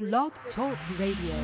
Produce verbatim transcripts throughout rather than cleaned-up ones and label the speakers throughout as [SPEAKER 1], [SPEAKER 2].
[SPEAKER 1] Blog Talk Radio.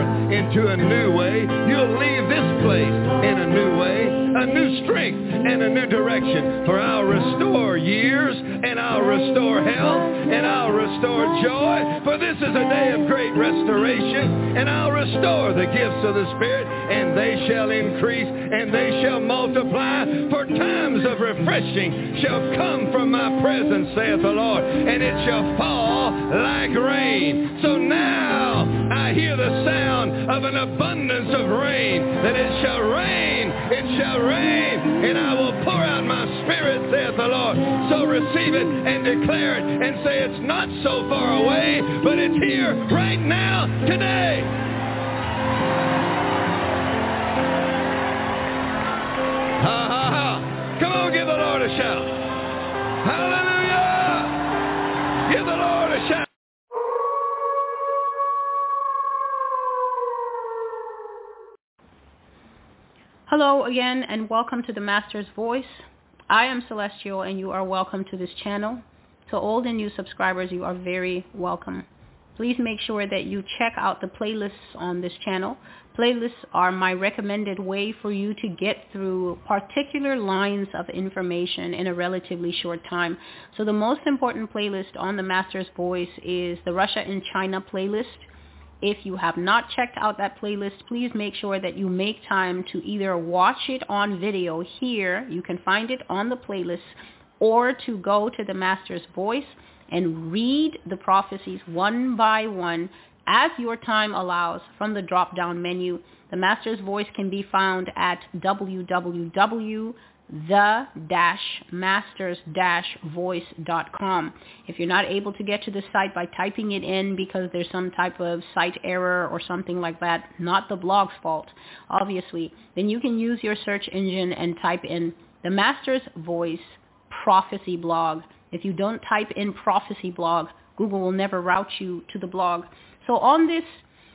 [SPEAKER 2] into a new way. You'll leave this place in a new way, a new strength and a
[SPEAKER 1] new direction. For I'll restore years, and I'll restore health, and I'll restore joy. For this is a day of great restoration, and I'll restore the gifts of the Spirit, and they shall increase, and they shall multiply. For times of refreshing shall come from my presence, saith the Lord, and it shall fall like rain. So now I hear the sound of an abundance of rain, that it shall rain, it shall rain, and I will pour out my Spirit, saith the Lord. So receive it and declare it and say it's not so far away, but it's here right now, today. Ha ha ha. Come on, give the Lord a shout. Hallelujah. Give the Lord a shout.
[SPEAKER 2] Hello again, and welcome to the Master's Voice. I am Celestial, and you are welcome to this channel. To old and new subscribers, you are very welcome. Please make sure that you check out the playlists on this channel. Playlists are my recommended way for you to get through particular lines of information in a relatively short time. So the most important playlist on the Master's Voice is the Russia and China playlist. If you have not checked out that playlist, please make sure that you make time to either watch it on video here, you can find it on the playlist, or to go to the Master's Voice and read the prophecies one by one as your time allows from the drop-down menu. The Master's Voice can be found at w w w dot the masters voice dot com. If you're not able to get to the site by typing it in because there's some type of site error or something like that, not the blog's fault, obviously, then you can use your search engine and type in the Master's Voice Prophecy Blog. If you don't type in Prophecy Blog, Google will never route you to the blog. So on this,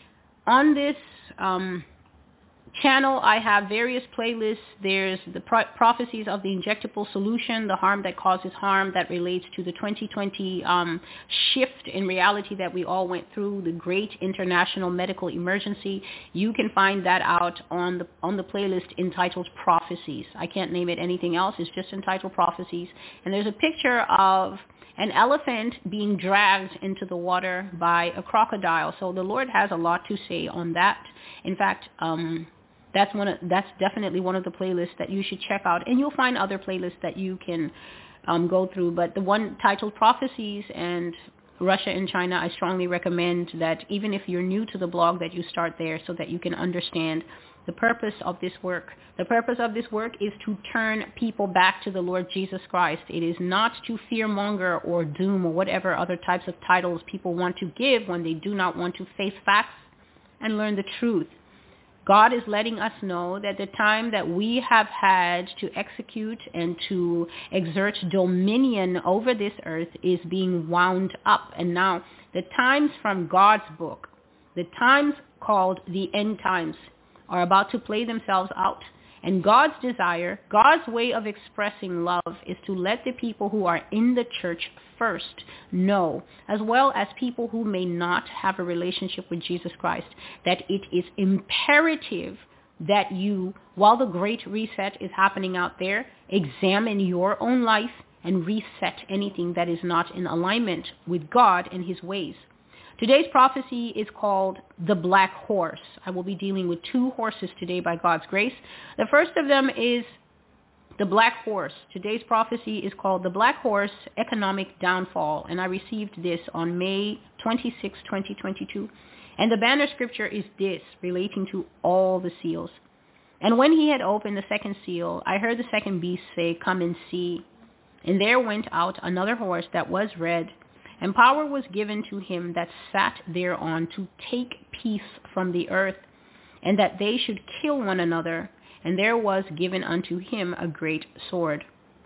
[SPEAKER 2] on this, um, channel, I have various playlists. There's the pro- prophecies of the injectable solution, the harm that causes harm, that relates to the twenty twenty um, shift in reality that we all went through, the great international medical emergency. You can find that out on the on the playlist entitled Prophecies. I can't name it anything else. It's just entitled Prophecies. And there's a picture of an elephant being dragged into the water by a crocodile. So the Lord has a lot to say on that. In fact, um, That's one. Of, that's definitely one of the playlists that you should check out, and you'll find other playlists that you can um, go through. But the one titled Prophecies and Russia and China, I strongly recommend that even if you're new to the blog, that you start there so that you can understand the purpose of this work. The purpose of this work is to turn people back to the Lord Jesus Christ. It is not to fearmonger or doom or whatever other types of titles people want to give when they do not want to face facts and learn the truth. God is letting us know that the time that we have had to execute and to exert dominion over this earth is being wound up. And now the times from God's book, the times called the end times, are about to play themselves out. And God's desire, God's way of expressing love is to let the people who are in the church first know, as well as people who may not have a relationship with Jesus Christ, that it is imperative that you, while the great reset is happening out there, examine your own life and reset anything that is not in alignment with God and his ways. Today's prophecy is called the Black Horse. I will be dealing with two horses today by God's grace. The first of them is the Black Horse. Today's prophecy is called the Black Horse Economic Downfall, and I received this on May twenty-sixth, twenty twenty-two. And the banner scripture is this, relating to all the seals. And when he had opened the second seal, I heard the second beast say, "Come and see." And there went out another horse that was red, and power was given to him that sat thereon to take peace from the earth, and that they should kill one another. And there was given unto him a great sword.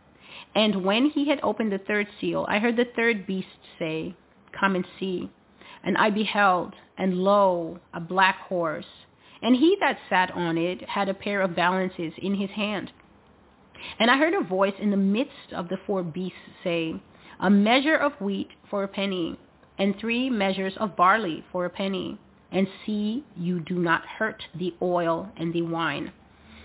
[SPEAKER 2] And when he had opened the third seal, I heard the third beast say, "Come and see." And I beheld, and lo, a black horse. And he that sat on it had a pair of balances in his hand. And I heard a voice in the midst of the four beasts say, "A measure of wheat for a penny, and three measures of barley for a penny. And see, you do not hurt the oil and the wine."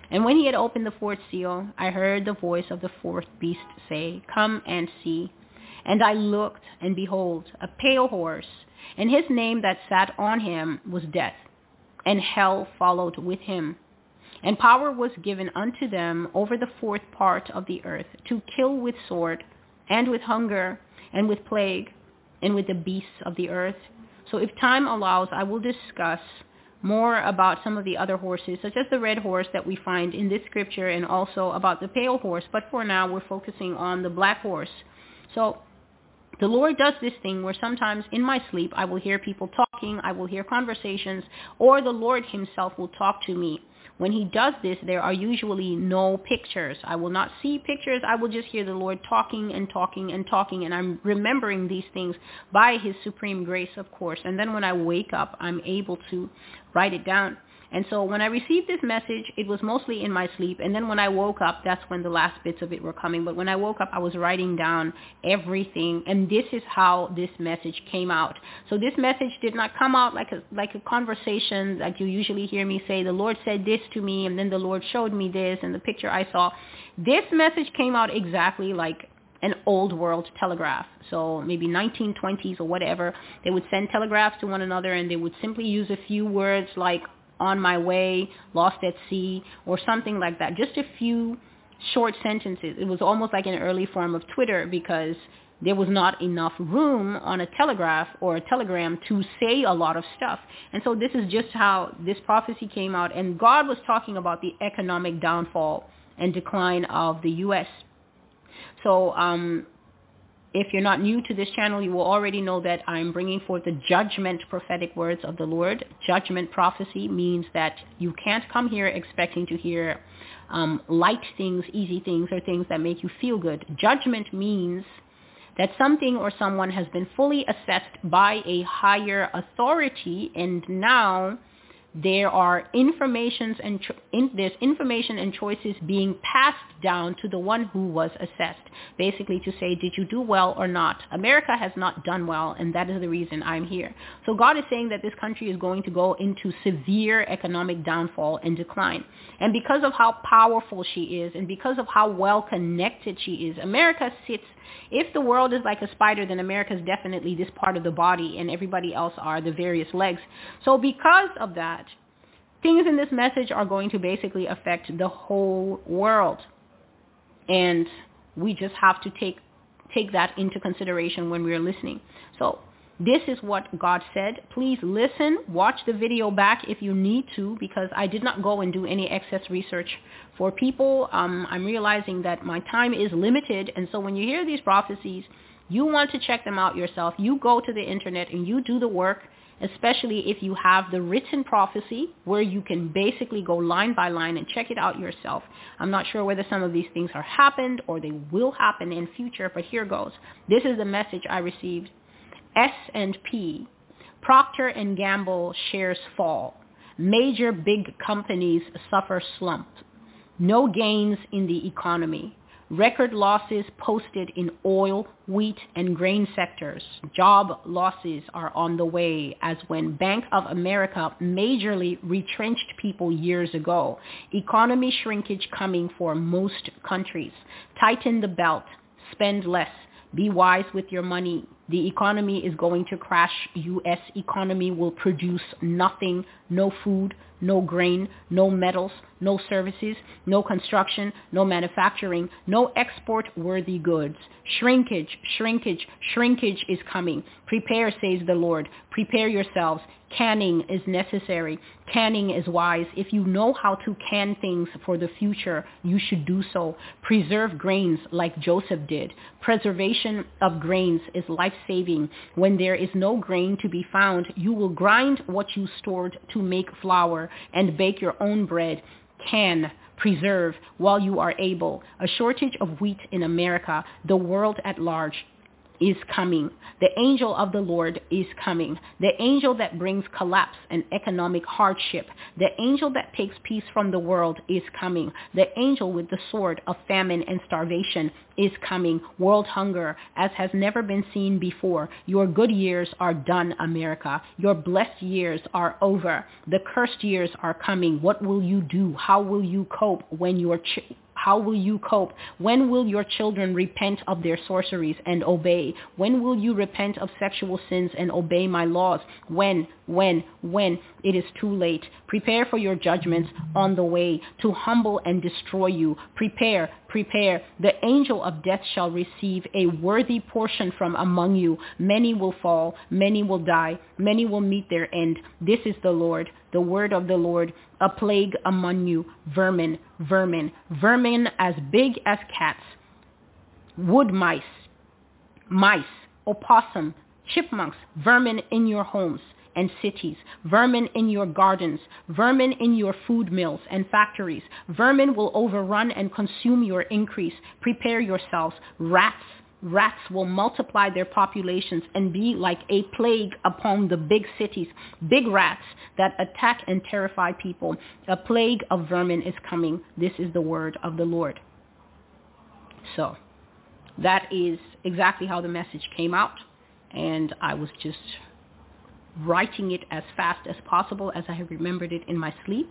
[SPEAKER 2] And when he had opened the fourth seal, I heard the voice of the fourth beast say, "Come and see." And I looked, and behold, a pale horse, and his name that sat on him was Death, and hell followed with him. And power was given unto them over the fourth part of the earth, to kill with sword, and with hunger, and with plague, and with the beasts of the earth. So if time allows, I will discuss more about some of the other horses, such as the red horse that we find in this scripture, and also about the pale horse. But for now, we're focusing on the black horse. So the Lord does this thing where sometimes in my sleep, I will hear people talking, I will hear conversations, or the Lord himself will talk to me. When he does this, there are usually no pictures. I will not see pictures. I will just hear the Lord talking and talking and talking, and I'm remembering these things by his supreme grace, of course. And then when I wake up, I'm able to write it down. And so when I received this message, it was mostly in my sleep. And then when I woke up, that's when the last bits of it were coming. But when I woke up, I was writing down everything. And this is how this message came out. So this message did not come out like a, like a conversation like you usually hear me say, the Lord said this to me, and then the Lord showed me this, and the picture I saw. This message came out exactly like an old world telegraph. So maybe nineteen twenties or whatever. They would send telegraphs to one another, and they would simply use a few words like "on my way," "lost at sea," or something like that. Just a few short sentences. It was almost like an early form of Twitter, because there was not enough room on a telegraph or a telegram to say a lot of stuff. And so this is just how this prophecy came out. And God was talking about the economic downfall and decline of the U S. So um, if you're not new to this channel, you will already know that I'm bringing forth the judgment prophetic words of the Lord. Judgment prophecy means that you can't come here expecting to hear um, light things, easy things, or things that make you feel good. Judgment means that something or someone has been fully assessed by a higher authority, and now there are informations and cho- in, there's information and choices being passed down to the one who was assessed, basically to say, did you do well or not? America has not done well, and that is the reason I'm here. So God is saying that this country is going to go into severe economic downfall and decline. And because of how powerful she is, and because of how well connected she is, America sits, if the world is like a spider, then America is definitely this part of the body, and everybody else are the various legs. So because of that, things in this message are going to basically affect the whole world. And we just have to take take that into consideration when we're listening. So this is what God said. Please listen, watch the video back if you need to, because I did not go and do any excess research for people. Um, I'm realizing that my time is limited, and so when you hear these prophecies, you want to check them out yourself. You go to the internet and you do the work, especially if you have the written prophecy where you can basically go line by line and check it out yourself. I'm not sure whether some of these things are happened or they will happen in future, but here goes. This is the message I received. S and P, Procter and Gamble shares fall. Major big companies suffer slump. No gains in the economy. Record losses posted in oil, wheat, and grain sectors. Job losses are on the way, as when Bank of America majorly retrenched people years ago. Economy shrinkage coming for most countries. Tighten the belt. Spend less. Be wise with your money. The economy is going to crash. U S economy will produce nothing, no food, no grain, no metals, no services, no construction, no manufacturing, no export-worthy goods. Shrinkage, shrinkage, shrinkage is coming. Prepare, says the Lord. Prepare yourselves. Canning is necessary. Canning is wise. If you know how to can things for the future, you should do so. Preserve grains like Joseph did. Preservation of grains is life-saving. When there is no grain to be found, you will grind what you stored to make flour and bake your own bread. Can, preserve while you are able. A shortage of wheat in America, the world at large. is coming. The angel of the Lord is coming. The angel that brings collapse and economic hardship. The angel that takes peace from the world is coming. The angel with the sword of famine and starvation is coming. World hunger as has never been seen before. Your good years are done, America. Your blessed years are over. The cursed years are coming. What will you do? How will you cope when your ch- How will you cope? When will your children repent of their sorceries and obey? When will you repent of sexual sins and obey my laws? When, when, when? It is too late. Prepare for your judgments on the way to humble and destroy you. Prepare, prepare. The angel of death shall receive a worthy portion from among you. Many will fall. Many will die. Many will meet their end. This is the Lord, the word of the Lord. A plague among you, vermin, vermin, vermin as big as cats, wood mice, mice, opossum, chipmunks, vermin in your homes and cities, vermin in your gardens, vermin in your food mills and factories. Vermin will overrun and consume your increase. Prepare yourselves. Rats Rats will multiply their populations and be like a plague upon the big cities. Big rats that attack and terrify people. A plague of vermin is coming. This is the word of the Lord. So that is exactly how the message came out. And I was just writing it as fast as possible as I have remembered it in my sleep.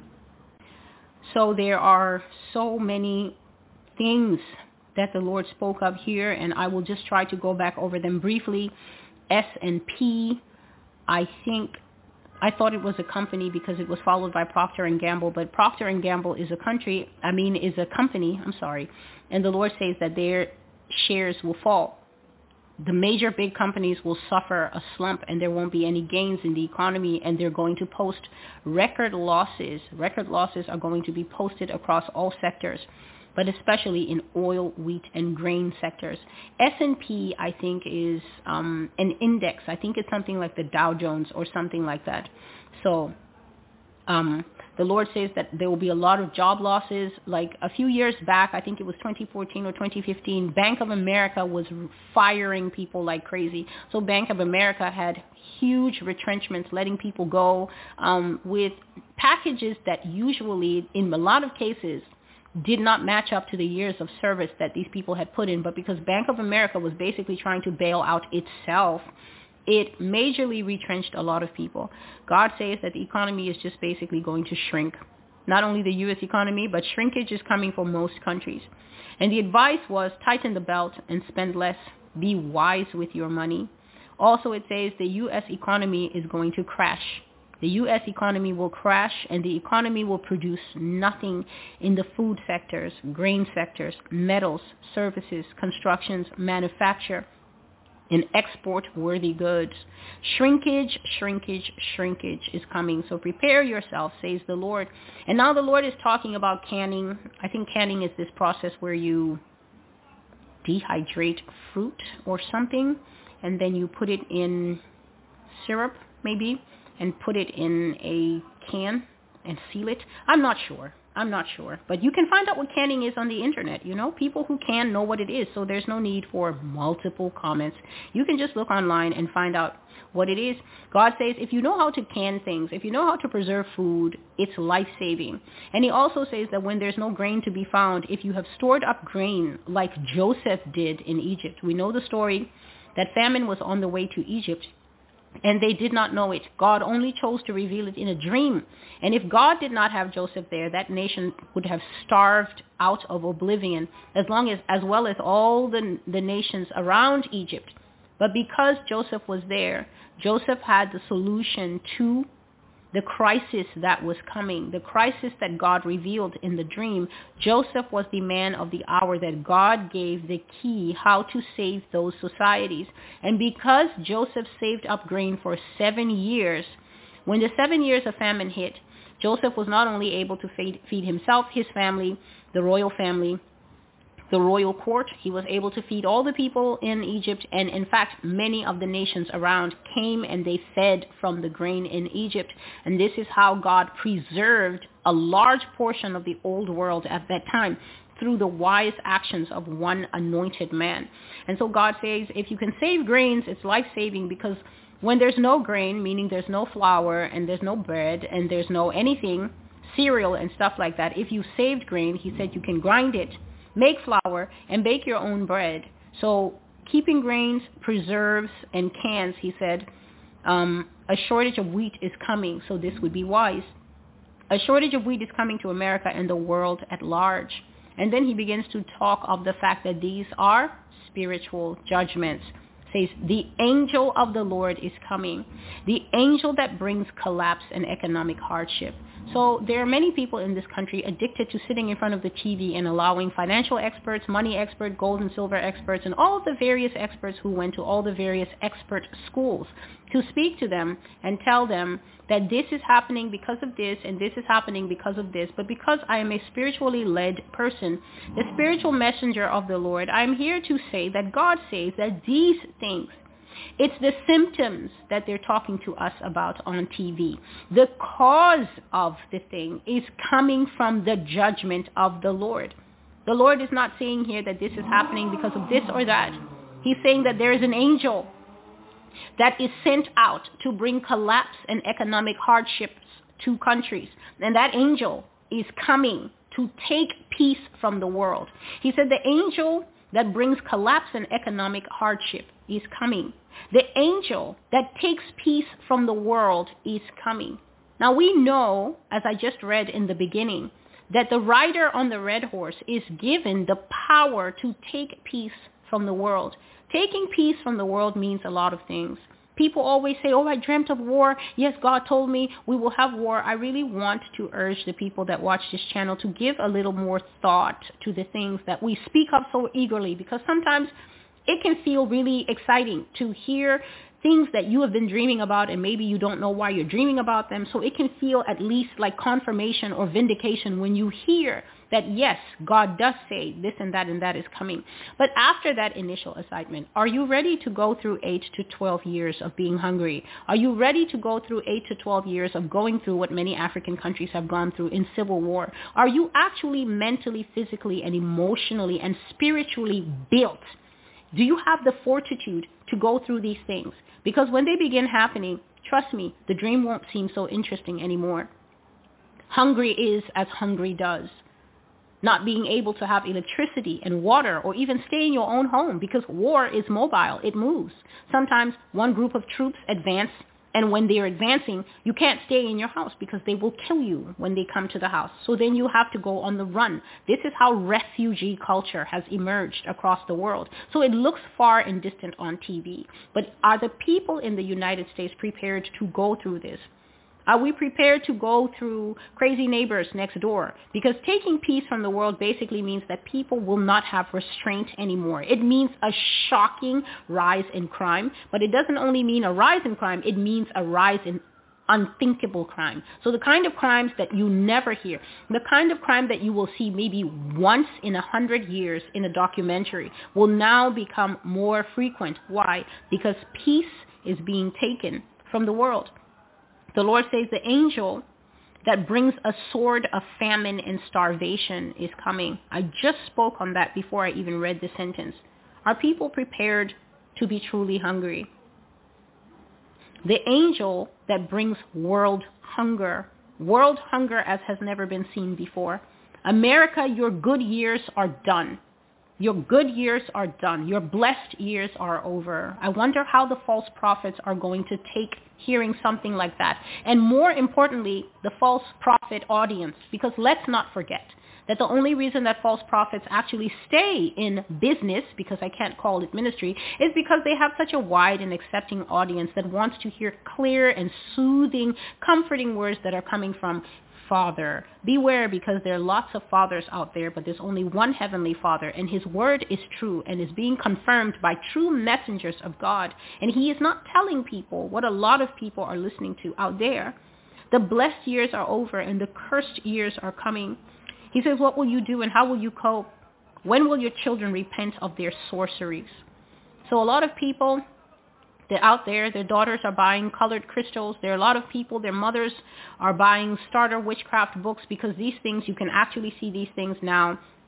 [SPEAKER 2] So there are so many things that the Lord spoke of here, and I will just try to go back over them briefly. S and P, I think, I thought it was a company because it was followed by Procter and Gamble, but Procter and Gamble is a country, I mean, is a company, I'm sorry, and the Lord says that their shares will fall. The major big companies will suffer a slump and there won't be any gains in the economy, and they're going to post record losses. Record losses are going to be posted across all sectors, but especially in oil, wheat, and grain sectors. S and P, I think, is um, an index. I think it's something like the Dow Jones or something like that. So um, the Lord says that there will be a lot of job losses. Like a few years back, I think it was twenty fourteen or twenty fifteen, Bank of America was firing people like crazy. So Bank of America had huge retrenchments, letting people go um, with packages that usually, in a lot of cases, did not match up to the years of service that these people had put in. But because Bank of America was basically trying to bail out itself, it majorly retrenched a lot of people. God says that the economy is just basically going to shrink. Not only the U S economy, but shrinkage is coming for most countries. And the advice was tighten the belt and spend less. Be wise with your money. Also, it says the U S economy is going to crash. The U S economy will crash, and the economy will produce nothing in the food sectors, grain sectors, metals, services, constructions, manufacture, and export-worthy goods. Shrinkage, shrinkage, shrinkage is coming. So prepare yourself, says the Lord. And now the Lord is talking about canning. I think canning is this process where you dehydrate fruit or something, and then you put it in syrup, maybe, and put it in a can and seal it. I'm not sure. I'm not sure. But you can find out what canning is on the internet. You know, people who can know what it is. So there's no need for multiple comments. You can just look online and find out what it is. God says if you know how to can things, if you know how to preserve food, it's life-saving. And he also says that when there's no grain to be found, if you have stored up grain like Joseph did in Egypt, we know the story that famine was on the way to Egypt, and they did not know it. God only chose to reveal it in a dream. And if God did not have Joseph there, that nation would have starved out of oblivion, as long as, as well as all the, the nations around Egypt. But because Joseph was there, Joseph had the solution to the crisis that was coming, the crisis that God revealed in the dream. Joseph was the man of the hour that God gave the key how to save those societies. And because Joseph saved up grain for seven years, when the seven years of famine hit, Joseph was not only able to feed, feed himself, his family, the royal family, the royal court. He was able to feed all the people in Egypt, and in fact, many of the nations around came and they fed from the grain in Egypt. And this is how God preserved a large portion of the old world at that time. through the wise actions of one anointed man. And so God says, if you can save grains, it's life-saving, because when there's no grain, meaning there's no flour and there's no bread and there's no anything, cereal and stuff like that, if you saved grain, he said you can grind it, make flour, and bake your own bread. So keeping grains, preserves, and cans, he said, um, a shortage of wheat is coming, so this would be wise. A shortage of wheat is coming to America and the world at large. And then he begins to talk of the fact that these are spiritual judgments. Says, the angel of the Lord is coming. The angel that brings collapse and economic hardship. So there are many people in this country addicted to sitting in front of the T V and allowing financial experts, money experts, gold and silver experts, and all the various experts who went to all the various expert schools to speak to them and tell them that this is happening because of this and this is happening because of this. But because I am a spiritually led person, the spiritual messenger of the Lord, I'm here to say that God says that these things, it's the symptoms that they're talking to us about on T V. The cause of the thing is coming from the judgment of the Lord. The Lord is not saying here that this is happening because of this or that. He's saying that there is an angel that is sent out to bring collapse and economic hardships to countries. And that angel is coming to take peace from the world. He said the angel that brings collapse and economic hardship is coming. The angel that takes peace from the world is coming. Now we know, as I just read in the beginning, that the rider on the red horse is given the power to take peace from the world. Taking peace from the world means a lot of things. People always say, oh, I dreamt of war. Yes, God told me we will have war. I really want to urge the people that watch this channel to give a little more thought to the things that we speak of so eagerly, because sometimes it can feel really exciting to hear things that you have been dreaming about and maybe you don't know why you're dreaming about them. So it can feel at least like confirmation or vindication when you hear that, yes, God does say this and that and that is coming. But after that initial excitement, are you ready to go through eight to twelve years of being hungry? Are you ready to go through eight to twelve years of going through what many African countries have gone through in civil war? Are you actually mentally, physically, and emotionally and spiritually built? Do you have the fortitude to go through these things? Because when they begin happening, trust me, the dream won't seem so interesting anymore. Hungry is as hungry does. Not being able to have electricity and water or even stay in your own home, because war is mobile. It moves. Sometimes one group of troops advance, and when they're advancing, you can't stay in your house because they will kill you when they come to the house. So then you have to go on the run. This is how refugee culture has emerged across the world. So it looks far and distant on T V. But are the people in the United States prepared to go through this? Are we prepared to go through crazy neighbors next door? Because taking peace from the world basically means that people will not have restraint anymore. It means a shocking rise in crime, but it doesn't only mean a rise in crime, it means a rise in unthinkable crime. So the kind of crimes that you never hear, the kind of crime that you will see maybe once in a hundred years in a documentary will now become more frequent. Why? Because peace is being taken from the world. The Lord says the angel that brings a sword of famine and starvation is coming. I just spoke on that before I even read the sentence. Are people prepared to be truly hungry? The angel that brings world hunger, world hunger as has never been seen before. America, your good years are done. Your good years are done. Your blessed years are over. I wonder how the false prophets are going to take hearing something like that. And more importantly, the false prophet audience, because let's not forget that the only reason that false prophets actually stay in business, because I can't call it ministry, is because they have such a wide and accepting audience that wants to hear clear and soothing, comforting words that are coming from Father. Beware, because there are lots of fathers out there, but there's only one heavenly Father, and his word is true and is being confirmed by true messengers of God. And he is not telling people what a lot of people are listening to out there. The blessed years are over and the cursed years are coming. He says, what will you do and how will you cope? When will your children repent of their sorceries? So a lot of people, they're out there, their daughters are buying colored crystals. There are a lot of people, their mothers are buying starter witchcraft books, because these things, you can actually see these things now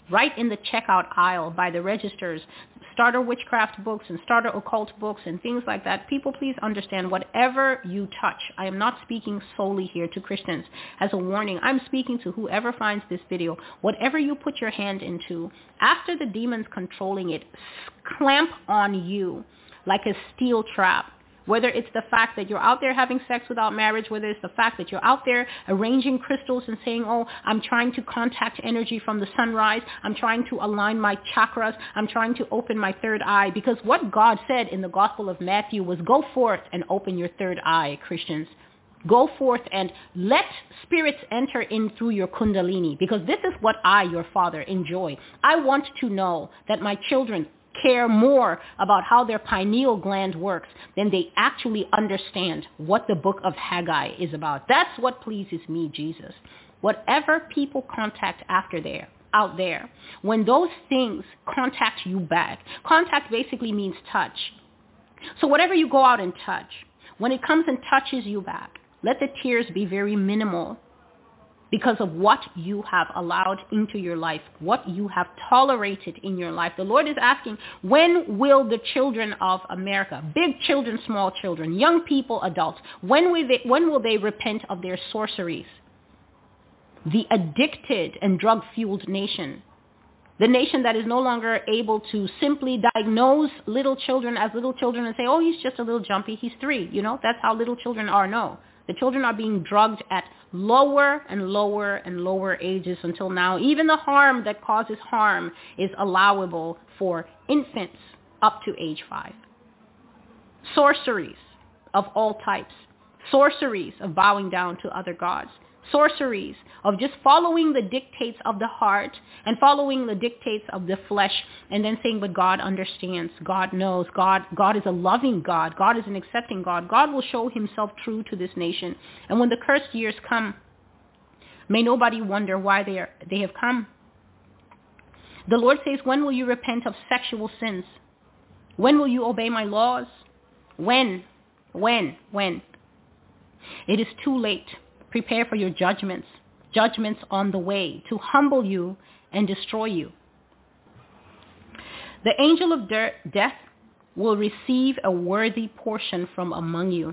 [SPEAKER 2] right in the checkout aisle by the registers, starter witchcraft books and starter occult books and things like that. People, please understand, whatever you touch, I am not speaking solely here to Christians as a warning. I'm speaking to whoever finds this video. Whatever you put your hand into, after the demons controlling it clamp on you like a steel trap, whether it's the fact that you're out there having sex without marriage, whether it's the fact that you're out there arranging crystals and saying, oh, I'm trying to contact energy from the sunrise. I'm trying to align my chakras. I'm trying to open my third eye. Because what God said in the Gospel of Matthew was, go forth and open your third eye, Christians. Go forth and let spirits enter in through your kundalini, because this is what I, your father, enjoy. I want to know that my children care more about how their pineal gland works than they actually understand what the book of Haggai is about. That's what pleases me, Jesus. Whatever people contact after there, out there, when those things contact you back, contact basically means touch. So whatever you go out and touch, when it comes and touches you back, let the tears be very minimal, because of what you have allowed into your life, what you have tolerated in your life. The Lord is asking, when will the children of America, big children, small children, young people, adults, when will they, when will they repent of their sorceries? The addicted and drug-fueled nation, the nation that is no longer able to simply diagnose little children as little children and say, oh, he's just a little jumpy, he's three. You know, that's how little children are. No. The children are being drugged at lower and lower and lower ages until now. Even the harm that causes harm is allowable for infants up to age five. Sorceries of all types. Sorceries of bowing down to other gods. Sorceries of just following the dictates of the heart and following the dictates of the flesh, and then saying, but God understands, God knows, God, God is a loving God, God is an accepting God, God will show himself true to this nation. And when the cursed years come, may nobody wonder why they are, they have come. The Lord says, when will you repent of sexual sins? When will you obey my laws? When? When? When? It is too late. Prepare for your judgments, judgments on the way to humble you and destroy you. The angel of de- death will receive a worthy portion from among you.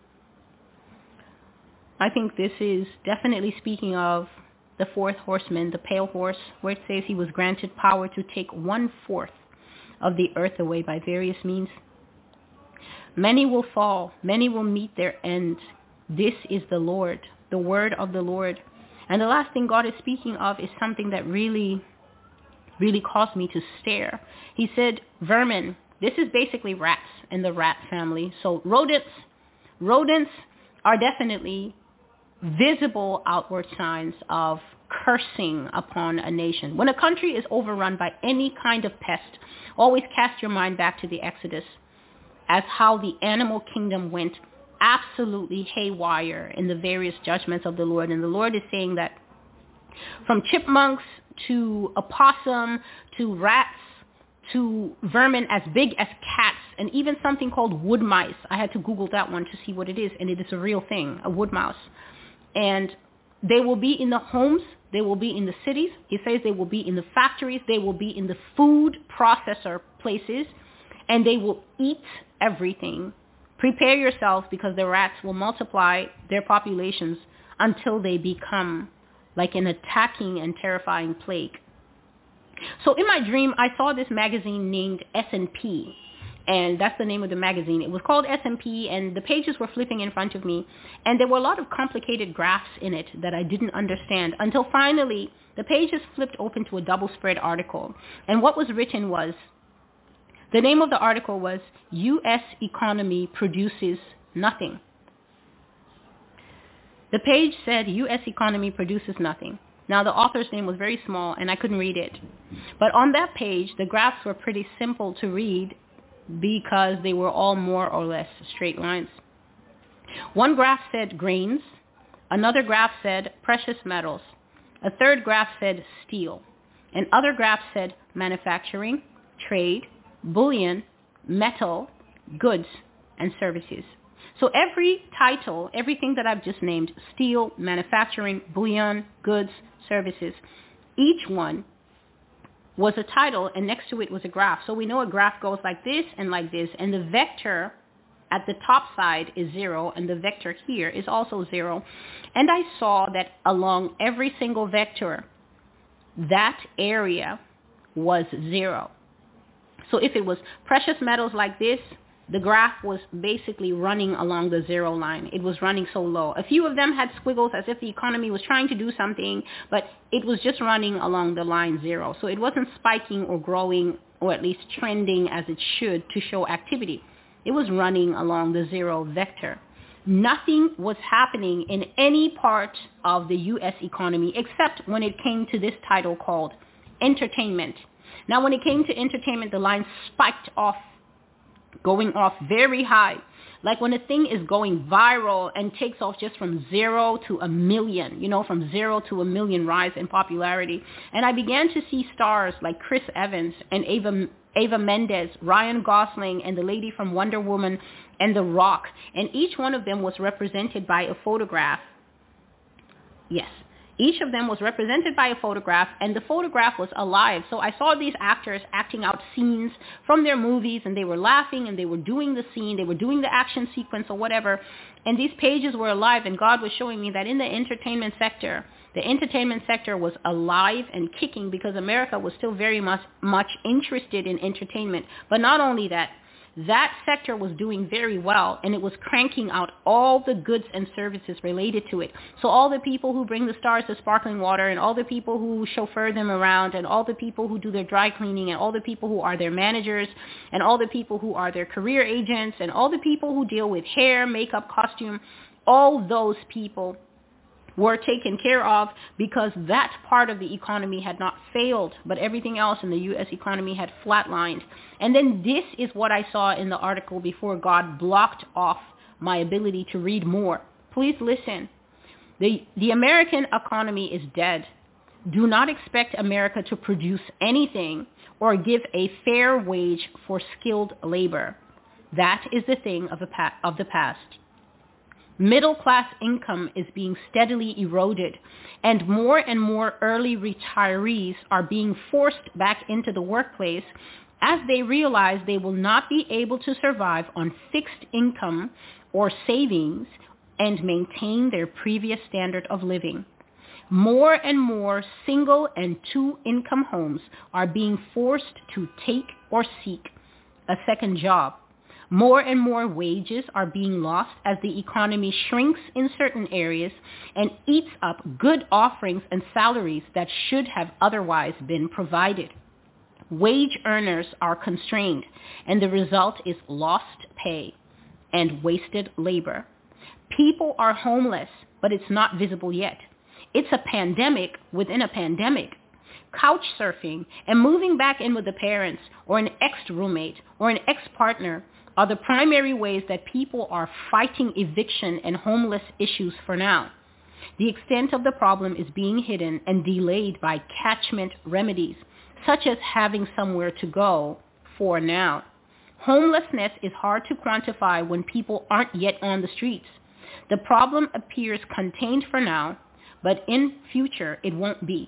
[SPEAKER 2] I think this is definitely speaking of the fourth horseman, the pale horse, where it says he was granted power to take one-fourth of the earth away by various means. Many will fall, many will meet their end. This is the Lord, the word of the Lord. And the last thing God is speaking of is something that really, really caused me to stare. He said, vermin. This is basically rats in the rat family. So rodents, rodents are definitely visible outward signs of cursing upon a nation. When a country is overrun by any kind of pest, always cast your mind back to the Exodus as how the animal kingdom went absolutely haywire in the various judgments of the Lord. And the Lord is saying that from chipmunks to opossum to rats to vermin as big as cats, and even something called wood mice. I had to Google that one to see what it is, and it is a real thing, a wood mouse. And they will be in the homes, they will be in the cities. He says they will be in the factories, they will be in the food processor places, and they will eat everything. Prepare yourselves, because the rats will multiply their populations until they become like an attacking and terrifying plague. So in my dream, I saw this magazine named S and P, and that's the name of the magazine. It was called S and P, and the pages were flipping in front of me, and there were a lot of complicated graphs in it that I didn't understand until finally the pages flipped open to a double spread article. And what was written was, the name of the article was, U S economy produces nothing. The page said, U S economy produces nothing. Now, the author's name was very small, and I couldn't read it. But on that page, the graphs were pretty simple to read because they were all more or less straight lines. One graph said grains. Another graph said precious metals. A third graph said steel. And other graphs said manufacturing, trade, bullion, metal, goods, and services. So every title, everything that I've just named, steel, manufacturing, bullion, goods, services, each one was a title, and next to it was a graph. So we know a graph goes like this and like this, and the vector at the top side is zero, and the vector here is also zero. And I saw that along every single vector, that area was zero. So if it was precious metals like this, the graph was basically running along the zero line. It was running so low. A few of them had squiggles as if the economy was trying to do something, but it was just running along the line zero. So it wasn't spiking or growing, or at least trending as it should to show activity. It was running along the zero vector. Nothing was happening in any part of the U S economy except when it came to this title called entertainment. Now, when it came to entertainment, the line spiked off, going off very high. Like when a thing is going viral and takes off just from zero to a million, you know, from zero to a million rise in popularity. And I began to see stars like Chris Evans and Ava, Ava Mendes, Ryan Gosling, and the lady from Wonder Woman and The Rock. And each one of them was represented by a photograph. Yes. Each of them was represented by a photograph, and the photograph was alive. So I saw these actors acting out scenes from their movies, and they were laughing, and they were doing the scene, they were doing the action sequence or whatever, and these pages were alive, and God was showing me that in the entertainment sector, the entertainment sector was alive and kicking because America was still very much, much interested in entertainment. But not only that, that sector was doing very well, and it was cranking out all the goods and services related to it. So all the people who bring the stars the sparkling water, and all the people who chauffeur them around, and all the people who do their dry cleaning, and all the people who are their managers, and all the people who are their career agents, and all the people who deal with hair, makeup, costume, all those people were taken care of because that part of the economy had not failed, but everything else in the U S economy had flatlined. And then this is what I saw in the article before God blocked off my ability to read more. Please listen. The, the American economy is dead. Do not expect America to produce anything or give a fair wage for skilled labor. That is the thing of the, pa- of the past. Middle-class income is being steadily eroded, and more and more early retirees are being forced back into the workplace as they realize they will not be able to survive on fixed income or savings and maintain their previous standard of living. More and more single and two-income homes are being forced to take or seek a second job. More and more wages are being lost as the economy shrinks in certain areas and eats up good offerings and salaries that should have otherwise been provided. Wage earners are constrained, and the result is lost pay and wasted labor. People are homeless, but it's not visible yet. It's a pandemic within a pandemic. Couch surfing and moving back in with the parents or an ex-roommate or an ex-partner are the primary ways that people are fighting eviction and homeless issues for now. The extent of the problem is being hidden and delayed by catchment remedies, such as having somewhere to go for now. Homelessness is hard to quantify when people aren't yet on the streets. The problem appears contained for now, but in future it won't be.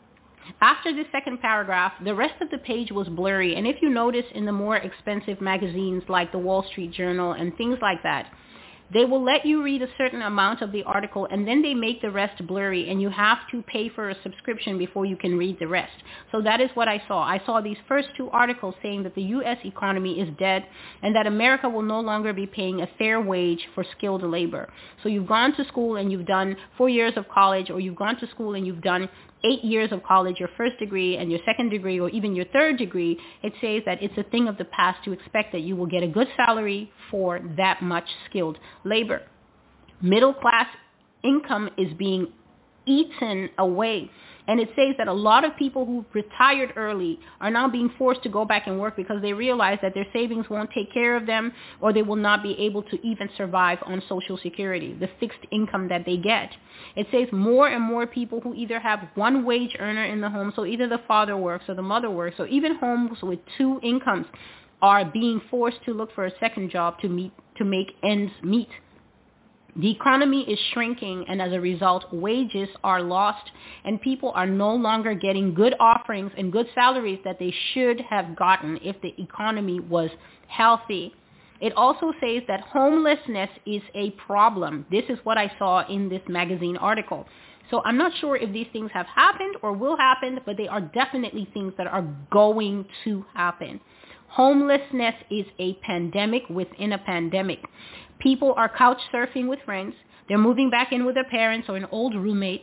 [SPEAKER 2] After the second paragraph, the rest of the page was blurry, and if you notice in the more expensive magazines like the Wall Street Journal and things like that, they will let you read a certain amount of the article, and then they make the rest blurry, and you have to pay for a subscription before you can read the rest. So that is what I saw. I saw these first two articles saying that the U S economy is dead and that America will no longer be paying a fair wage for skilled labor. So you've gone to school and you've done four years of college, or you've gone to school and you've done eight years of college, your first degree and your second degree, or even your third degree. It says that it's a thing of the past to expect that you will get a good salary for that much skilled labor. Middle class income is being eaten away. And it says that a lot of people who retired early are now being forced to go back and work because they realize that their savings won't take care of them, or they will not be able to even survive on Social Security, the fixed income that they get. It says more and more people who either have one wage earner in the home, so either the father works or the mother works, or even homes with two incomes, are being forced to look for a second job to meet to make ends meet. The economy is shrinking, and as a result, wages are lost, and people are no longer getting good offerings and good salaries that they should have gotten if the economy was healthy. It also says that homelessness is a problem. This is what I saw in this magazine article. So I'm not sure if these things have happened or will happen, but they are definitely things that are going to happen. Homelessness is a pandemic within a pandemic. People are couch surfing with friends. They're moving back in with their parents or an old roommate,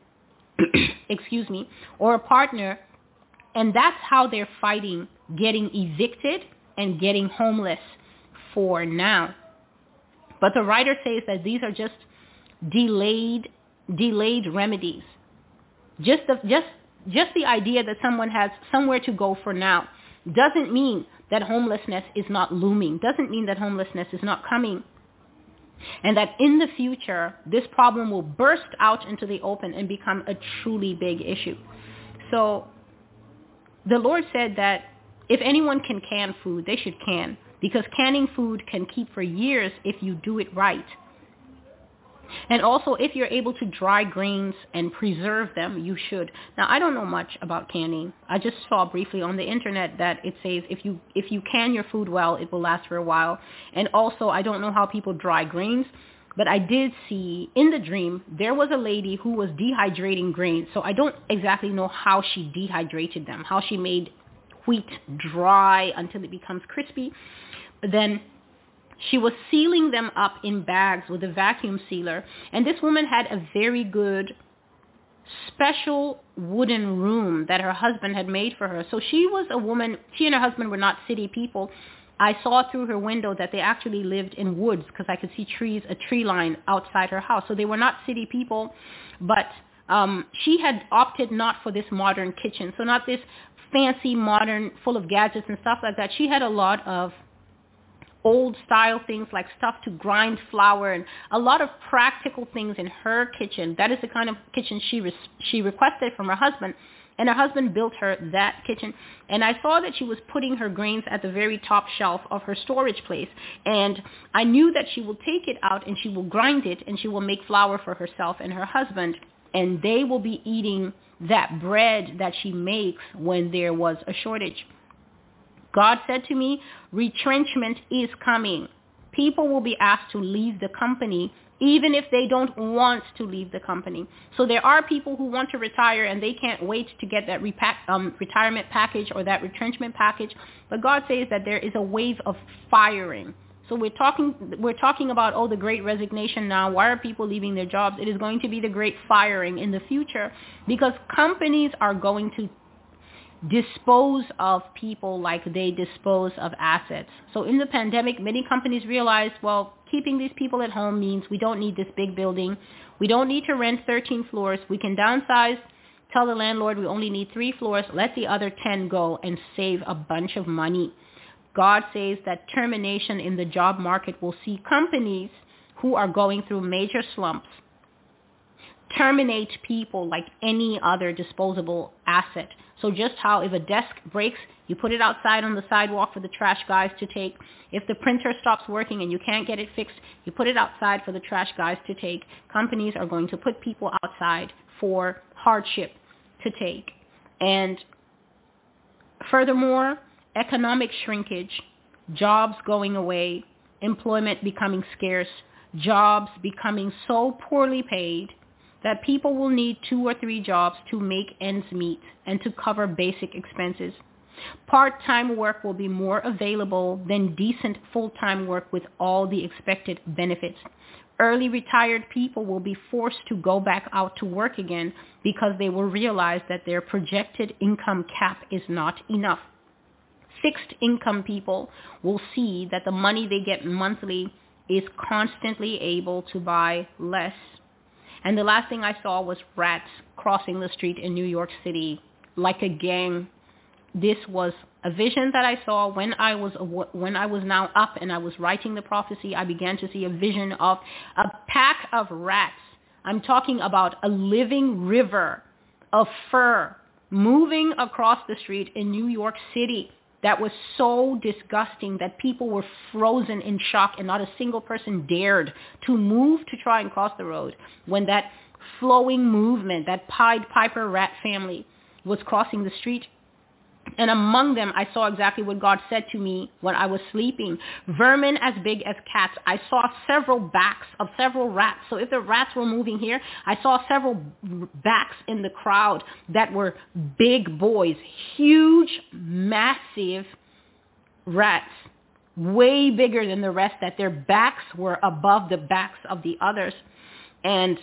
[SPEAKER 2] excuse me, or a partner. And that's how they're fighting getting evicted and getting homeless for now. But the writer says that these are just delayed delayed remedies. Just the just just the idea that someone has somewhere to go for now doesn't mean that homelessness is not looming, doesn't mean that homelessness is not coming, and that in the future this problem will burst out into the open and become a truly big issue. So the Lord said that if anyone can can food, they should can, because canning food can keep for years if you do it right. And also, if you're able to dry grains and preserve them, you should. Now, I don't know much about canning. I just saw briefly on the internet that it says if you if you can your food well, it will last for a while. And also, I don't know how people dry grains, but I did see in the dream there was a lady who was dehydrating grains. So I don't exactly know how she dehydrated them, how she made wheat dry until it becomes crispy. Then she was sealing them up in bags with a vacuum sealer. And this woman had a very good special wooden room that her husband had made for her. So she was a woman, she and her husband were not city people. I saw through her window that they actually lived in woods because I could see trees, a tree line outside her house. So they were not city people, but um, she had opted not for this modern kitchen. So not this fancy modern full of gadgets and stuff like that. She had a lot of old style things like stuff to grind flour and a lot of practical things in her kitchen. That is the kind of kitchen she re- she requested from her husband, and her husband built her that kitchen. And I saw that she was putting her grains at the very top shelf of her storage place, and I knew that she will take it out and she will grind it and she will make flour for herself and her husband, and they will be eating that bread that she makes when there was a shortage. God said to me, retrenchment is coming. People will be asked to leave the company even if they don't want to leave the company. So there are people who want to retire and they can't wait to get that repack, um, retirement package or that retrenchment package. But God says that there is a wave of firing. So we're talking we're talking about, oh, the great resignation now. Why are people leaving their jobs? It is going to be the great firing in the future because companies are going to dispose of people like they dispose of assets. So in the pandemic, many companies realized, well, keeping these people at home means we don't need this big building. We don't need to rent thirteen floors. We can downsize, tell the landlord we only need three floors, let the other ten go and save a bunch of money. God says that termination in the job market will see companies who are going through major slumps terminate people like any other disposable asset. So just how if a desk breaks, you put it outside on the sidewalk for the trash guys to take. If the printer stops working and you can't get it fixed, you put it outside for the trash guys to take. Companies are going to put people outside for hardship to take. And furthermore, economic shrinkage, jobs going away, employment becoming scarce, jobs becoming so poorly paid that people will need two or three jobs to make ends meet and to cover basic expenses. Part-time work will be more available than decent full-time work with all the expected benefits. Early retired people will be forced to go back out to work again because they will realize that their projected income cap is not enough. Fixed income people will see that the money they get monthly is constantly able to buy less. And the last thing I saw was rats crossing the street in New York City like a gang. This was a vision that I saw when I was when I was now up and I was writing the prophecy. I began to see a vision of a pack of rats. I'm talking about a living river of fur moving across the street in New York City. that was so disgusting that people were frozen in shock and not a single person dared to move to try and cross the road when that flowing movement, that Pied Piper rat family was crossing the street. And among them, I saw exactly what God said to me when I was sleeping. Vermin as big as cats. I saw several backs of several rats. So if the rats were moving here, I saw several backs in the crowd that were big boys, huge, massive rats, way bigger than the rest, that their backs were above the backs of the others. And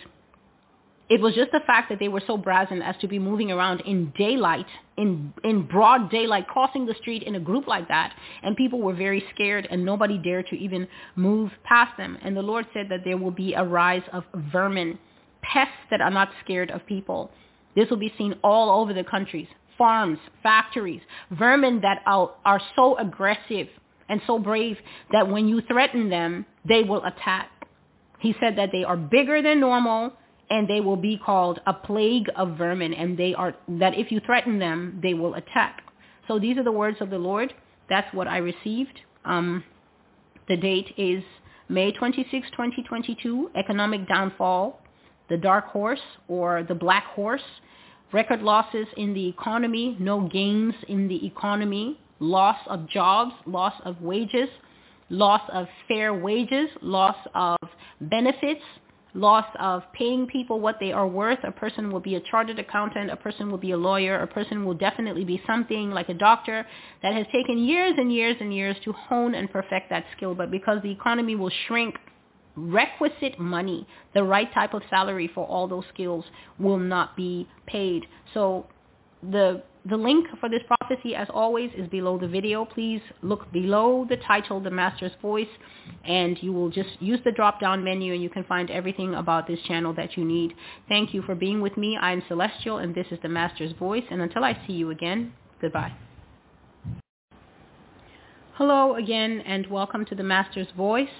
[SPEAKER 2] it was just the fact that they were so brazen as to be moving around in daylight, in in broad daylight, crossing the street in a group like that. And people were very scared and nobody dared to even move past them. And the Lord said that there will be a rise of vermin, pests that are not scared of people. This will be seen all over the countries, farms, factories, vermin that are, are so aggressive and so brave that when you threaten them, they will attack. He said that they are bigger than normal, and they will be called a plague of vermin, and they are that if you threaten them, they will attack. So these are the words of the Lord. That's what I received. Um, the date is May twenty-sixth, twenty twenty-two, economic downfall, the dark horse or the black horse, record losses in the economy, no gains in the economy, loss of jobs, loss of wages, loss of fair wages, loss of benefits, loss of paying people what they are worth. A person will be a chartered accountant, a person will be a lawyer, a person will definitely be something like a doctor that has taken years and years and years to hone and perfect that skill. But because the economy will shrink, requisite money, the right type of salary for all those skills will not be paid. So the The link for this prophecy, as always, is below the video. Please look below the title, The Master's Voice, and you will just use the drop-down menu and you can find everything about this channel that you need. Thank you for being with me. I am Celestial, and this is The Master's Voice. And until I see you again, goodbye. Hello again, and welcome to The Master's Voice.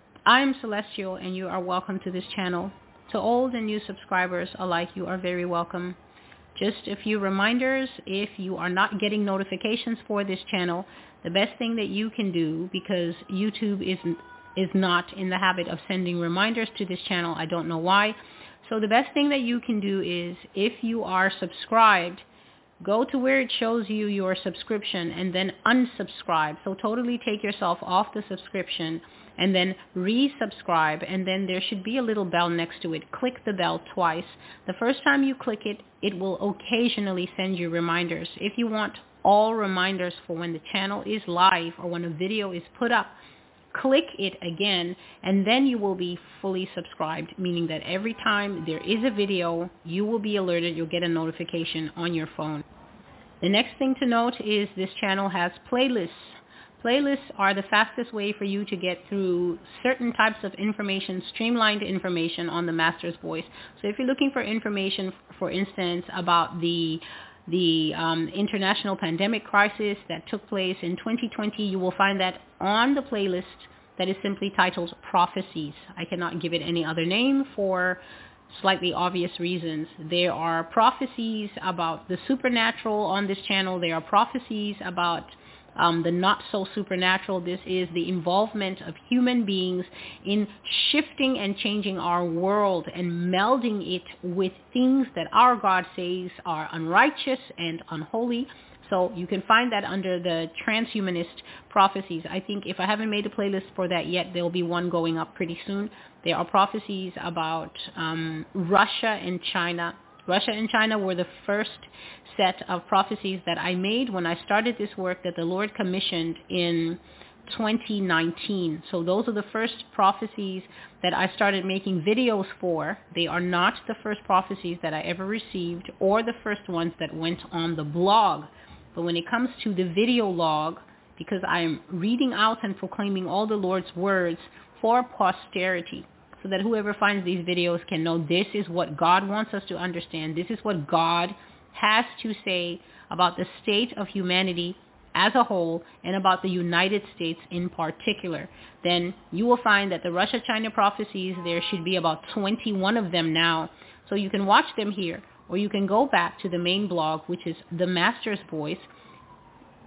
[SPEAKER 2] I am Celestial, and you are welcome to this channel. To old and new subscribers alike, you are very welcome. Just a few reminders, if you are not getting notifications for this channel, the best thing that you can do, because YouTube isn't, is not in the habit of sending reminders to this channel, I don't know why. So the best thing that you can do is, if you are subscribed, go to where it shows you your subscription and then unsubscribe. So totally take yourself off the subscription and then resubscribe, and then there should be a little bell next to it. Click the bell twice. The first time you click it, it will occasionally send you reminders. If you want all reminders for when the channel is live or when a video is put up, click it again, and then you will be fully subscribed, meaning that every time there is a video, you will be alerted. You'll get a notification on your phone. The next thing to note is this channel has playlists. Playlists are the fastest way for you to get through certain types of information, streamlined information on the Master's Voice. So if you're looking for information, for instance, about the the um, international pandemic crisis that took place in twenty twenty, you will find that on the playlist that is simply titled Prophecies. I cannot give it any other name for slightly obvious reasons. There are prophecies about the supernatural on this channel. There are prophecies about Um, the not so supernatural. This is the involvement of human beings in shifting and changing our world and melding it with things that our God says are unrighteous and unholy. So you can find that under the transhumanist prophecies. I think if I haven't made a playlist for that yet, there will be one going up pretty soon. There are prophecies about um, Russia and China. Russia and China were the first set of prophecies that I made when I started this work that the Lord commissioned in twenty nineteen. So those are the first prophecies that I started making videos for. They are not the first prophecies that I ever received or the first ones that went on the blog. But when it comes to the video log, because I am reading out and proclaiming all the Lord's words for posterity, so that whoever finds these videos can know this is what God wants us to understand. This is what God has to say about the state of humanity as a whole and about the United States in particular. Then you will find that the Russia-China prophecies, there should be about twenty-one of them now. So you can watch them here, or you can go back to the main blog, which is The Master's Voice,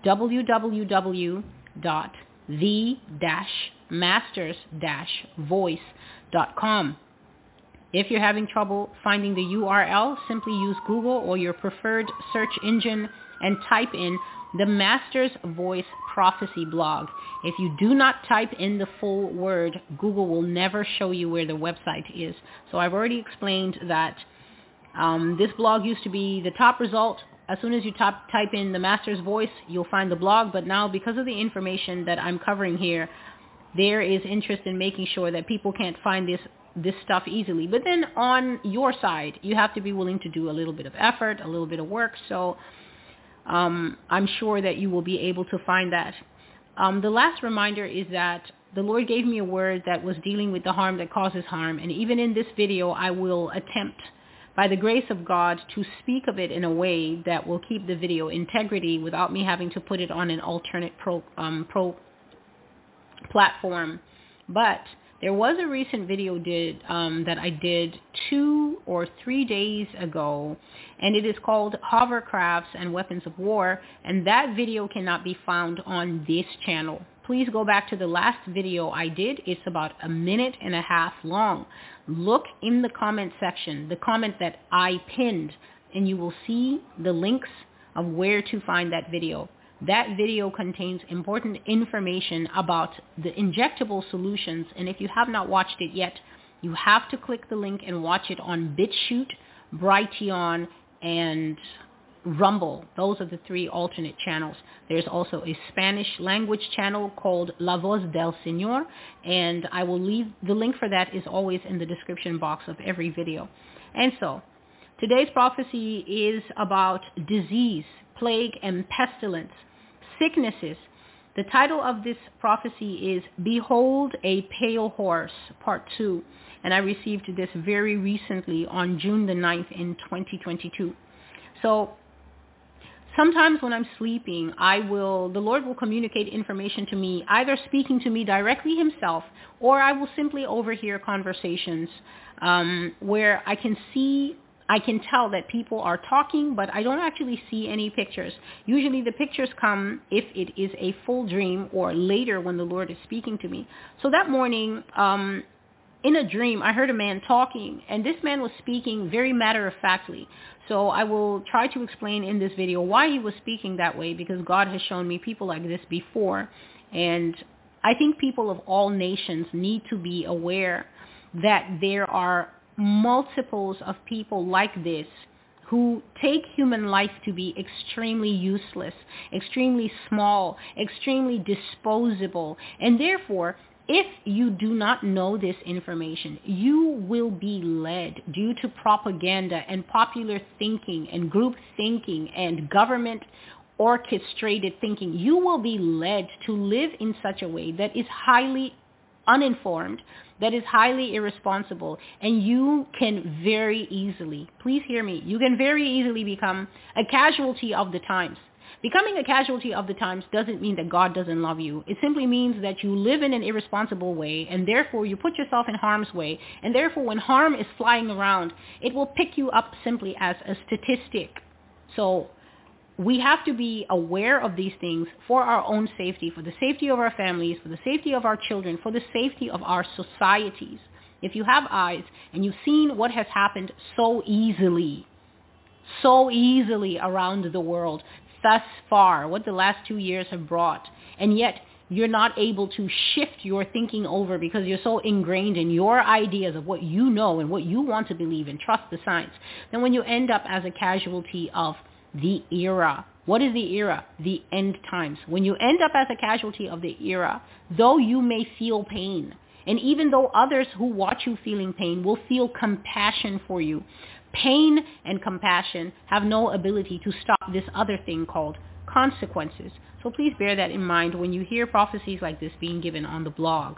[SPEAKER 2] w w w dot the dash masters dash voice dot com. If you're having trouble finding the U R L, simply use Google or your preferred search engine and type in the Master's Voice Prophecy blog. If you do not type in the full word, Google will never show you where the website is. So I've already explained that um, this blog used to be the top result. As soon as you top, type in the Master's Voice, you'll find the blog. But now, because of the information that I'm covering here, there is interest in making sure that people can't find this this stuff easily. But then on your side, you have to be willing to do a little bit of effort, a little bit of work. So um, I'm sure that you will be able to find that. Um, the last reminder is that the Lord gave me a word that was dealing with the harm that causes harm. And even in this video, I will attempt, by the grace of God, to speak of it in a way that will keep the video integrity without me having to put it on an alternate pro, um, pro platform. But there was a recent video did um, that I did two or three days ago, and it is called Hovercrafts and Weapons of War, and that video cannot be found on this channel. Please go back to the last video I did. It's about a minute and a half long. Look in the comment section, the comment that I pinned, and you will see the links of where to find that video. That video contains important information about the injectable solutions, and if you have not watched it yet, you have to click the link and watch it on BitChute, Brighteon, and Rumble. Those are the three alternate channels. There's also a Spanish language channel called La Voz del Señor, and I will leave the link for that is always in the description box of every video. And so, today's prophecy is about disease, plague, and pestilence, sicknesses. The title of this prophecy is Behold a Pale Horse, Part two, and I received this very recently on June the ninth in twenty twenty-two. So, sometimes when I'm sleeping, I will, the Lord will communicate information to me, either speaking to me directly himself, or I will simply overhear conversations um, where I can see, I can tell that people are talking, but I don't actually see any pictures. Usually the pictures come if it is a full dream or later when the Lord is speaking to me. So that morning, um, in a dream, I heard a man talking, and this man was speaking very matter-of-factly. So I will try to explain in this video why he was speaking that way, because God has shown me people like this before. And I think people of all nations need to be aware that there are multiples of people like this who take human life to be extremely useless, extremely small, extremely disposable, and therefore, if you do not know this information, you will be led due to propaganda and popular thinking and group thinking and government orchestrated thinking. You will be led to live in such a way that is highly uninformed, that is highly irresponsible, and you can very easily, please hear me, you can very easily become a casualty of the times. Becoming a casualty of the times doesn't mean that God doesn't love you. It simply means that you live in an irresponsible way, and therefore you put yourself in harm's way, and therefore when harm is flying around, it will pick you up simply as a statistic. So we have to be aware of these things for our own safety, for the safety of our families, for the safety of our children, for the safety of our societies. If you have eyes and you've seen what has happened so easily, so easily around the world, thus far, what the last two years have brought, and yet you're not able to shift your thinking over because you're so ingrained in your ideas of what you know and what you want to believe and trust the science, then when you end up as a casualty of the era. What is the era? The end times. When you end up as a casualty of the era, though you may feel pain, and even though others who watch you feeling pain will feel compassion for you, pain and compassion have no ability to stop this other thing called consequences. So please bear that in mind when you hear prophecies like this being given on the blog.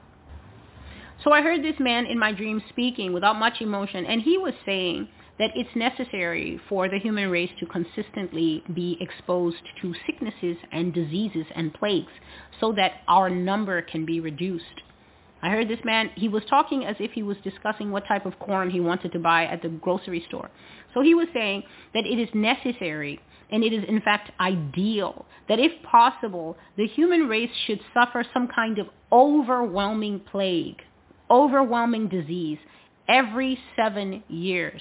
[SPEAKER 2] So I heard this man in my dream speaking without much emotion, and he was saying that it's necessary for the human race to consistently be exposed to sicknesses and diseases and plagues so that our number can be reduced. I heard this man, he was talking as if he was discussing what type of corn he wanted to buy at the grocery store. So he was saying that it is necessary and it is in fact ideal that if possible, the human race should suffer some kind of overwhelming plague, overwhelming disease every seven years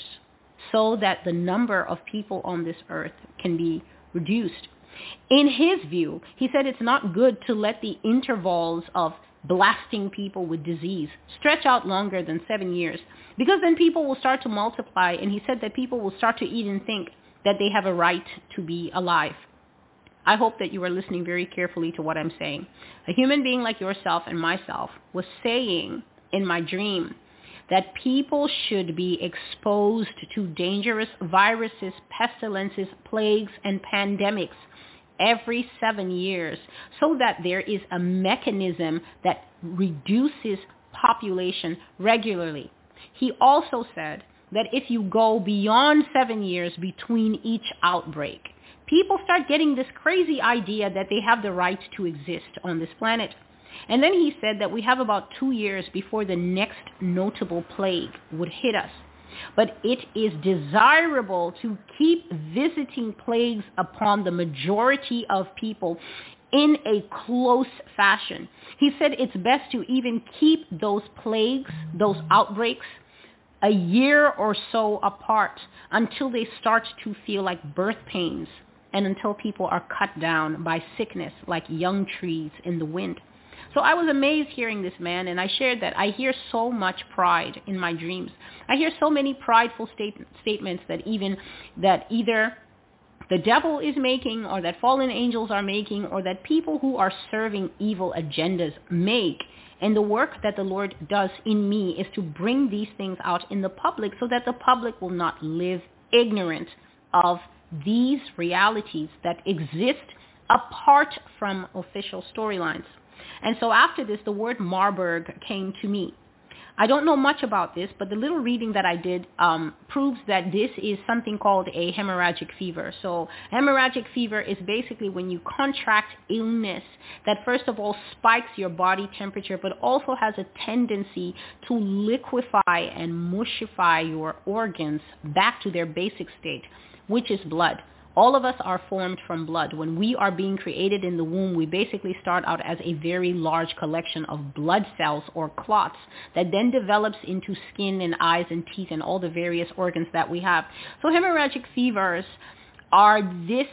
[SPEAKER 2] so that the number of people on this earth can be reduced. In his view, he said it's not good to let the intervals of blasting people with disease stretch out longer than seven years because then people will start to multiply, and he said that people will start to even think that they have a right to be alive. I hope that you are listening very carefully to what I'm saying. A human being like yourself and myself was saying in my dream that people should be exposed to dangerous viruses, pestilences, plagues, and pandemics every seven years so that there is a mechanism that reduces population regularly. He also said that if you go beyond seven years between each outbreak, people start getting this crazy idea that they have the right to exist on this planet. And then he said that we have about two years before the next notable plague would hit us. But it is desirable to keep visiting plagues upon the majority of people in a close fashion. He said it's best to even keep those plagues, those outbreaks, a year or so apart until they start to feel like birth pains and until people are cut down by sickness like young trees in the wind. So I was amazed hearing this man, and I shared that I hear so much pride in my dreams. I hear so many prideful state- statements that even that either the devil is making or that fallen angels are making or that people who are serving evil agendas make. And the work that the Lord does in me is to bring these things out in the public so that the public will not live ignorant of these realities that exist apart from official storylines. And so after this, the word Marburg came to me. I don't know much about this, but the little reading that I did um, proves that this is something called a hemorrhagic fever. So hemorrhagic fever is basically when you contract illness that first of all spikes your body temperature, but also has a tendency to liquefy and mushify your organs back to their basic state, which is blood. All of us are formed from blood. When we are being created in the womb, we basically start out as a very large collection of blood cells or clots that then develops into skin and eyes and teeth and all the various organs that we have. So hemorrhagic fevers are this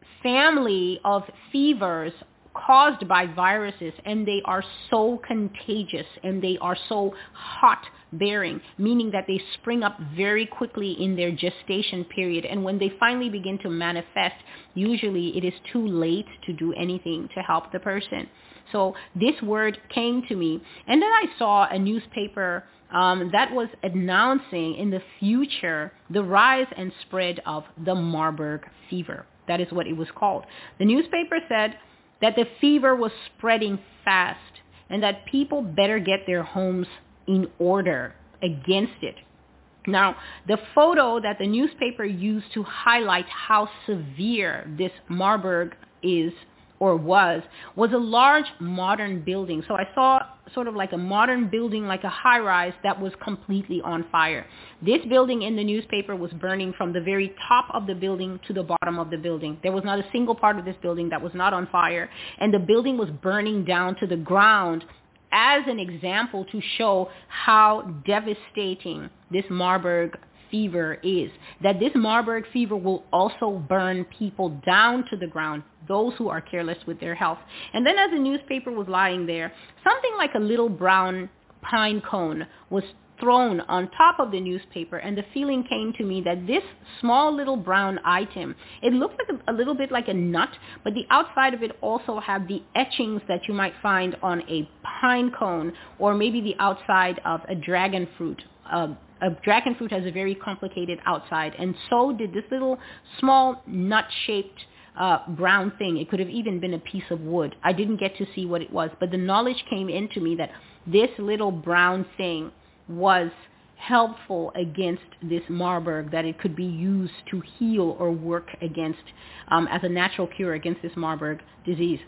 [SPEAKER 2] family of fevers caused by viruses, and they are so contagious and they are so hot bearing, meaning that they spring up very quickly in their gestation period. And when they finally begin to manifest, usually it is too late to do anything to help the person. So this word came to me, and then I saw a newspaper um, that was announcing in the future the rise and spread of the Marburg fever. That is what it was called. The newspaper said that the fever was spreading fast and that people better get their homes in order against it. Now, the photo that the newspaper used to highlight how severe this Marburg is or was, was a large modern building. So I saw sort of like a modern building, like a high-rise that was completely on fire. This building in the newspaper was burning from the very top of the building to the bottom of the building. There was not a single part of this building that was not on fire, and the building was burning down to the ground as an example to show how devastating this Marburg fever is, that this Marburg fever will also burn people down to the ground, those who are careless with their health. And then as the newspaper was lying there, something like a little brown pine cone was thrown on top of the newspaper, and the feeling came to me that this small little brown item, it looked like a, a little bit like a nut, but the outside of it also had the etchings that you might find on a pine cone or maybe the outside of a dragon fruit. Uh, a dragon fruit has a very complicated outside, and so did this little small nut-shaped uh, brown thing. It could have even been a piece of wood. I didn't get to see what it was, but the knowledge came into me that this little brown thing was helpful against this Marburg, that it could be used to heal or work against um, as a natural cure against this Marburg disease.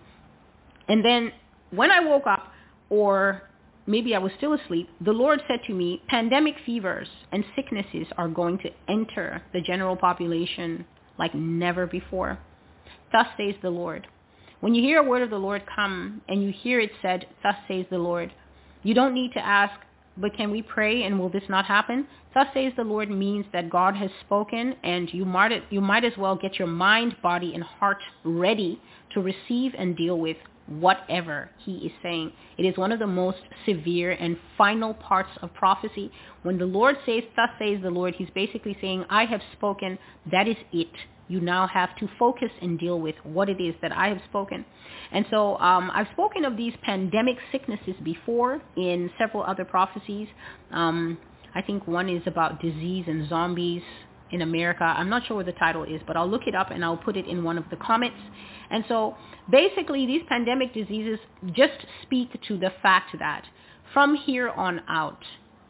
[SPEAKER 2] And then when I woke up, or maybe I was still asleep, the Lord said to me, pandemic fevers and sicknesses are going to enter the general population like never before. Thus says the Lord. When you hear a word of the Lord come and you hear it said, thus says the Lord, you don't need to ask, but can we pray and will this not happen? Thus says the Lord means that God has spoken, and you might, you might as well get your mind, body, and heart ready to receive and deal with whatever he is saying. It is one of the most severe and final parts of prophecy. When the Lord says, thus says the Lord, he's basically saying, I have spoken, that is it. You now have to focus and deal with what it is that I have spoken. And so um, I've spoken of these pandemic sicknesses before in several other prophecies. Um, I think one is about disease and zombies in America. I'm not sure what the title is, but I'll look it up and I'll put it in one of the comments. And so basically these pandemic diseases just speak to the fact that from here on out,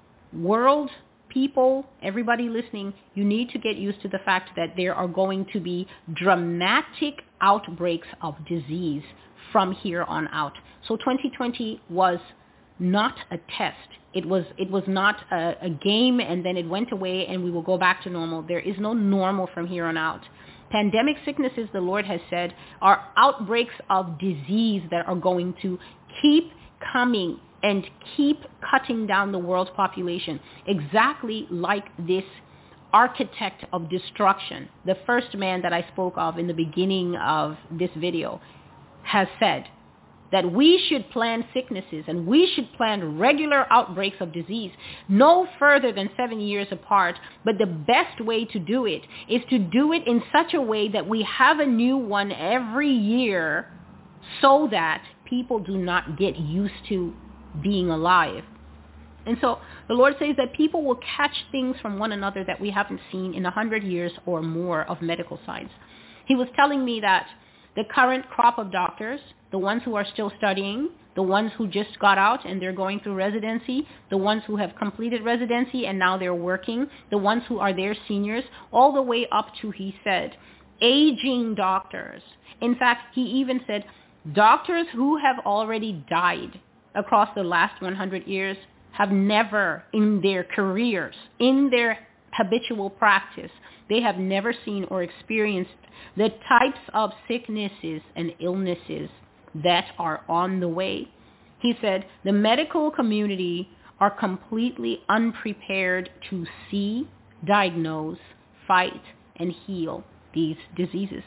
[SPEAKER 2] world people, everybody listening, you need to get used to the fact that there are going to be dramatic outbreaks of disease from here on out. So twenty twenty was not a test. It was it was not a, a game and then it went away and we will go back to normal. There is no normal from here on out. Pandemic sicknesses, the Lord has said, are outbreaks of disease that are going to keep coming and keep cutting down the world's population, exactly like this architect of destruction, the first man that I spoke of in the beginning of this video, has said that we should plan sicknesses and we should plan regular outbreaks of disease no further than seven years apart. But the best way to do it is to do it in such a way that we have a new one every year so that people do not get used to being alive. And so the Lord says that people will catch things from one another that we haven't seen in a hundred years or more of medical science. He was telling me that the current crop of doctors, the ones who are still studying, the ones who just got out and they're going through residency, the ones who have completed residency and now they're working, the ones who are their seniors, all the way up to, he said, aging doctors. In fact, he even said doctors who have already died across the last one hundred years have never in their careers, in their habitual practice, they have never seen or experienced the types of sicknesses and illnesses that are on the way. He said the medical community are completely unprepared to see, diagnose, fight, and heal these diseases.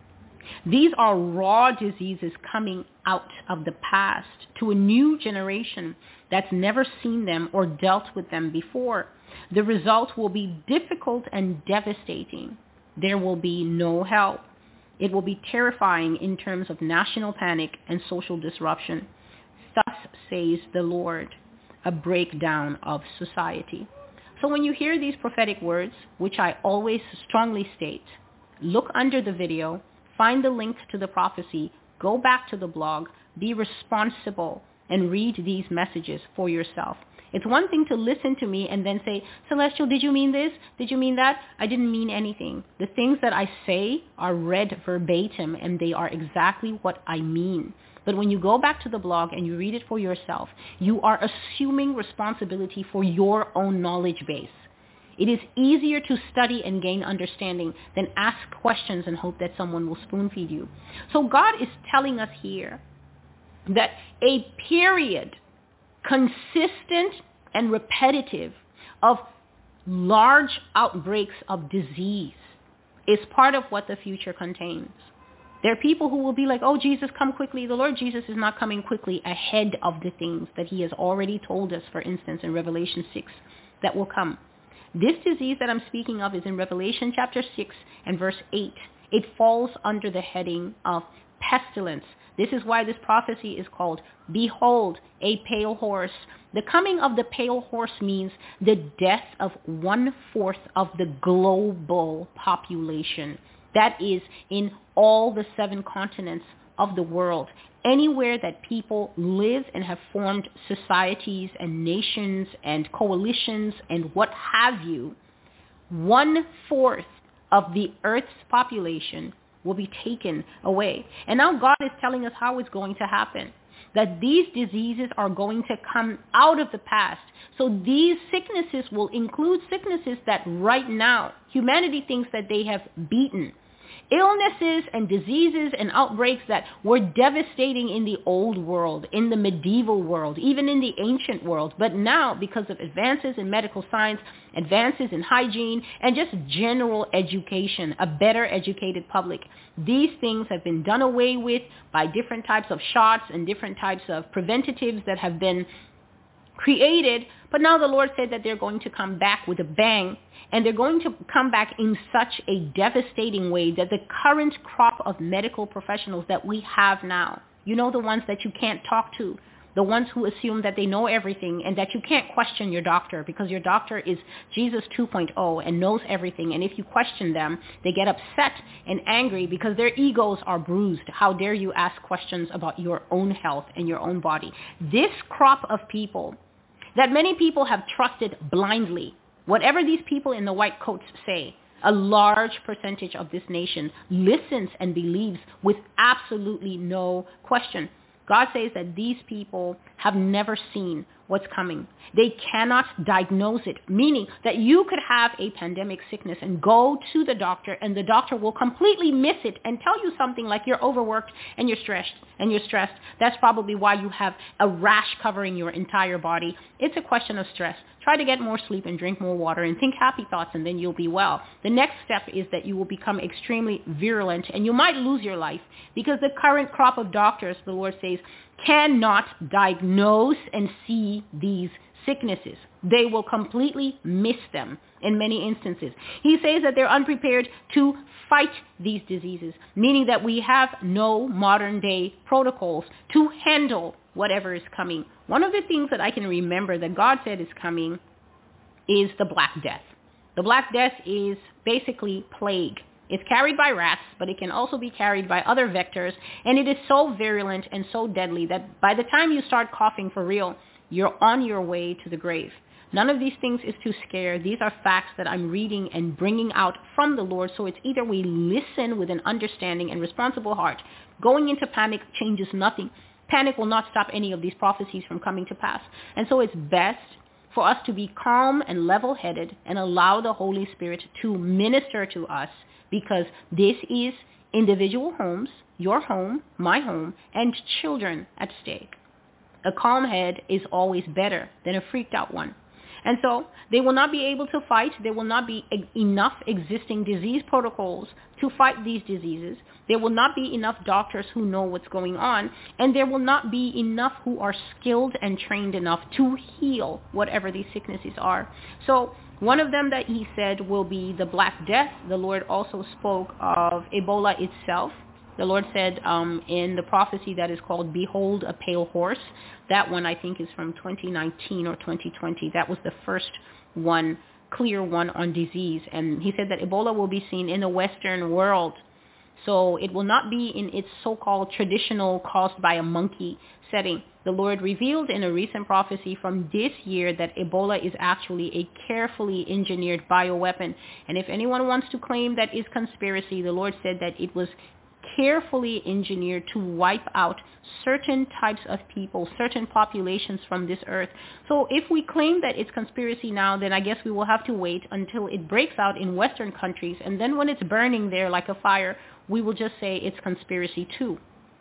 [SPEAKER 2] These are raw diseases coming out of the past to a new generation that's never seen them or dealt with them before. The result will be difficult and devastating. There will be no help. It will be terrifying in terms of national panic and social disruption. Thus says the Lord, a breakdown of society. So when you hear these prophetic words, which I always strongly state, look under the video, find the link to the prophecy, go back to the blog, be responsible, and read these messages for yourself. It's one thing to listen to me and then say, Celestial, did you mean this? Did you mean that? I didn't mean anything. The things that I say are read verbatim and they are exactly what I mean. But when you go back to the blog and you read it for yourself, you are assuming responsibility for your own knowledge base. It is easier to study and gain understanding than ask questions and hope that someone will spoon feed you. So God is telling us here that a period consistent and repetitive of large outbreaks of disease is part of what the future contains. There are people who will be like, oh, Jesus, come quickly. The Lord Jesus is not coming quickly ahead of the things that he has already told us, for instance, in Revelation six, that will come. This disease that I'm speaking of is in Revelation chapter six and verse eight. It falls under the heading of pestilence. This is why this prophecy is called, Behold, a pale horse. The coming of the pale horse means the death of one-fourth of the global population. That is in all the seven continents of the world. Anywhere that people live and have formed societies and nations and coalitions and what have you, one-fourth of the Earth's population will be taken away. And now God is telling us how it's going to happen. That these diseases are going to come out of the past. So these sicknesses will include sicknesses that right now humanity thinks that they have beaten. illnesses and diseases and outbreaks that were devastating in the old world, in the medieval world, even in the ancient world. But now, because of advances in medical science, advances in hygiene, and just general education, a better educated public, these things have been done away with by different types of shots and different types of preventatives that have been created. But now the Lord said that they're going to come back with a bang, and they're going to come back in such a devastating way that the current crop of medical professionals that we have now, you know, the ones that you can't talk to, the ones who assume that they know everything and that you can't question your doctor because your doctor is Jesus two point oh and knows everything. And if you question them, they get upset and angry because their egos are bruised. How dare you ask questions about your own health and your own body? This crop of people that many people have trusted blindly, whatever these people in the white coats say, a large percentage of this nation listens and believes with absolutely no question. God says that these people have never seen what's coming. They cannot diagnose it, meaning that you could have a pandemic sickness and go to the doctor, and the doctor will completely miss it and tell you something like you're overworked and you're stressed and you're stressed. That's probably why you have a rash covering your entire body. It's a question of stress. Try to get more sleep and drink more water and think happy thoughts, and then you'll be well. The next step is that you will become extremely virulent, and you might lose your life because the current crop of doctors, the Lord says, cannot diagnose and see these sicknesses. They will completely miss them in many instances. He says that they're unprepared to fight these diseases, meaning that we have no modern day protocols to handle whatever is coming. One of the things that I can remember that God said is coming is the Black Death. The Black Death is basically plague. It's carried by rats, but it can also be carried by other vectors, and it is so virulent and so deadly that by the time you start coughing for real, you're on your way to the grave. None of these things is to scare. These are facts that I'm reading and bringing out from the Lord, so it's either we listen with an understanding and responsible heart. Going into panic changes nothing. Panic will not stop any of these prophecies from coming to pass. And so it's best for us to be calm and level-headed and allow the Holy Spirit to minister to us, because this is individual homes, your home, my home, and children at stake. A calm head is always better than a freaked out one. And so they will not be able to fight. There will not be e- enough existing disease protocols to fight these diseases. There will not be enough doctors who know what's going on. And there will not be enough who are skilled and trained enough to heal whatever these sicknesses are. So one of them that he said will be the Black Death. The Lord also spoke of Ebola itself. The Lord said um, in the prophecy that is called Behold a Pale Horse. That one I think is from twenty nineteen or twenty twenty. That was the first one, clear one on disease. And he said that Ebola will be seen in the Western world. So it will not be in its so-called traditional caused by a monkey setting. The Lord revealed in a recent prophecy from this year that Ebola is actually a carefully engineered bioweapon. And if anyone wants to claim that is conspiracy, the Lord said that it was carefully engineered to wipe out certain types of people, certain populations from this earth. So if we claim that it's conspiracy now, then I guess we will have to wait until it breaks out in Western countries. And then when it's burning there like a fire, we will just say it's conspiracy too.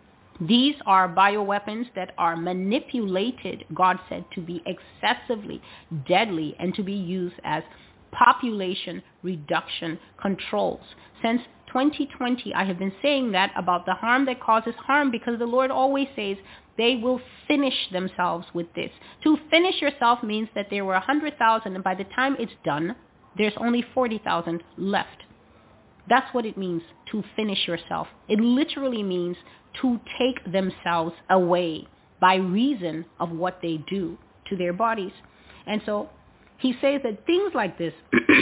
[SPEAKER 2] These are bioweapons that are manipulated, God said, to be excessively deadly and to be used as population reduction controls. Since twenty twenty, I have been saying that about the harm that causes harm, because the Lord always says they will finish themselves with this. To finish yourself means that there were one hundred thousand, and by the time it's done, there's only forty thousand left. That's what it means to finish yourself. It literally means to take themselves away by reason of what they do to their bodies. And so he says that things like this,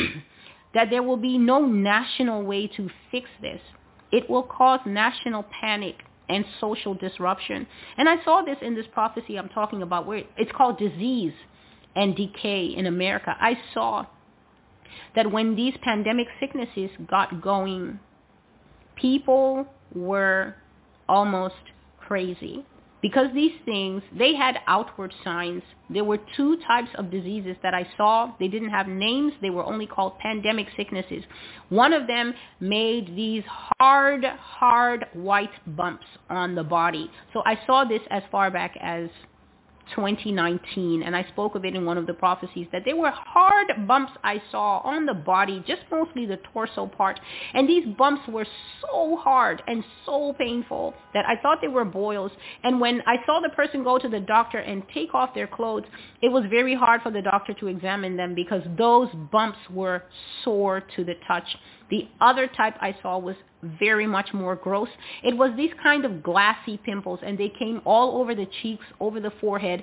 [SPEAKER 2] that there will be no national way to fix this. It will cause national panic and social disruption. And I saw this in this prophecy I'm talking about, where it's called disease and decay in America. I saw that when these pandemic sicknesses got going, people were almost crazy. Because these things, they had outward signs. There were two types of diseases that I saw. They didn't have names. They were only called pandemic sicknesses. One of them made these hard, hard white bumps on the body. So I saw this as far back as twenty nineteen, and I spoke of it in one of the prophecies, that there were hard bumps I saw on the body, just mostly the torso part, and these bumps were so hard and so painful that I thought they were boils. And when I saw the person go to the doctor and take off their clothes, it was very hard for the doctor to examine them because those bumps were sore to the touch. The other type I saw was very much more gross. It was these kind of glassy pimples, and they came all over the cheeks, over the forehead.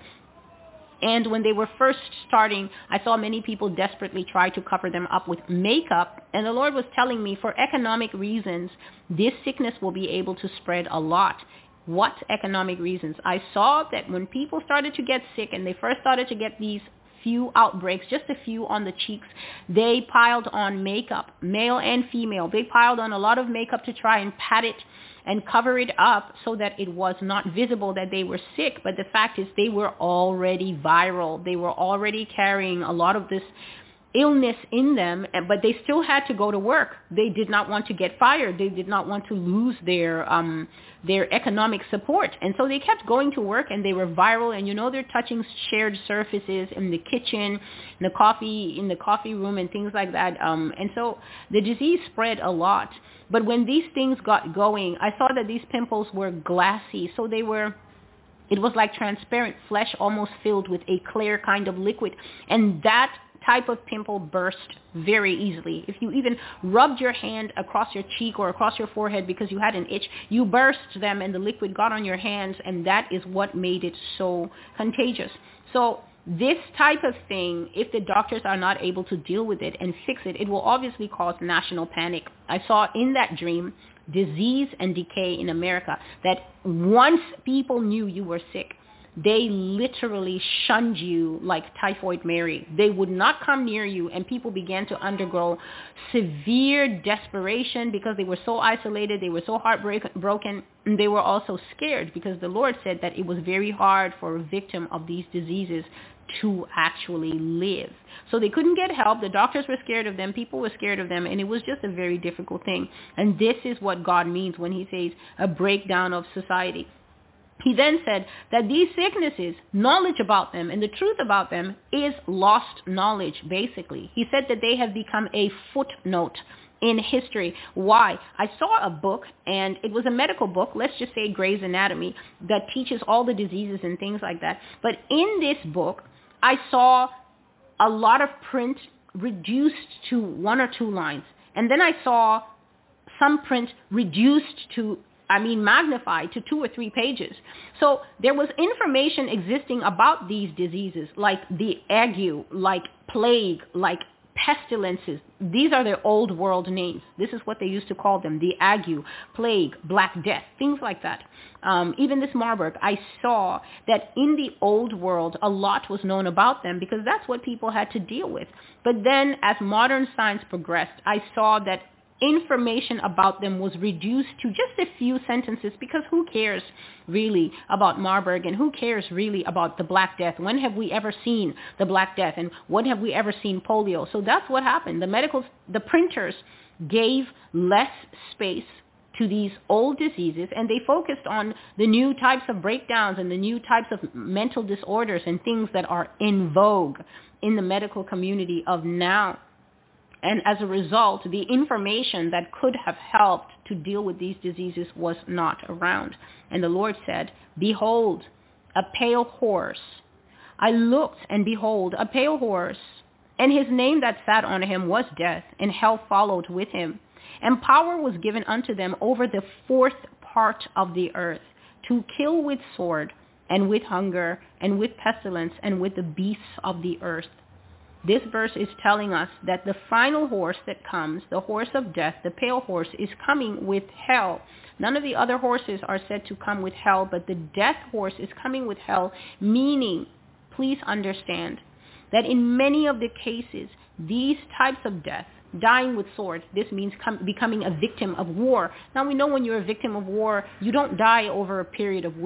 [SPEAKER 2] And when they were first starting, I saw many people desperately try to cover them up with makeup. And the Lord was telling me, for economic reasons, this sickness will be able to spread a lot. What economic reasons? I saw that when people started to get sick and they first started to get these few outbreaks, just a few on the cheeks, they piled on makeup, male and female. They piled on a lot of makeup to try and pat it and cover it up so that it was not visible that they were sick. But the fact is they were already viral. They were already carrying a lot of this illness in them, but they still had to go to work. They did not want to get fired. They did not want to lose their um, their economic support. And so they kept going to work, and they were viral. And you know, they're touching shared surfaces in the kitchen, in the coffee, in the coffee room and things like that. Um, and so the disease spread a lot. But when these things got going, I saw that these pimples were glassy. So they were, it was like transparent flesh almost filled with a clear kind of liquid. And that type of pimple burst very easily. If you even rubbed your hand across your cheek or across your forehead because you had an itch, you burst them and the liquid got on your hands, and that is what made it so contagious. So this type of thing, if the doctors are not able to deal with it and fix it, it will obviously cause national panic. I saw in that dream disease and decay in America, that once people knew you were sick, they literally shunned you like Typhoid Mary. They would not come near you, and people began to undergo severe desperation because they were so isolated, they were so heartbroken, and they were also scared because the Lord said that it was very hard for a victim of these diseases to actually live. So they couldn't get help. The doctors were scared of them. People were scared of them, and it was just a very difficult thing. And this is what God means when he says a breakdown of society. He then said that these sicknesses, knowledge about them and the truth about them is lost knowledge, basically. He said that they have become a footnote in history. Why? I saw a book, and it was a medical book, let's just say Grey's Anatomy, that teaches all the diseases and things like that. But in this book, I saw a lot of print reduced to one or two lines. And then I saw some print reduced to I mean, magnified to two or three pages. So there was information existing about these diseases, like the ague, like plague, like pestilences. These are their old world names. This is what they used to call them, the ague, plague, black death, things like that. Um, even this Marburg, I saw that in the old world, a lot was known about them because that's what people had to deal with. But then as modern science progressed, I saw that information about them was reduced to just a few sentences, because who cares really about Marburg, and who cares really about the Black Death? When have we ever seen the Black Death, and when have we ever seen polio? So that's what happened. The medical, the printers gave less space to these old diseases, and they focused on the new types of breakdowns and the new types of mental disorders and things that are in vogue in the medical community of now. And as a result, the information that could have helped to deal with these diseases was not around. And the Lord said, behold, a pale horse. I looked, and behold, a pale horse. And his name that sat on him was Death, and hell followed with him. And power was given unto them over the fourth part of the earth, to kill with sword, and with hunger, and with pestilence, and with the beasts of the earth. This verse is telling us that the final horse that comes, the horse of death, the pale horse, is coming with hell. None of the other horses are said to come with hell, but the death horse is coming with hell, meaning, please understand, that in many of the cases, these types of death, dying with sword, this means com- becoming a victim of war. Now we know when you're a victim of war, you don't die over a period of weeks.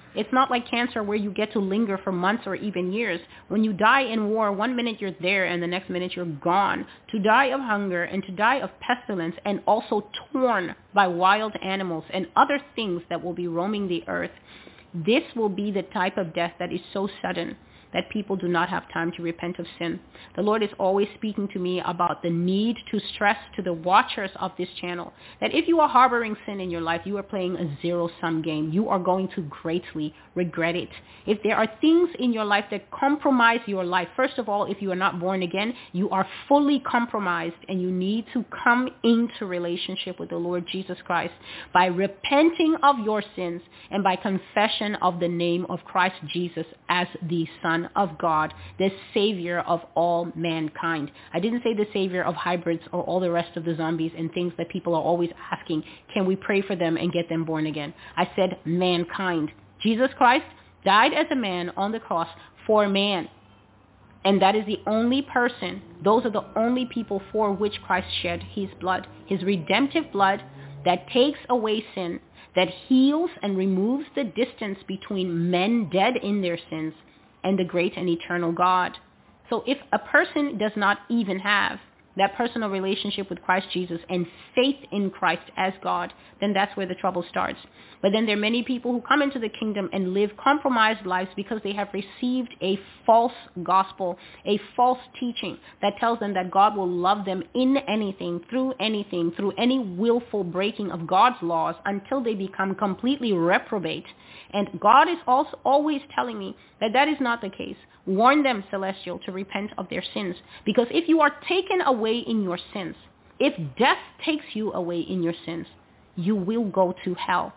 [SPEAKER 2] It's not like cancer where you get to linger for months or even years. When you die in war, one minute you're there and the next minute you're gone. To die of hunger and to die of pestilence and also torn by wild animals and other things that will be roaming the earth, this will be the type of death that is so sudden that people do not have time to repent of sin. The Lord is always speaking to me about the need to stress to the watchers of this channel that if you are harboring sin in your life, you are playing a zero-sum game. You are going to greatly regret it. If there are things in your life that compromise your life, first of all, if you are not born again, you are fully compromised and you need to come into relationship with the Lord Jesus Christ by repenting of your sins and by confession of the name of Christ Jesus as the Son of God, the Savior of all mankind. I didn't say the Savior of hybrids or all the rest of the zombies and things that people are always asking, can we pray for them and get them born again? I said mankind. Jesus Christ died as a man on the cross for man. And that is the only person, those are the only people for which Christ shed his blood, his redemptive blood that takes away sin, that heals and removes the distance between men dead in their sins and the great and eternal God. So if a person does not even have that personal relationship with Christ Jesus and faith in Christ as God, then that's where the trouble starts. But then there are many people who come into the kingdom and live compromised lives because they have received a false gospel, a false teaching that tells them that God will love them in anything, through anything, through any willful breaking of God's laws until they become completely reprobate. And God is also always telling me that that is not the case. Warn them, Celestial, to repent of their sins. Because if you are taken away in your sins, if death takes you away in your sins, you will go to hell.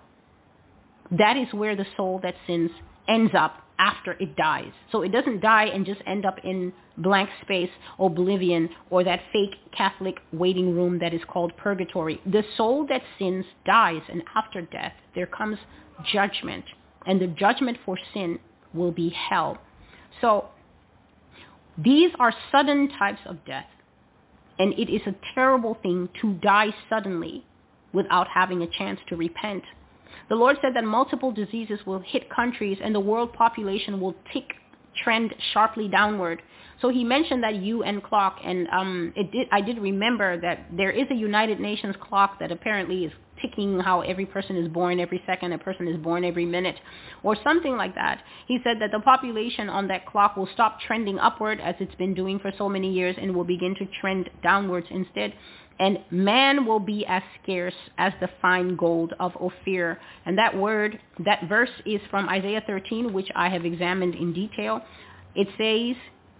[SPEAKER 2] That is where the soul that sins ends up after it dies. So it doesn't die and just end up in blank space, oblivion, or that fake Catholic waiting room that is called purgatory. The soul that sins dies, and after death, there comes judgment. And the judgment for sin will be hell. So these are sudden types of death. And it is a terrible thing to die suddenly without having a chance to repent. The Lord said that multiple diseases will hit countries and the world population will tick, trend sharply downward. So he mentioned that U N clock, and um, it did, I did remember that there is a United Nations clock that apparently is ticking how every person is born every second, a person is born every minute, or something like that. He said that the population on that clock will stop trending upward as it's been doing for so many years and will begin to trend downwards instead. And man will be as scarce as the fine gold of Ophir. And that word, that verse is from Isaiah thirteen, which I have examined in detail. It says,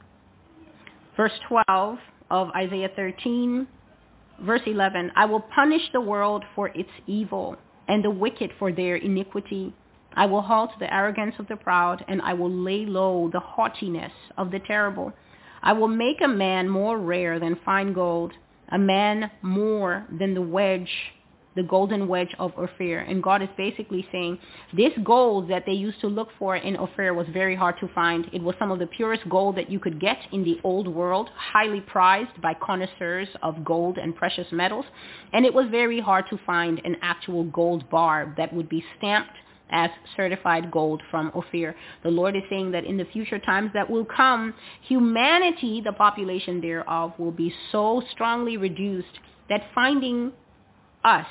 [SPEAKER 2] verse twelve of Isaiah thirteen, verse eleven, I will punish the world for its evil and the wicked for their iniquity. I will halt the arrogance of the proud, and I will lay low the haughtiness of the terrible. I will make a man more rare than fine gold, a man more than the wedge, the golden wedge of Ophir. And God is basically saying this gold that they used to look for in Ophir was very hard to find. It was some of the purest gold that you could get in the old world, highly prized by connoisseurs of gold and precious metals. And it was very hard to find an actual gold bar that would be stamped as certified gold from Ophir. The Lord is saying that in the future times that will come, humanity, the population thereof, will be so strongly reduced that finding us,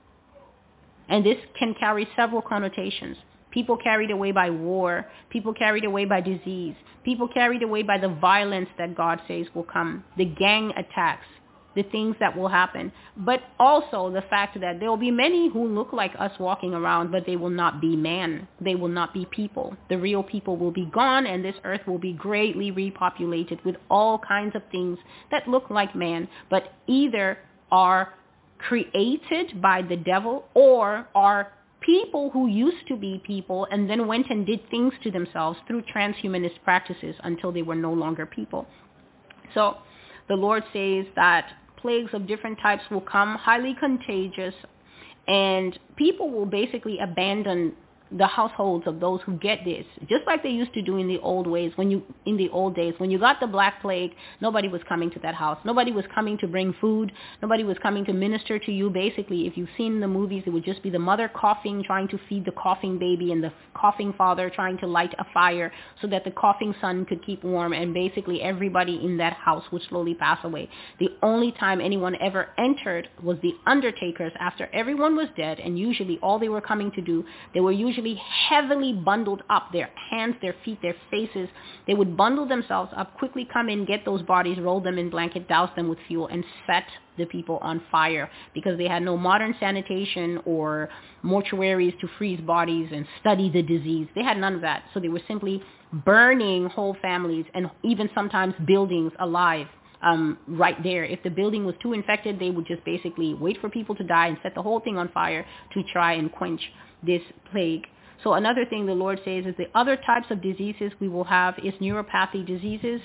[SPEAKER 2] and this can carry several connotations. People carried away by war, people carried away by disease, people carried away by the violence that God says will come, the gang attacks, the things that will happen, but also the fact that there will be many who look like us walking around, but they will not be man. They will not be people. The real people will be gone, and this earth will be greatly repopulated with all kinds of things that look like man, but either are created by the devil or are people who used to be people and then went and did things to themselves through transhumanist practices until they were no longer people. So the Lord says that plagues of different types will come, highly contagious, and people will basically abandon the households of those who get this, just like they used to do in the old ways. When you in the old days, when you got the Black Plague, nobody was coming to that house. Nobody was coming to bring food. Nobody was coming to minister to you. Basically, if you've seen the movies, it would just be the mother coughing, trying to feed the coughing baby, and the coughing father trying to light a fire so that the coughing son could keep warm. And basically, everybody in that house would slowly pass away. The only time anyone ever entered was the undertakers after everyone was dead, and usually all they were coming to do, they were usually heavily bundled up, their hands, their feet, their faces. They would bundle themselves up, quickly come in, get those bodies, roll them in blanket, douse them with fuel, and set the people on fire, because they had no modern sanitation or mortuaries to freeze bodies and study the disease. They had none of that. So they were simply burning whole families and even sometimes buildings alive. Um, right there. If the building was too infected, they would just basically wait for people to die and set the whole thing on fire to try and quench this plague. So another thing the Lord says is the other types of diseases we will have is neuropathy diseases.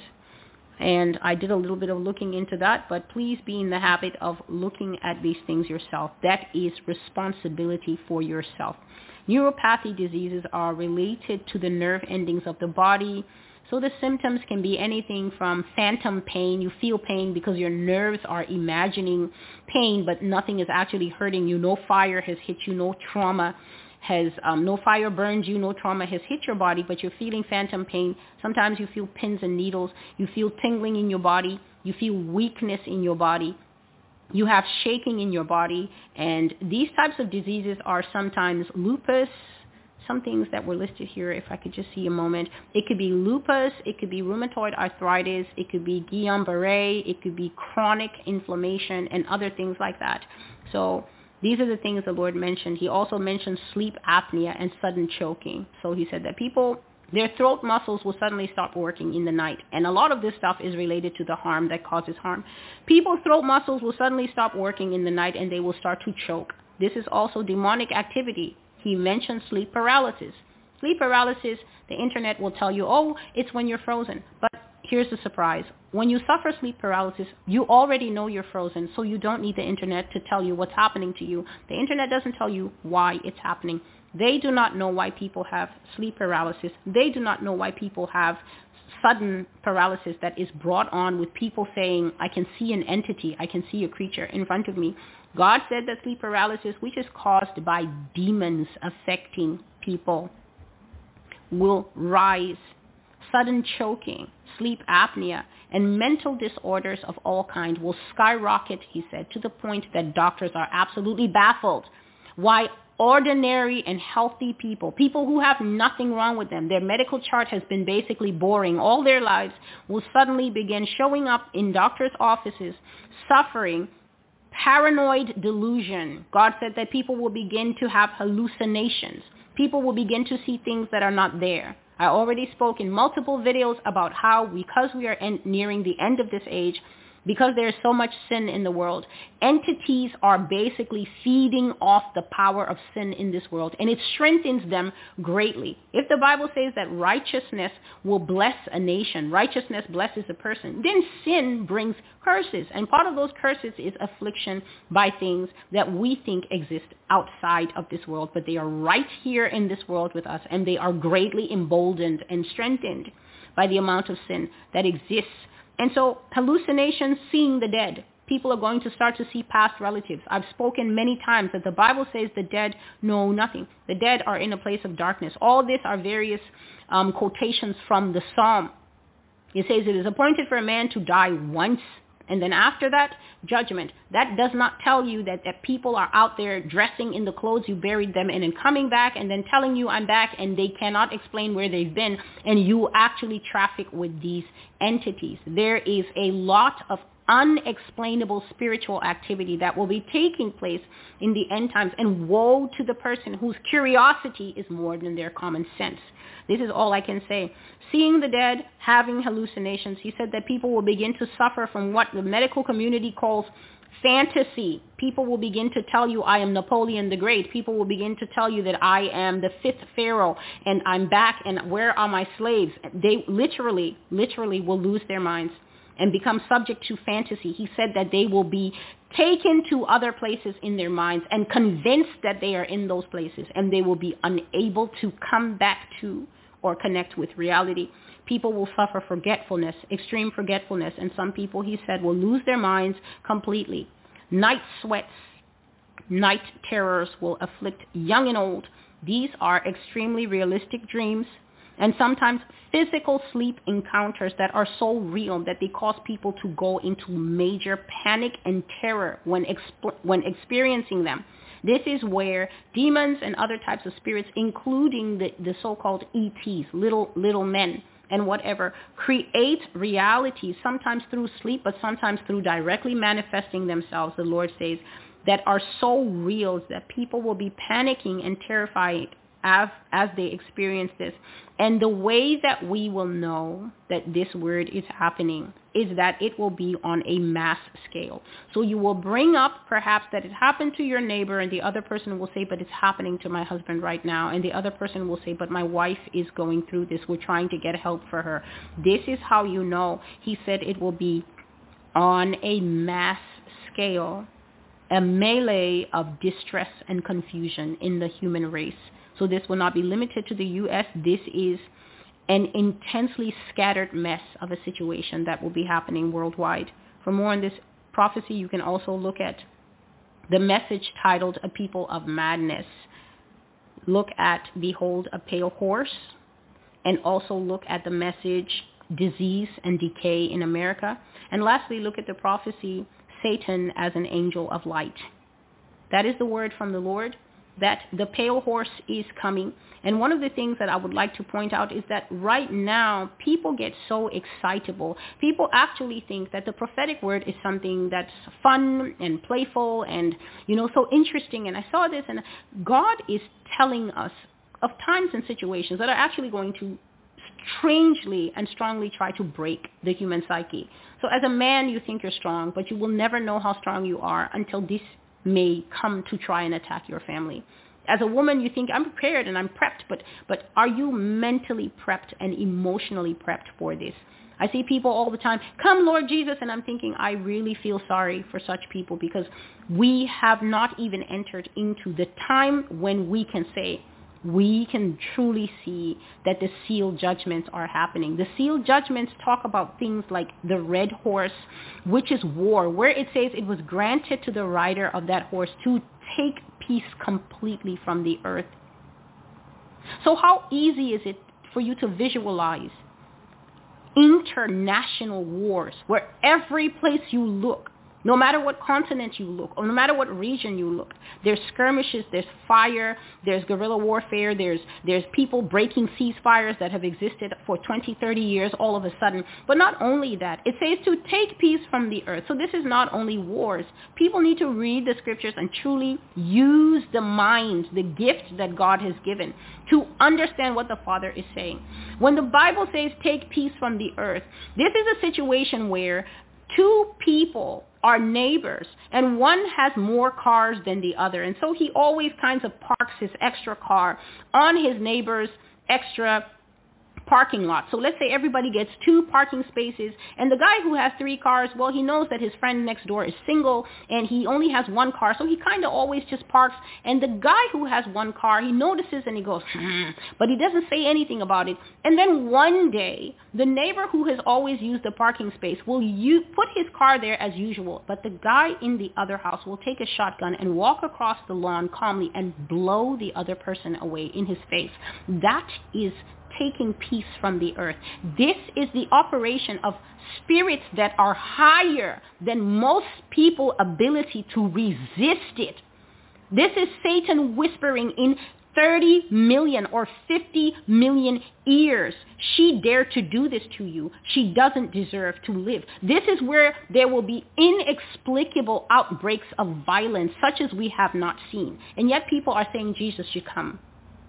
[SPEAKER 2] And I did a little bit of looking into that, but please be in the habit of looking at these things yourself. That is responsibility for yourself. Neuropathy diseases are related to the nerve endings of the body. So the symptoms can be anything from phantom pain. You feel pain because your nerves are imagining pain, but nothing is actually hurting you. No fire has hit you. No trauma has, um, no fire burns you. No trauma has hit your body, but you're feeling phantom pain. Sometimes you feel pins and needles. You feel tingling in your body. You feel weakness in your body. You have shaking in your body. And these types of diseases are sometimes lupus. Some things that were listed here, if I could just see a moment. It could be lupus, it could be rheumatoid arthritis, it could be Guillain-Barré, it could be chronic inflammation and other things like that. So these are the things the Lord mentioned. He also mentioned sleep apnea and sudden choking. So he said that people, their throat muscles will suddenly stop working in the night. And a lot of this stuff is related to the harm that causes harm. People's throat muscles will suddenly stop working in the night and they will start to choke. This is also demonic activity. He mentioned sleep paralysis. Sleep paralysis, the internet will tell you, oh, it's when you're frozen. But here's the surprise. When you suffer sleep paralysis, you already know you're frozen, so you don't need the internet to tell you what's happening to you. The internet doesn't tell you why it's happening. They do not know why people have sleep paralysis. They do not know why people have sudden paralysis that is brought on with people saying, I can see an entity, I can see a creature in front of me. God said that sleep paralysis, which is caused by demons affecting people, will rise. Sudden choking, sleep apnea, and mental disorders of all kinds will skyrocket, he said, to the point that doctors are absolutely baffled why ordinary and healthy people, people who have nothing wrong with them, their medical chart has been basically boring all their lives, will suddenly begin showing up in doctors' offices, suffering paranoid delusion. God said that people will begin to have hallucinations. People will begin to see things that are not there. I already spoke in multiple videos about how, because we are en- nearing the end of this age, because there is so much sin in the world, entities are basically feeding off the power of sin in this world, and it strengthens them greatly. If the Bible says that righteousness will bless a nation, righteousness blesses a person, then sin brings curses, and part of those curses is affliction by things that we think exist outside of this world, but they are right here in this world with us, and they are greatly emboldened and strengthened by the amount of sin that exists. And so hallucinations, seeing the dead. People are going to start to see past relatives. I've spoken many times that the Bible says the dead know nothing. The dead are in a place of darkness. All this are various um, quotations from the Psalm. It says it is appointed for a man to die once, and then after that, judgment. That does not tell you that, that people are out there dressing in the clothes you buried them in and coming back and then telling you I'm back, and they cannot explain where they've been, and you actually traffic with these entities. There is a lot of unexplainable spiritual activity that will be taking place in the end times, and woe to the person whose curiosity is more than their common sense. This is all I can say. Seeing the dead, having hallucinations. He said that people will begin to suffer from what the medical community calls fantasy. People will begin to tell you I am Napoleon the Great. People will begin to tell you that I am the fifth pharaoh and I'm back and where are my slaves? They literally, literally will lose their minds and become subject to fantasy. He said that they will be taken to other places in their minds and convinced that they are in those places, and they will be unable to come back to or connect with reality. People will suffer forgetfulness, extreme forgetfulness, and some people, he said, will lose their minds completely. Night sweats, night terrors will afflict young and old. These are extremely realistic dreams, and sometimes physical sleep encounters that are so real that they cause people to go into major panic and terror when exp- when experiencing them. This is where demons and other types of spirits, including the, the so-called E Ts, little little men and whatever, create realities, sometimes through sleep, but sometimes through directly manifesting themselves, the Lord says, that are so real that people will be panicking and terrified as, as they experience this. And the way that we will know that this word is happening is that it will be on a mass scale. So you will bring up perhaps that it happened to your neighbor, and the other person will say, but it's happening to my husband right now. And the other person will say, but my wife is going through this. We're trying to get help for her. This is how you know. He said it will be on a mass scale, a melee of distress and confusion in the human race. So this will not be limited to the U S. This is an intensely scattered mess of a situation that will be happening worldwide. For more on this prophecy, you can also look at the message titled A People of Madness. Look at Behold a Pale Horse, and also look at the message Disease and Decay in America. And lastly, look at the prophecy Satan as an angel of light. That is the word from the Lord, that the pale horse is coming. And one of the things that I would like to point out is that right now people get so excitable. People actually think that the prophetic word is something that's fun and playful and, you know, so interesting. And I saw this, and God is telling us of times and situations that are actually going to strangely and strongly try to break the human psyche. So as a man, you think you're strong, but you will never know how strong you are until this may come to try and attack your family. As a woman, you think, I'm prepared and I'm prepped, but but are you mentally prepped and emotionally prepped for this? I see people all the time, come Lord Jesus, and I'm thinking, I really feel sorry for such people, because we have not even entered into the time when we can say, we can truly see that the sealed judgments are happening. The sealed judgments talk about things like the red horse, which is war, where it says it was granted to the rider of that horse to take peace completely from the earth. So how easy is it for you to visualize international wars where every place you look, no matter what continent you look, or no matter what region you look, there's skirmishes, there's fire, there's guerrilla warfare, there's there's people breaking ceasefires that have existed for twenty, thirty years all of a sudden. But not only that, it says to take peace from the earth. So this is not only wars. People need to read the scriptures and truly use the mind, the gift that God has given, to understand what the Father is saying. When the Bible says take peace from the earth, this is a situation where two people are neighbors, and one has more cars than the other. And so he always kinds of parks his extra car on his neighbor's extra parking lot. So let's say everybody gets two parking spaces, and the guy who has three cars, well, he knows that his friend next door is single and he only has one car, so he kind of always just parks. And the guy who has one car, he notices and he goes, hmm, but he doesn't say anything about it. And then one day, the neighbor who has always used the parking space will u- put his car there as usual, but the guy in the other house will take a shotgun and walk across the lawn calmly and blow the other person away in his face. That is taking peace from the earth. This is the operation of spirits that are higher than most people's ability to resist it. This is Satan whispering in thirty million or fifty million ears. She dared to do this to you. She doesn't deserve to live. This is where there will be inexplicable outbreaks of violence such as we have not seen. And yet people are saying Jesus should come.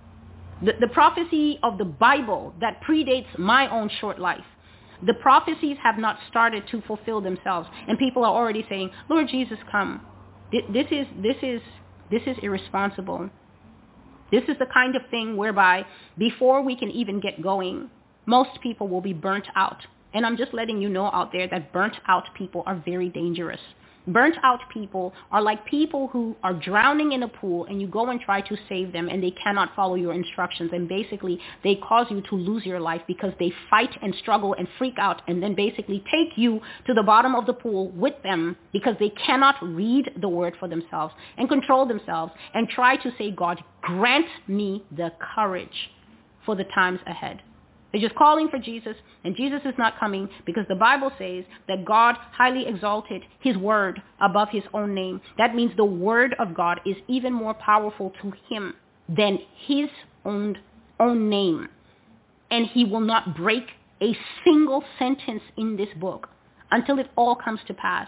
[SPEAKER 2] The, the prophecy of the Bible that predates my own short life, the prophecies have not started to fulfill themselves, and people are already saying, Lord Jesus, come. This is, this is, this is irresponsible. This is the kind of thing whereby before we can even get going, most people will be burnt out. And I'm just letting you know out there that burnt out people are very dangerous. Burnt out people are like people who are drowning in a pool and you go and try to save them and they cannot follow your instructions, and basically they cause you to lose your life because they fight and struggle and freak out and then basically take you to the bottom of the pool with them because they cannot read the word for themselves and control themselves and try to say, God, grant me the courage for the times ahead. They're just calling for Jesus, and Jesus is not coming because the Bible says that God highly exalted his word above his own name. That means the word of God is even more powerful to him than his own, own name. And he will not break a single sentence in this book until it all comes to pass.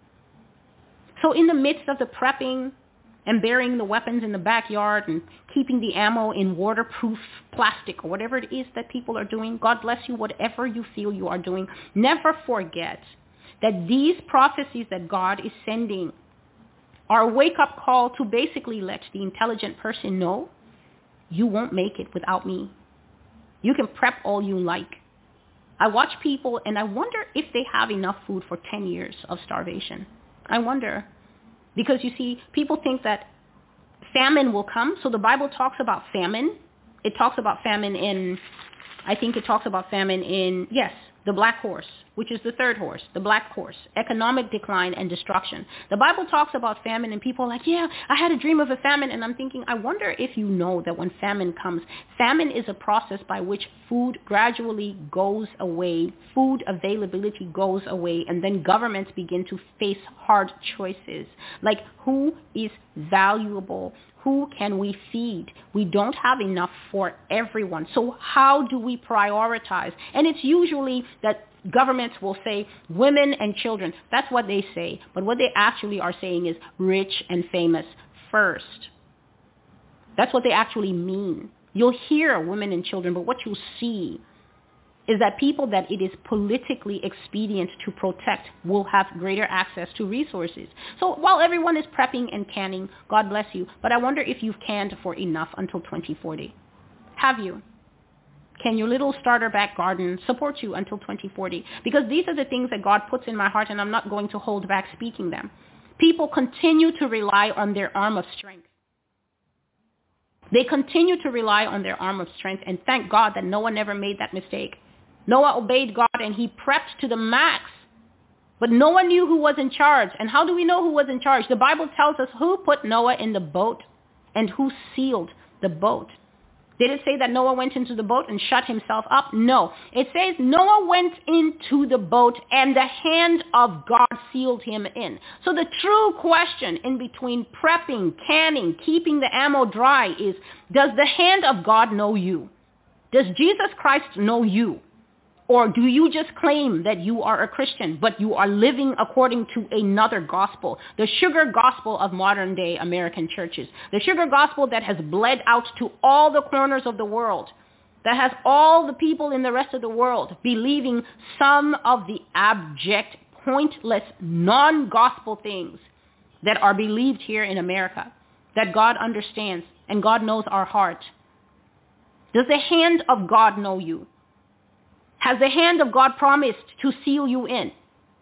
[SPEAKER 2] So in the midst of the prepping and burying the weapons in the backyard and keeping the ammo in waterproof plastic or whatever it is that people are doing, God bless you, whatever you feel you are doing, never forget that these prophecies that God is sending are a wake-up call to basically let the intelligent person know you won't make it without me. You can prep all you like. I watch people and I wonder if they have enough food for ten years of starvation. I wonder. Because you see, people think that famine will come. So the Bible talks about famine. It talks about famine in, I think it talks about famine in, yes, the black horse, which is the third horse, the black horse, economic decline and destruction. The Bible talks about famine and people are like, yeah, I had a dream of a famine. And I'm thinking, I wonder if you know that when famine comes, famine is a process by which food gradually goes away, food availability goes away, and then governments begin to face hard choices. Like, who is valuable? Who can we feed? We don't have enough for everyone. So how do we prioritize? And it's usually that governments will say women and children. That's what they say. But what they actually are saying is rich and famous first. That's what they actually mean. You'll hear women and children, but what you'll see is that people that it is politically expedient to protect will have greater access to resources. So while everyone is prepping and canning, God bless you, but I wonder if you've canned for enough until twenty forty. Have you? Can your little starter back garden support you until twenty forty? Because these are the things that God puts in my heart, and I'm not going to hold back speaking them. People continue to rely on their arm of strength. They continue to rely on their arm of strength, and thank God that Noah never made that mistake. Noah obeyed God and he prepped to the max. But Noah knew who was in charge. And how do we know who was in charge? The Bible tells us who put Noah in the boat and who sealed the boat. Did it say that Noah went into the boat and shut himself up? No. It says Noah went into the boat and the hand of God sealed him in. So the true question in between prepping, canning, keeping the ammo dry is, does the hand of God know you? Does Jesus Christ know you? Or do you just claim that you are a Christian, but you are living according to another gospel, the sugar gospel of modern day American churches, the sugar gospel that has bled out to all the corners of the world, that has all the people in the rest of the world believing some of the abject, pointless, non-gospel things that are believed here in America, that God understands and God knows our heart. Does the hand of God know you? Has the hand of God promised to seal you in?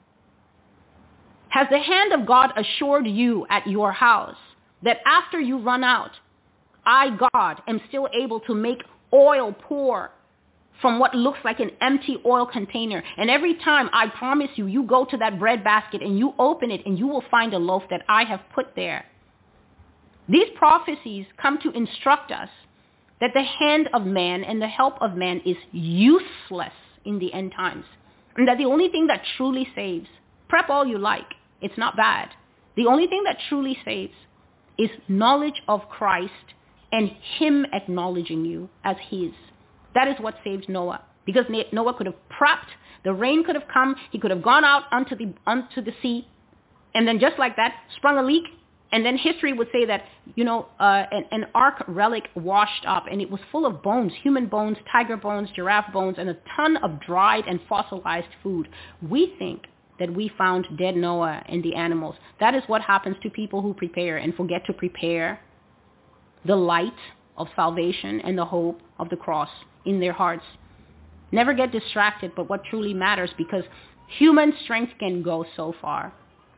[SPEAKER 2] Has the hand of God assured you at your house that after you run out, I, God, am still able to make oil pour from what looks like an empty oil container? And every time, I promise you, you go to that bread basket and you open it and you will find a loaf that I have put there. These prophecies come to instruct us that the hand of man and the help of man is useless in the end times. And that the only thing that truly saves, prep all you like, it's not bad. The only thing that truly saves is knowledge of Christ and him acknowledging you as his. That is what saved Noah. Because Noah could have prepped, the rain could have come, he could have gone out onto the, onto the sea, and then just like that, sprung a leak. And then history would say that, you know, uh, an, an ark relic washed up, and it was full of bones, human bones, tiger bones, giraffe bones, and a ton of dried and fossilized food. We think that we found dead Noah and the animals. That is what happens to people who prepare and forget to prepare the light of salvation and the hope of the cross in their hearts. Never get distracted by what truly matters, because human strength can go so far.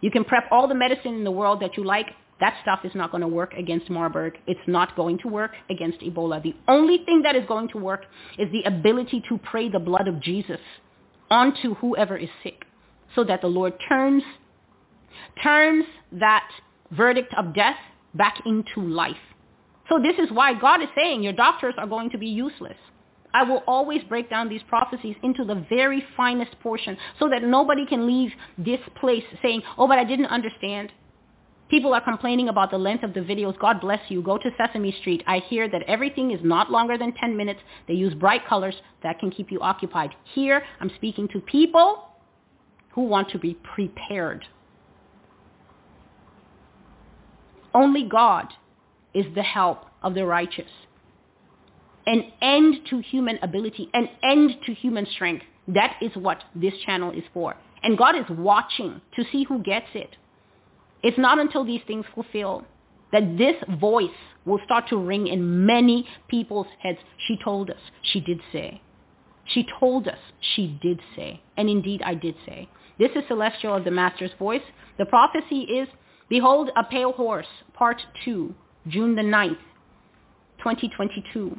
[SPEAKER 2] You can prep all the medicine in the world that you like. That stuff is not going to work against Marburg. It's not going to work against Ebola. The only thing that is going to work is the ability to pray the blood of Jesus onto whoever is sick so that the Lord turns, turns that verdict of death back into life. So this is why God is saying your doctors are going to be useless. I will always break down these prophecies into the very finest portion so that nobody can leave this place saying, oh, but I didn't understand. People are complaining about the length of the videos. God bless you. Go to Sesame Street. I hear that everything is not longer than ten minutes. They use bright colors that can keep you occupied. Here, I'm speaking to people who want to be prepared. Only God is the help of the righteous. An end to human ability, an end to human strength. That is what this channel is for. And God is watching to see who gets it. It's not until these things fulfill that this voice will start to ring in many people's heads. She told us, she did say. She told us, she did say. And indeed, I did say. This is Celestial of the Master's Voice. The prophecy is, behold, a pale horse, part two, June the ninth, twenty twenty-two.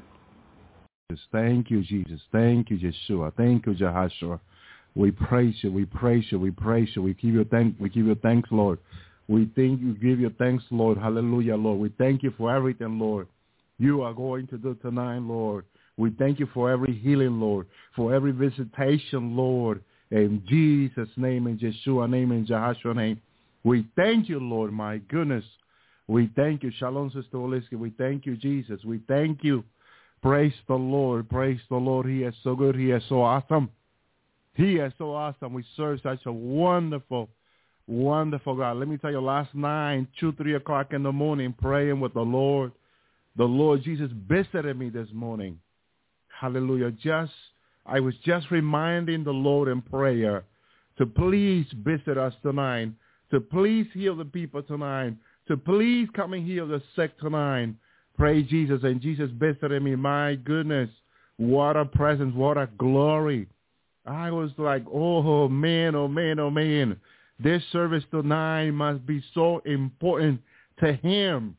[SPEAKER 3] Thank you, Jesus. Thank you, Yeshua. Thank you, Jehoshua. We praise you. We praise you. We praise you. We give you thanks. We give you thanks, Lord. We thank you. Give you thanks, Lord. Hallelujah, Lord. We thank you for everything, Lord, you are going to do tonight, Lord. We thank you for every healing, Lord, for every visitation, Lord. In Jesus' name, in Yeshua name, in Jehoshua's name. We thank you, Lord. My goodness. We thank you. Shalom, Sister Oliski. We thank you, Jesus. We thank you. Praise the Lord. Praise the Lord. He is so good. He is so awesome. He is so awesome. We serve such a wonderful, wonderful God. Let me tell you, last night, two, three o'clock in the morning, praying with the Lord, the Lord Jesus visited me this morning. Hallelujah. Just, I was just reminding the Lord in prayer to please visit us tonight, to please heal the people tonight, to please come and heal the sick tonight. Praise Jesus. And Jesus visited me. My goodness, what a presence, what a glory. I was like, oh, man, oh, man, oh, man. This service tonight must be so important to him.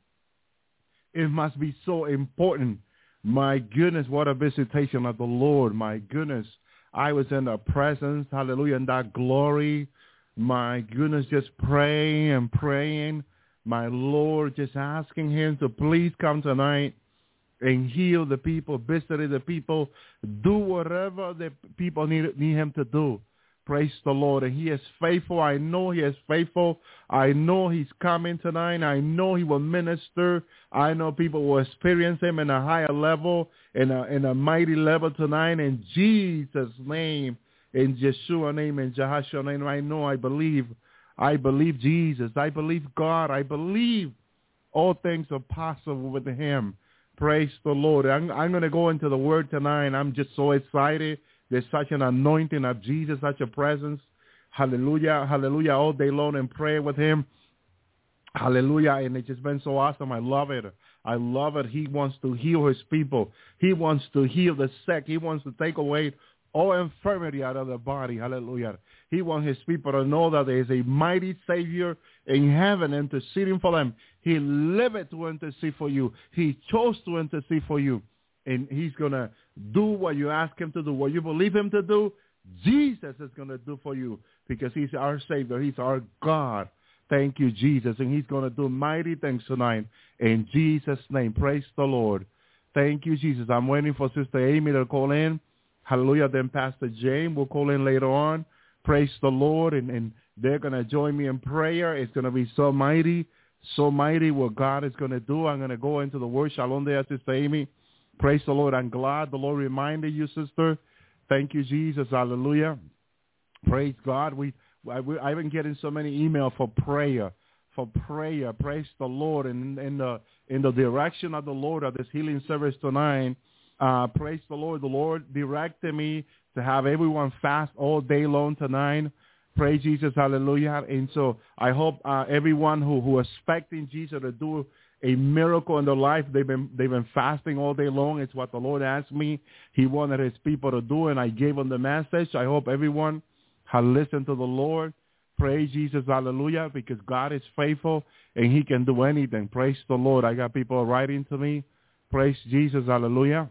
[SPEAKER 3] It must be so important. My goodness, what a visitation of the Lord. My goodness, I was in the presence, hallelujah, in that glory. My goodness, just praying and praying. My Lord, just asking him to please come tonight and heal the people, visit the people, do whatever the people need, need him to do. Praise the Lord. And he is faithful. I know he is faithful. I know he's coming tonight. I know he will minister. I know people will experience him in a higher level, in a, in a mighty level tonight. In Jesus' name, in Yeshua's name, in Jehoshua's name, I know, I believe. I believe Jesus. I believe God. I believe all things are possible with him. Praise the Lord. I'm, I'm going to go into the word tonight. I'm just so excited. There's such an anointing of Jesus, such a presence. Hallelujah. Hallelujah. All day long and pray with him. Hallelujah. And it's just been so awesome. I love it. I love it. He wants to heal his people. He wants to heal the sick. He wants to take away all infirmity out of the body. Hallelujah. He wants his people to know that there is a mighty Savior in heaven interceding for them. He lived to intercede for you. He chose to intercede for you. And he's going to do what you ask him to do. What you believe him to do, Jesus is going to do for you because he's our Savior. He's our God. Thank you, Jesus. And he's going to do mighty things tonight in Jesus' name. Praise the Lord. Thank you, Jesus. I'm waiting for Sister Amy to call in. Hallelujah. Then Pastor James will call in later on. Praise the Lord. And, and they're going to join me in prayer. It's going to be so mighty, so mighty what God is going to do. I'm going to go into the word. Shalom there, Sister Amy. Praise the Lord. I'm glad the Lord reminded you, sister. Thank you, Jesus. Hallelujah. Praise God. We, I, we, I've been getting so many emails for prayer, for prayer. Praise the Lord. And in, in, the, in the direction of the Lord of this healing service tonight, uh, praise the Lord. The Lord directed me to have everyone fast all day long tonight. Praise Jesus. Hallelujah. And so I hope uh, everyone who, who is expecting Jesus to do a miracle in their life, they've been they've been fasting all day long. It's what the Lord asked me. He wanted his people to do, and I gave them the message. I hope everyone has listened to the Lord. Praise Jesus, hallelujah, because God is faithful and he can do anything. Praise the Lord. I got people writing to me. Praise Jesus, hallelujah.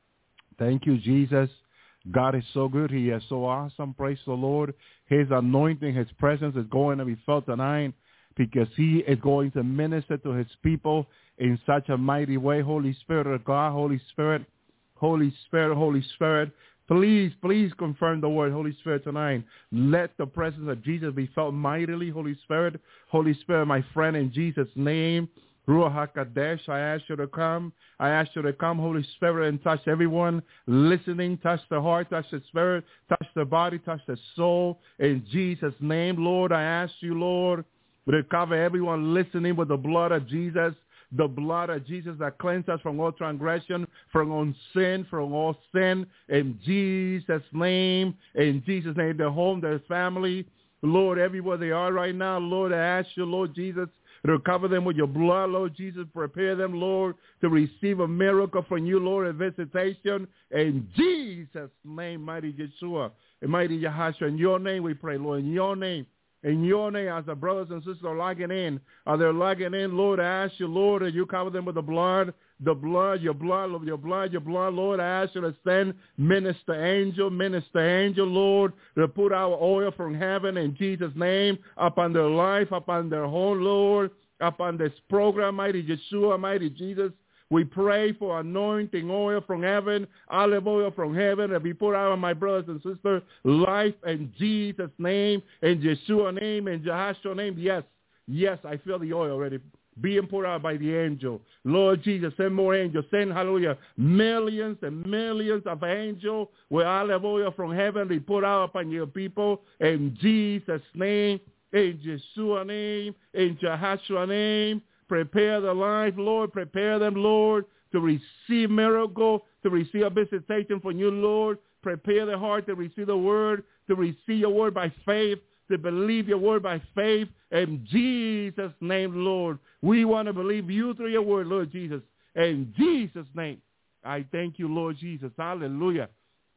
[SPEAKER 3] Thank you, Jesus. God is so good. He is so awesome. Praise the Lord. His anointing, his presence is going to be felt tonight because he is going to minister to his people in such a mighty way. Holy Spirit of God, Holy Spirit, Holy Spirit, Holy Spirit. Please, please confirm the word, Holy Spirit, tonight. Let the presence of Jesus be felt mightily, Holy Spirit. Holy Spirit, my friend, in Jesus' name. Ruach HaKodesh, I ask you to come. I ask you to come, Holy Spirit, and touch everyone listening. Touch the heart, touch the spirit, touch the body, touch the soul. In Jesus' name, Lord, I ask you, Lord, to cover everyone listening with the blood of Jesus. The blood of Jesus that cleanses us from all transgression, from all sin, from all sin. In Jesus' name, in Jesus' name, their home, their family, Lord, everywhere they are right now, Lord, I ask you, Lord Jesus, to cover them with your blood, Lord Jesus. Prepare them, Lord, to receive a miracle from you, Lord, a visitation. In Jesus' name, mighty Yeshua, and mighty Yahashua, in your name we pray, Lord, in your name. In your name, as the brothers and sisters are logging in, are they logging in, Lord, I ask you, Lord, that you cover them with the blood, the blood, your blood, your blood, your blood, Lord. I ask you to send minister angel, minister angel, Lord, to put our oil from heaven in Jesus' name upon their life, upon their home, Lord, upon this program, mighty Yeshua, mighty Jesus. We pray for anointing oil from heaven, olive oil from heaven, and we pour out on my brothers and sisters life in Jesus' name, in Yeshua's name, in Jahashua's name. Yes, yes, I feel the oil already being poured out by the angel. Lord Jesus, send more angels. Send, hallelujah, millions and millions of angels with olive oil from heaven be poured out upon your people in Jesus' name, in Yeshua's name, in Jahashua's name. Prepare the life, Lord. Prepare them, Lord, to receive miracle, to receive a visitation from you, Lord. Prepare the heart to receive the word, to receive your word by faith, to believe your word by faith. In Jesus' name, Lord. We want to believe you through your word, Lord Jesus. In Jesus' name, I thank you, Lord Jesus. Hallelujah.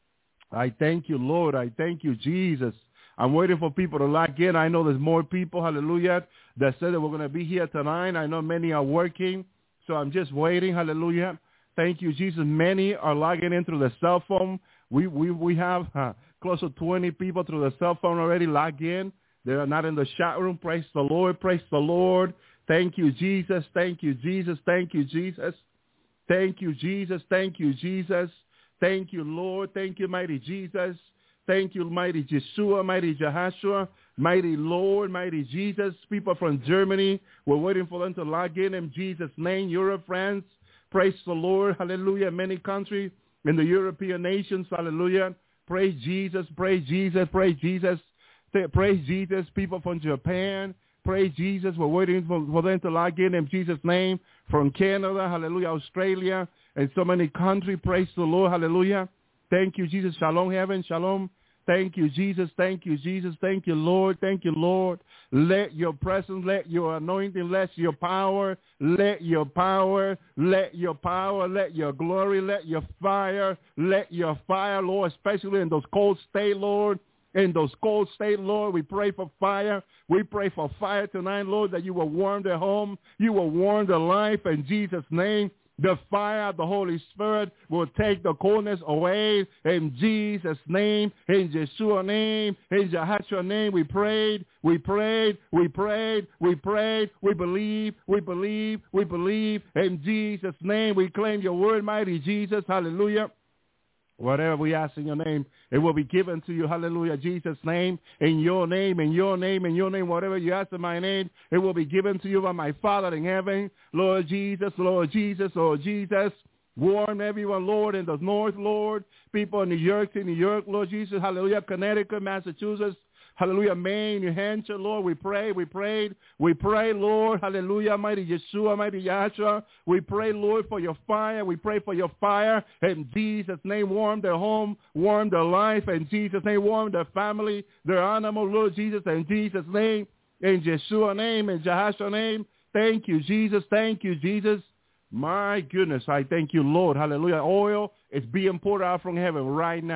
[SPEAKER 3] I thank you, Lord. I thank you, Jesus. I'm waiting for people to log in. I know there's more people, hallelujah, that said that we're going to be here tonight. I know many are working, so I'm just waiting, hallelujah. Thank you, Jesus. Many are logging in through the cell phone. We we we have uh, close to twenty people through the cell phone already logged in. They are not in the chat room. Praise the Lord. Praise the Lord. Thank you, Jesus. Thank you, Jesus. Thank you, Jesus. Thank you, Jesus. Thank you, Jesus. Thank you, Lord. Thank you, mighty Jesus. Thank you, mighty Yeshua, mighty Jahashua, mighty Lord, mighty Jesus. People from Germany, we're waiting for them to log in in Jesus' name. Europe, France, praise the Lord, hallelujah. Many countries in the European nations, hallelujah. Praise Jesus, praise Jesus, praise Jesus. Praise Jesus. People from Japan, praise Jesus. We're waiting for, for them to log in in Jesus' name. From Canada, hallelujah, Australia, and so many countries, praise the Lord, hallelujah. Thank you, Jesus. Shalom, heaven. Shalom. Thank you, Jesus. Thank you, Jesus. Thank you, Lord. Thank you, Lord. Let your presence, let your anointing, let your power, let your power, let your power, let your glory, let your fire, let your fire, Lord, especially in those cold states, Lord. In those cold states, Lord, we pray for fire. We pray for fire tonight, Lord, that you will warm their home. You will warm their life in Jesus' name. The fire of the Holy Spirit will take the coldness away in Jesus' name, in Yeshua's name, in Yahashua's name. We prayed, we prayed, we prayed, we prayed, we believe, we believe, we believe. In Jesus' name, we claim your word, mighty Jesus. Hallelujah. Whatever we ask in your name, it will be given to you. Hallelujah. Jesus' name, in your name, in your name, in your name, whatever you ask in my name, it will be given to you by my Father in heaven. Lord Jesus, Lord Jesus, Lord Jesus. Warm everyone, Lord, in the north, Lord. People in New York, in New York, Lord Jesus. Hallelujah. Connecticut, Massachusetts. Hallelujah, Maine, New Hampshire, Lord, we pray, we prayed, we pray, Lord, hallelujah, mighty Yeshua, mighty Yahshua, we pray, Lord, for your fire, we pray for your fire, in Jesus' name, warm their home, warm their life, in Jesus' name, warm their family, their animal, Lord Jesus, in Jesus' name, in Yeshua's name, in Jahashua's name, thank you, Jesus, thank you, Jesus. My goodness, I thank you, Lord. Hallelujah. Oil is being poured out from heaven right now.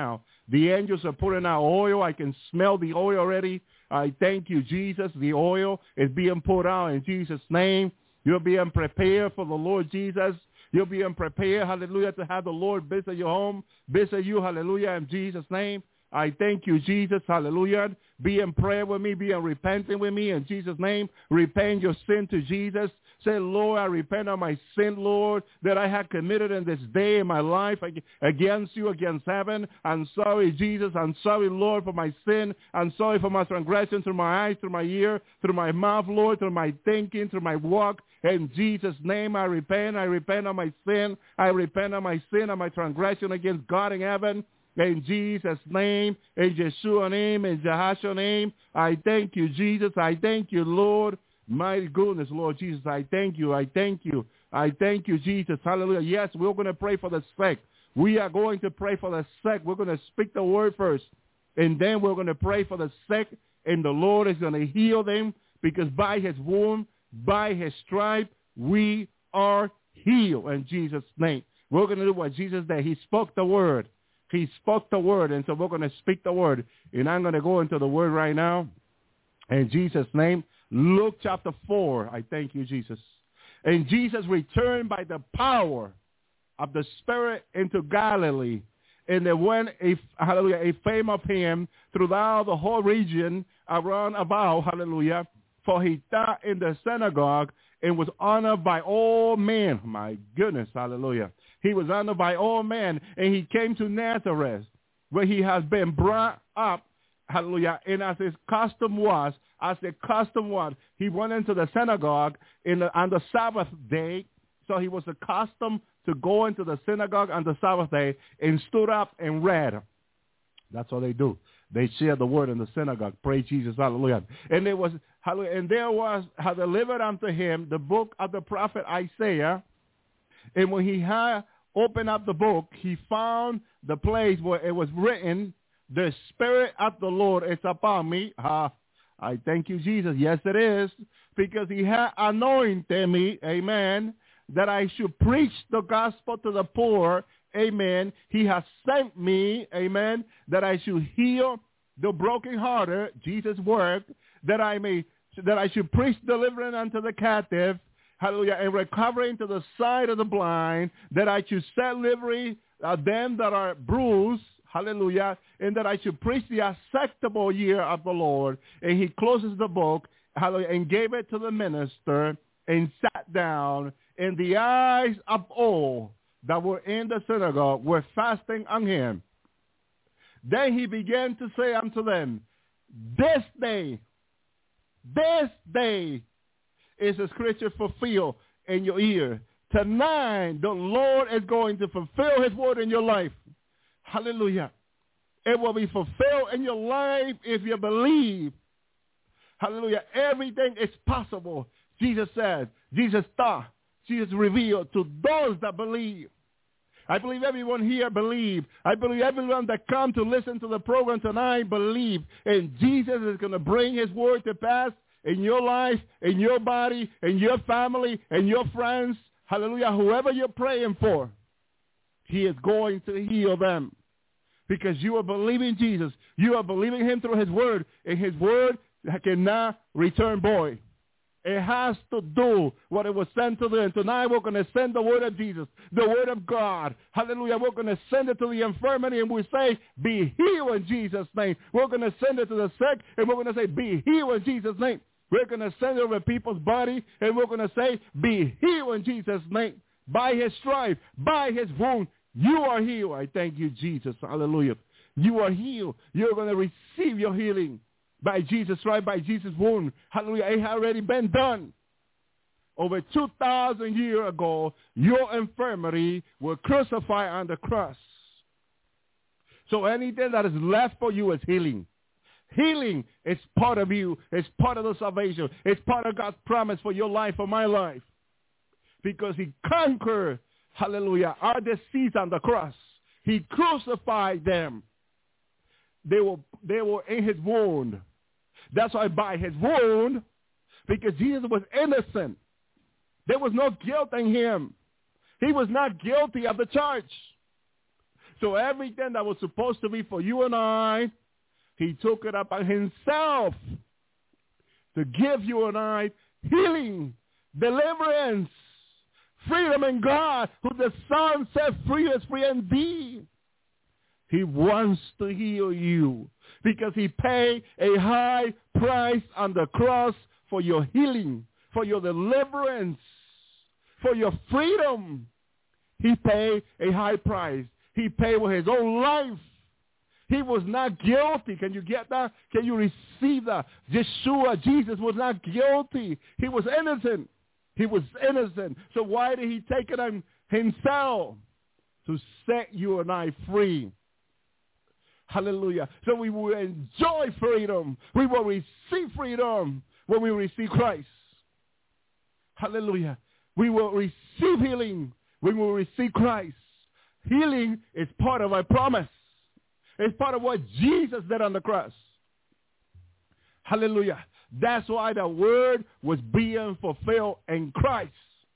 [SPEAKER 3] The angels are putting out oil. I can smell the oil already. I thank you, Jesus. The oil is being poured out in Jesus' name. You're being prepared for the Lord Jesus. You're being prepared, hallelujah, to have the Lord visit your home, visit you, hallelujah, in Jesus' name. I thank you, Jesus, hallelujah. Be in prayer with me, be in repenting with me in Jesus' name. Repent your sin to Jesus. Say, Lord, I repent of my sin, Lord, that I have committed in this day in my life against you, against heaven. I'm sorry, Jesus. I'm sorry, Lord, for my sin. I'm sorry for my transgression through my eyes, through my ear, through my mouth, Lord, through my thinking, through my walk. In Jesus' name, I repent. I repent of my sin. I repent of my sin and my transgression against God in heaven. In Jesus' name, in Yeshua's name, in Yahshua's name, I thank you, Jesus. I thank you, Lord. My goodness, Lord Jesus, I thank you. I thank you. I thank you, Jesus. Hallelujah. Yes, we're going to pray for the sick. We are going to pray for the sick. We're going to speak the word first, and then we're going to pray for the sick, and the Lord is going to heal them because by his wound, by his stripe, we are healed in Jesus' name. We're going to do what Jesus did. He spoke the word. He spoke the word, and so we're going to speak the word. And I'm going to go into the word right now. In Jesus' name, Luke chapter four. I thank you, Jesus. And Jesus returned by the power of the Spirit into Galilee. And there went a, hallelujah, a fame of him throughout the whole region around about, hallelujah, for he taught in the synagogue and was honored by all men. My goodness, hallelujah. He was honored by all men, and he came to Nazareth, where he has been brought up, hallelujah, and as his custom was, as the custom was, he went into the synagogue in the, on the Sabbath day, so he was accustomed to go into the synagogue on the Sabbath day and stood up and read. That's what they do. They share the word in the synagogue. Praise Jesus, hallelujah. And there was, hallelujah, and there was had delivered unto him the book of the prophet Isaiah, and when he had opened up the book, he found the place where it was written, the Spirit of the Lord is upon me. Uh, I thank you, Jesus. Yes, it is. Because he had anointed me, amen, that I should preach the gospel to the poor, amen. He has sent me, amen, that I should heal the brokenhearted, Jesus' work, that I may, that I should preach deliverance unto the captive, hallelujah, and recovering to the sight of the blind, that I should set liberty uh, them that are bruised, hallelujah, and that I should preach the acceptable year of the Lord. And he closes the book, hallelujah, and gave it to the minister and sat down, and the eyes of all that were in the synagogue were fasting on him. Then he began to say unto them, this day, this day, is the scripture fulfilled in your ear. Tonight, the Lord is going to fulfill his word in your life. Hallelujah. It will be fulfilled in your life if you believe. Hallelujah. Everything is possible. Jesus said, Jesus taught, Jesus revealed to those that believe. I believe everyone here believe. I believe everyone that come to listen to the program tonight believe. And Jesus is going to bring his word to pass in your life, in your body, in your family, in your friends. Hallelujah. Whoever you're praying for, he is going to heal them. Because you are believing Jesus. You are believing him through his word. And his word cannot return void. It has to do what it was sent to do. And tonight we're going to send the word of Jesus, the word of God. Hallelujah. We're going to send it to the infirmity and we say, be healed in Jesus' name. We're going to send it to the sick and we're going to say, be healed in Jesus' name. We're going to send it over people's body and we're going to say, be healed in Jesus' name. By his stripe, by his wound, you are healed. I thank you, Jesus. Hallelujah. You are healed. You're going to receive your healing. By Jesus' stripe, by Jesus' wound. Hallelujah. It had already been done. Over two thousand years ago, your infirmity was crucified on the cross. So anything that is left for you is healing. Healing is part of you. It's part of the salvation. It's part of God's promise for your life, for my life. Because he conquered, hallelujah, our disease on the cross. He crucified them. They were, they were in his wound. That's why by his wound, because Jesus was innocent. There was no guilt in him. He was not guilty of the charge. So everything that was supposed to be for you and I, he took it upon himself to give you and I healing, deliverance, freedom in God. Who the Son set free is free indeed. He wants to heal you because he paid a high price on the cross for your healing, for your deliverance, for your freedom. He paid a high price. He paid with his own life. He was not guilty. Can you get that? Can you receive that? Yeshua, Jesus, was not guilty. He was innocent. He was innocent. So why did he take it on himself? To set you and I free. Hallelujah. So we will enjoy freedom. We will receive freedom when we receive Christ. Hallelujah. We will receive healing when we receive Christ. Healing is part of our promise. It's part of what Jesus did on the cross. Hallelujah. That's why the word was being fulfilled in Christ.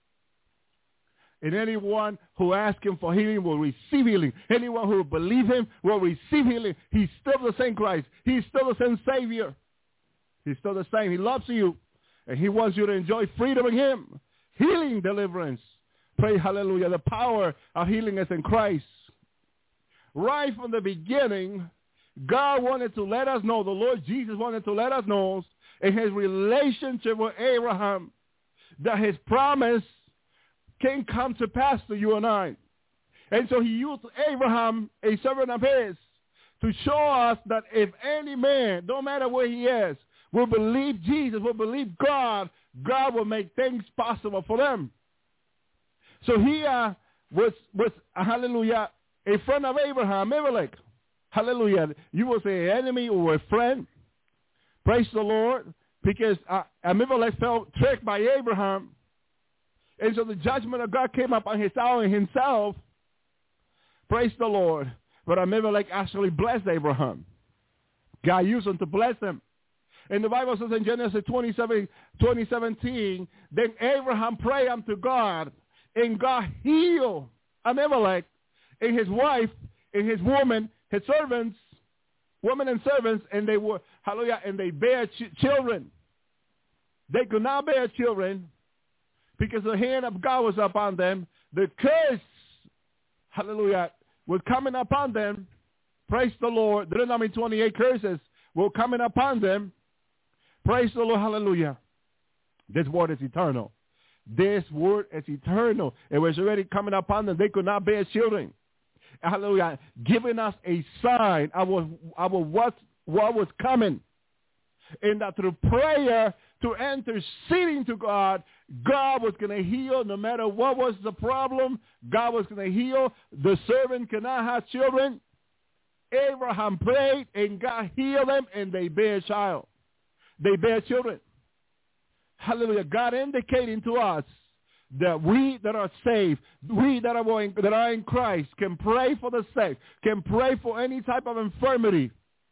[SPEAKER 3] And anyone who asks him for healing will receive healing. Anyone who will believe him will receive healing. He's still the same Christ. He's still the same Savior. He's still the same. He loves you. And he wants you to enjoy freedom in him. Healing, deliverance. Pray hallelujah. The power of healing is in Christ. Right from the beginning, God wanted to let us know, the Lord Jesus wanted to let us know in his relationship with Abraham that his promise can come to pass to you and I. And so he used Abraham, a servant of his, to show us that if any man, no matter where he is, will believe Jesus, will believe God, God will make things possible for them. So he uh, was, was, uh, hallelujah, a friend of Abraham, Abimelech. Hallelujah. You will say enemy or a friend. Praise the Lord. Because uh, Abimelech felt tricked by Abraham. And so the judgment of God came upon his own himself. Praise the Lord. But Abimelech actually blessed Abraham. God used him to bless him. And the Bible says in Genesis twenty-seven, twenty seventeen, then Abraham prayed unto God, and God healed Abimelech and his wife and his woman, his servants, women and servants, and they were, hallelujah, and they bare ch- children. They could not bear children because the hand of God was upon them. The curse, hallelujah, was coming upon them. Praise the Lord. Deuteronomy twenty-eight curses were coming upon them. Praise the Lord, hallelujah. This word is eternal. This word is eternal. It was already coming upon them. They could not bear children. Hallelujah. Giving us a sign of what, what was coming. And that through prayer, to interceding to God, God was going to heal no matter what was the problem. God was going to heal. The servant cannot have children. Abraham prayed and God healed them and they bear a child. They bear children. Hallelujah. God indicating to us that we that are saved, we that are in, that are in Christ can pray for the sick, can pray for any type of infirmity,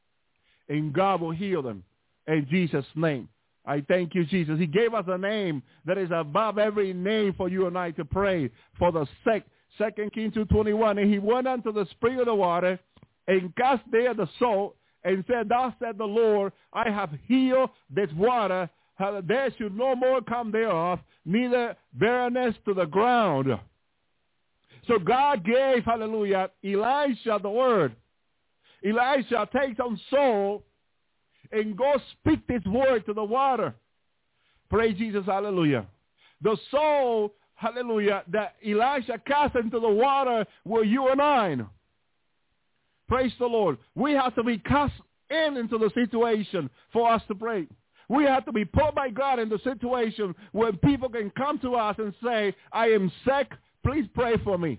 [SPEAKER 3] and God will heal them in Jesus' name. I thank you, Jesus. He gave us a name that is above every name for you and I to pray for the sick. Second Kings two twenty-one, and he went unto the spring of the water and cast there the salt and said, thus said the Lord, I have healed this water. There should no more come thereof, neither barrenness to the ground. So God gave, hallelujah, Elisha the word. Elisha takes on soul and go speak this word to the water. Praise Jesus, hallelujah. The soul, hallelujah, that Elisha cast into the water were you and I. Praise the Lord. We have to be cast in into the situation for us to pray. We have to be put by God in the situation where people can come to us and say, I am sick, please pray for me.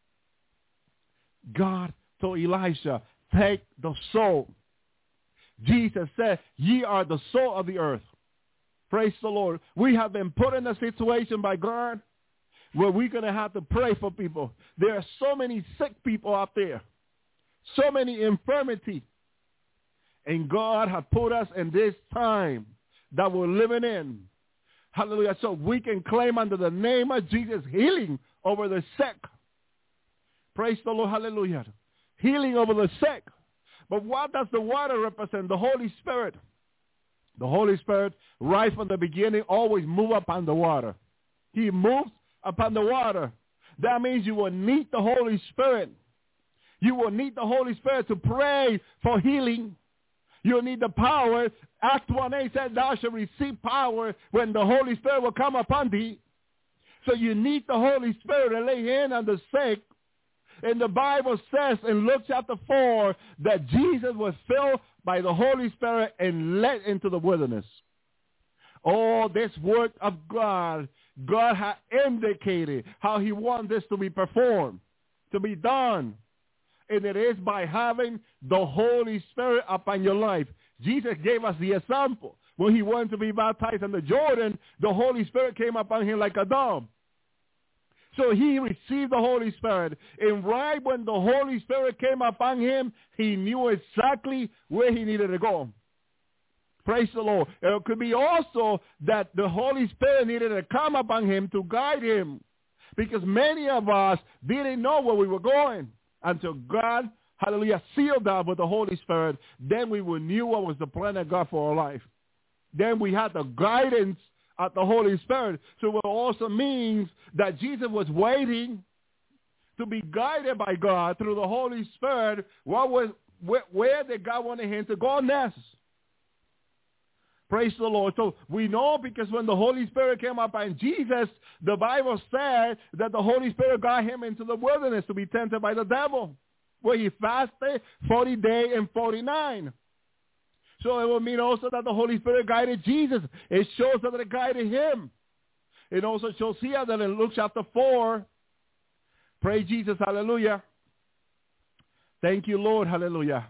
[SPEAKER 3] God told Elisha, take the soul. Jesus said, ye are the salt of the earth. Praise the Lord. We have been put in a situation by God where we're going to have to pray for people. There are so many sick people out there. So many infirmity. And God has put us in this time that we're living in. Hallelujah. So we can claim under the name of Jesus healing over the sick. Praise the Lord. Hallelujah. healing over the sick. But what does the water represent? The Holy Spirit. The Holy Spirit, right from the beginning, always moves upon the water. He moves upon the water. That means you will need the Holy Spirit. You will need the Holy Spirit to pray for healing. You'll need the power. Acts one eight said, thou shalt receive power when the Holy Spirit will come upon thee. So you need the Holy Spirit to lay hand on the sick. And the Bible says in Luke chapter four that Jesus was filled by the Holy Spirit and led into the wilderness. Oh, this word of God, God had indicated how he wants this to be performed, to be done. And it is by having the Holy Spirit upon your life. Jesus gave us the example. When he wanted to be baptized in the Jordan, the Holy Spirit came upon him like a dove. So he received the Holy Spirit. And right when the Holy Spirit came upon him, he knew exactly where he needed to go. Praise the Lord. It could be also that the Holy Spirit needed to come upon him to guide him. Because many of us didn't know where we were going until God, hallelujah, sealed us with the Holy Spirit. Then we knew what was the plan of God for our life. Then we had the guidance of the Holy Spirit. So it also means that Jesus was waiting to be guided by God through the Holy Spirit. What was, where, where did God want him to go next? Praise the Lord. So we know because when the Holy Spirit came upon Jesus, the Bible said that the Holy Spirit got him into the wilderness to be tempted by the devil, where he fasted forty days and forty nights. So it will mean also that the Holy Spirit guided Jesus. It shows that it guided him. It also shows here that in Luke chapter four, praise Jesus, hallelujah. Thank you, Lord, hallelujah.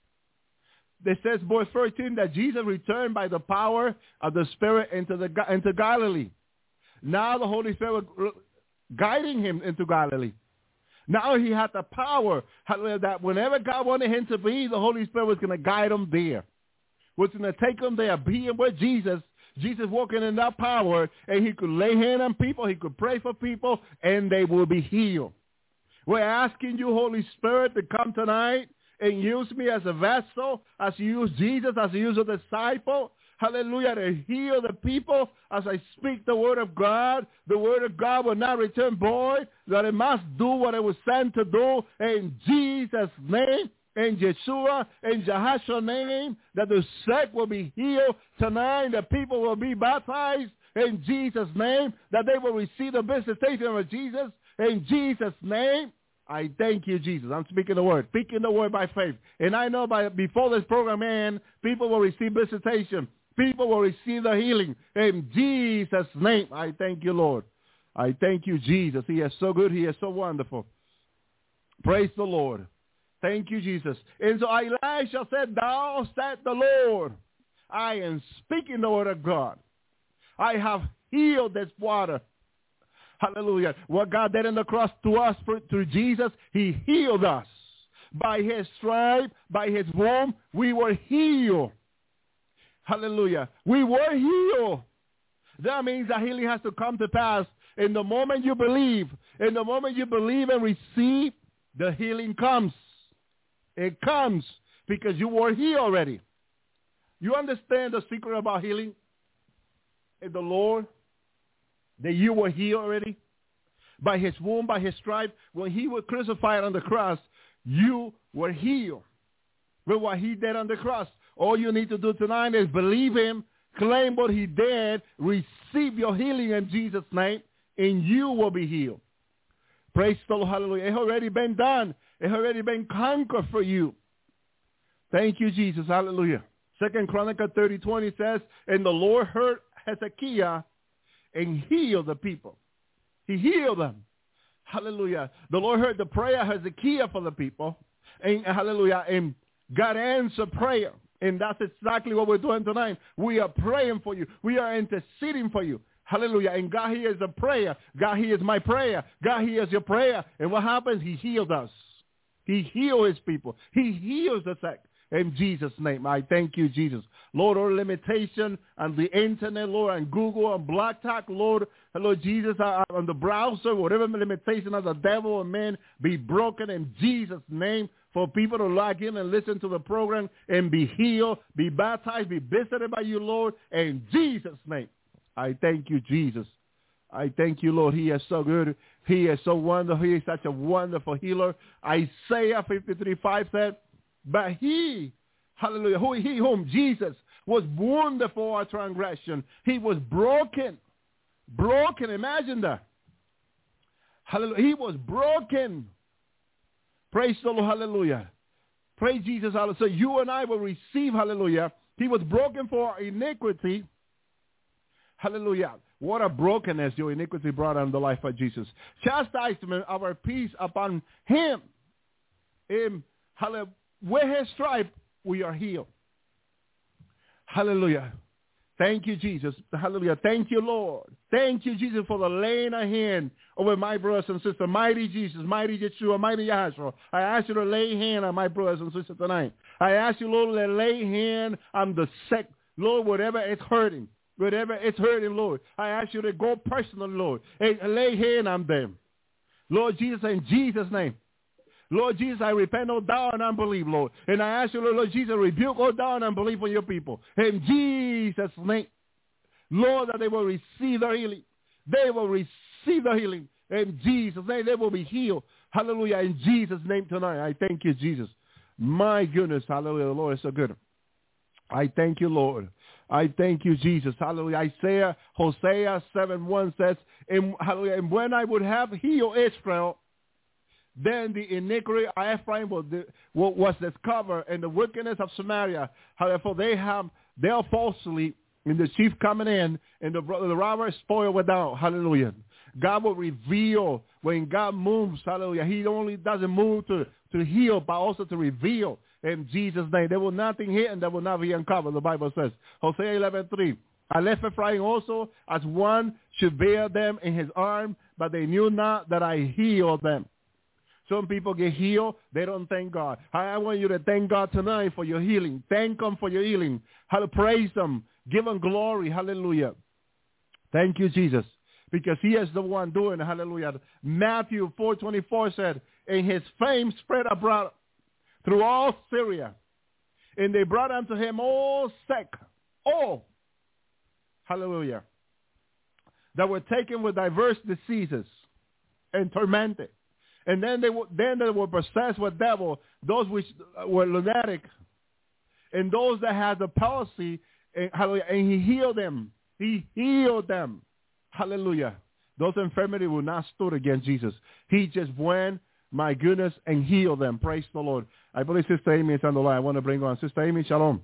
[SPEAKER 3] It says, verse thirteen, that Jesus returned by the power of the Spirit into the into Galilee. Now the Holy Spirit was guiding him into Galilee. Now he had the power that whenever God wanted him to be, the Holy Spirit was going to guide him there. Was going to take him there, being with Jesus. Jesus walking in that power, and he could lay hand on people, he could pray for people, and they will be healed. We're asking you, Holy Spirit, to come tonight and use me as a vessel, as you use Jesus, as you use a disciple, hallelujah, to heal the people as I speak the word of God. The word of God will not return void, that it must do what it was sent to do in Jesus' name, in Yeshua, in Yahshua's name, that the sick will be healed tonight, the people will be baptized in Jesus' name, that they will receive the visitation of Jesus in Jesus' name. I thank you, Jesus. I'm speaking the word, speaking the word by faith. And I know by before this program ends, people will receive visitation. People will receive the healing. In Jesus' name, I thank you, Lord. I thank you, Jesus. He is so good. He is so wonderful. Praise the Lord. Thank you, Jesus. And so Elisha said, thou said the Lord, I am speaking the word of God. I have healed this water. Hallelujah. What God did on the cross to us through Jesus, he healed us. By his stripe, by his wound, we were healed. Hallelujah. We were healed. That means that healing has to come to pass. In the moment you believe, in the moment you believe and receive, the healing comes. It comes because you were healed already. You understand the secret about healing in the Lord? That you were healed already? By his wound, by his stripe, when he was crucified on the cross, you were healed. With what he did on the cross. All you need to do tonight is believe him, claim what he did, receive your healing in Jesus' name, and you will be healed. Praise the Lord, hallelujah. It's already been done. It's already been conquered for you. Thank you, Jesus, hallelujah. Second Chronicles thirty twenty says, and the Lord heard Hezekiah and healed the people. He healed them. Hallelujah. The Lord heard the prayer of Hezekiah for the people. And hallelujah. And God answered prayer. And that's exactly what we're doing tonight. We are praying for you. We are interceding for you. Hallelujah. And God hears the prayer. God hears my prayer. God hears your prayer. And what happens? He healed us. He healed his people. He heals the sick. In Jesus' name, I thank you, Jesus. Lord, our limitation on the internet, Lord, and Google and Black Talk, Lord, Lord Jesus, uh, on the browser, whatever limitation of the devil and man be broken in Jesus' name. for people to log in and listen to the program and be healed, be baptized, be visited by you, Lord, in Jesus' name. I thank you, Jesus. I thank you, Lord. He is so good. He is so wonderful. He is such a wonderful healer. Isaiah fifty-three five said, but he, hallelujah, who he whom Jesus was wounded for our transgression. He was broken. Broken. Imagine that. Hallelujah. He was broken. Praise the Lord. Hallelujah. Praise Jesus. Hallelujah. So you and I will receive, hallelujah. He was broken for our iniquity. Hallelujah. What a brokenness your iniquity brought on the life of Jesus. Chastisement of our peace upon him. In, hallelujah. With his stripe, we are healed. Hallelujah. Thank you, Jesus. Hallelujah. Thank you, Lord. Thank you, Jesus, for the laying a hand over my brothers and sisters. Mighty Jesus, mighty Yeshua, mighty Yahshua. I ask you to lay hand on my brothers and sisters tonight. I ask you, Lord, to lay hand on the sick. Lord, whatever is hurting, whatever is hurting, Lord, I ask you to go personal, Lord, and lay hand on them. Lord Jesus, in Jesus' name. Lord Jesus, I repent all doubt and unbelief, Lord. And I ask you, Lord, Lord Jesus, rebuke all doubt and unbelief for your people. In Jesus' name. Lord, that they will receive their healing. They will receive their healing. In Jesus' name, they will be healed. Hallelujah. In Jesus' name tonight, I thank you, Jesus. My goodness, hallelujah. The Lord is so good. I thank you, Lord. I thank you, Jesus. Hallelujah. Isaiah, Hosea seven one says, and, hallelujah, and when I would have healed Israel, then the iniquity of Ephraim was discovered, and the wickedness of Samaria. However, they have they are falsely in the chief coming in, and the, the robbers spoil without. Hallelujah. God will reveal when God moves. Hallelujah. He only doesn't move to, to heal, but also to reveal. In Jesus' name, there will nothing hidden that will not be uncovered. The Bible says, Hosea eleven three. I left Ephraim also as one should bear them in his arm, but they knew not that I healed them. Some people get healed. They don't thank God. I want you to thank God tonight for your healing. Thank him for your healing. How to praise him. Give him glory. Hallelujah. Thank you, Jesus. Because he is the one doing it. Hallelujah. Matthew four twenty-four said, and his fame spread abroad through all Syria. And they brought unto him all sick. All. Hallelujah. That were taken with diverse diseases and tormented. And then they were, then they were possessed with devil, those which were lunatic, and those that had the palsy, and, hallelujah, and he healed them. He healed them. Hallelujah. Those infirmity will not stood against Jesus. He just went, my goodness, and healed them. Praise the Lord. I believe Sister Amy is on the line. I want to bring her on. Sister Amy, shalom.